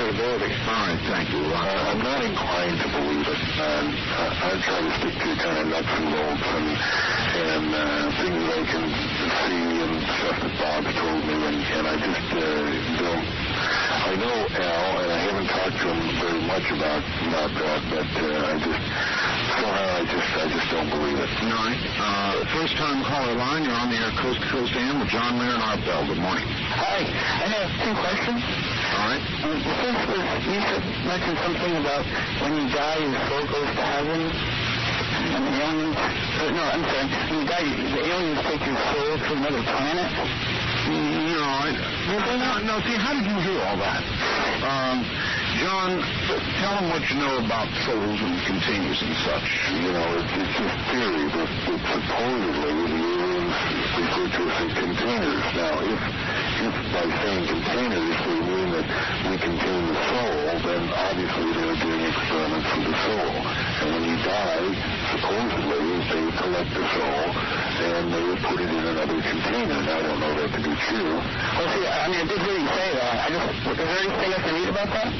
credibility. All right, thank you. Uh, I'm not inclined to believe it. Um, I, I try to stick to kind of nuts and bolts and, and uh, things I can see and stuff that Bob's told me, and, and I just uh, don't... I know Al, and I haven't talked to him very much about, about that, but uh, I just... Somehow I just, I just don't believe it. All right. Uh, first time caller line, you're on the air Coast to Coast A M with John Mayer and Art Bell. Good morning. Hi. I have two questions. All right. Um, the first was, you said, mentioned something about when you die, your soul goes to heaven. And the aliens, uh, no, I'm sorry, when you die, the aliens take your soul to another planet. No, I, no, no, see, how did you hear all that? Um, John, tell them what you know about souls and containers and such. You know, it's, it's just theory that, that supposedly the aliens refer to us as containers. Now, if, if by saying containers they mean that we contain the soul, then obviously they're doing experiments with the soul. And when you die, supposedly they collect the soul and they will put it in another container. Now, I don't know that to be true. Well, see, I mean, I did hear you say that. I just, is there anything I can read about that?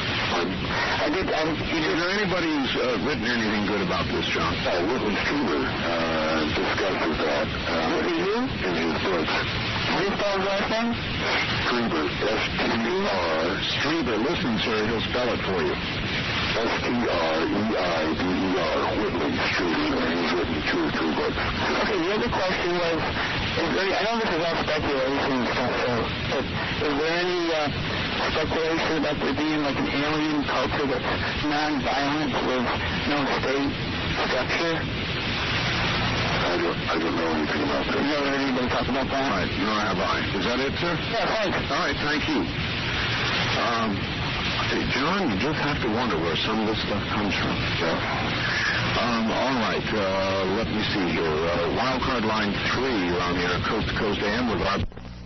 I did. I, is there anybody who's uh, written anything good about this, John? Uh, Whitley Strieber uh, discusses that. Uh, Whitley who? In his books. How do you spell his last name? Strieber. S T R. Strieber. Listen, sir, he'll spell it for you. S T R E I B E R. Whitley Strieber. And he's written two or three books. Okay, the other question was, is there, I know this is all speculation and stuff, so, but is there any uh, speculation about there being like an alien culture that's non-violent with no state structure? I don't, I don't know anything about that. You never heard anybody talk about that? Right, nor have I. Is that it, sir? Yeah, thanks. All right, thank you. Um, hey, John, you just have to wonder where some of this stuff comes from. Yeah. Um, all right, uh, let me see here. Uh, wildcard line three, you're on the air Coast to Coast A M with our...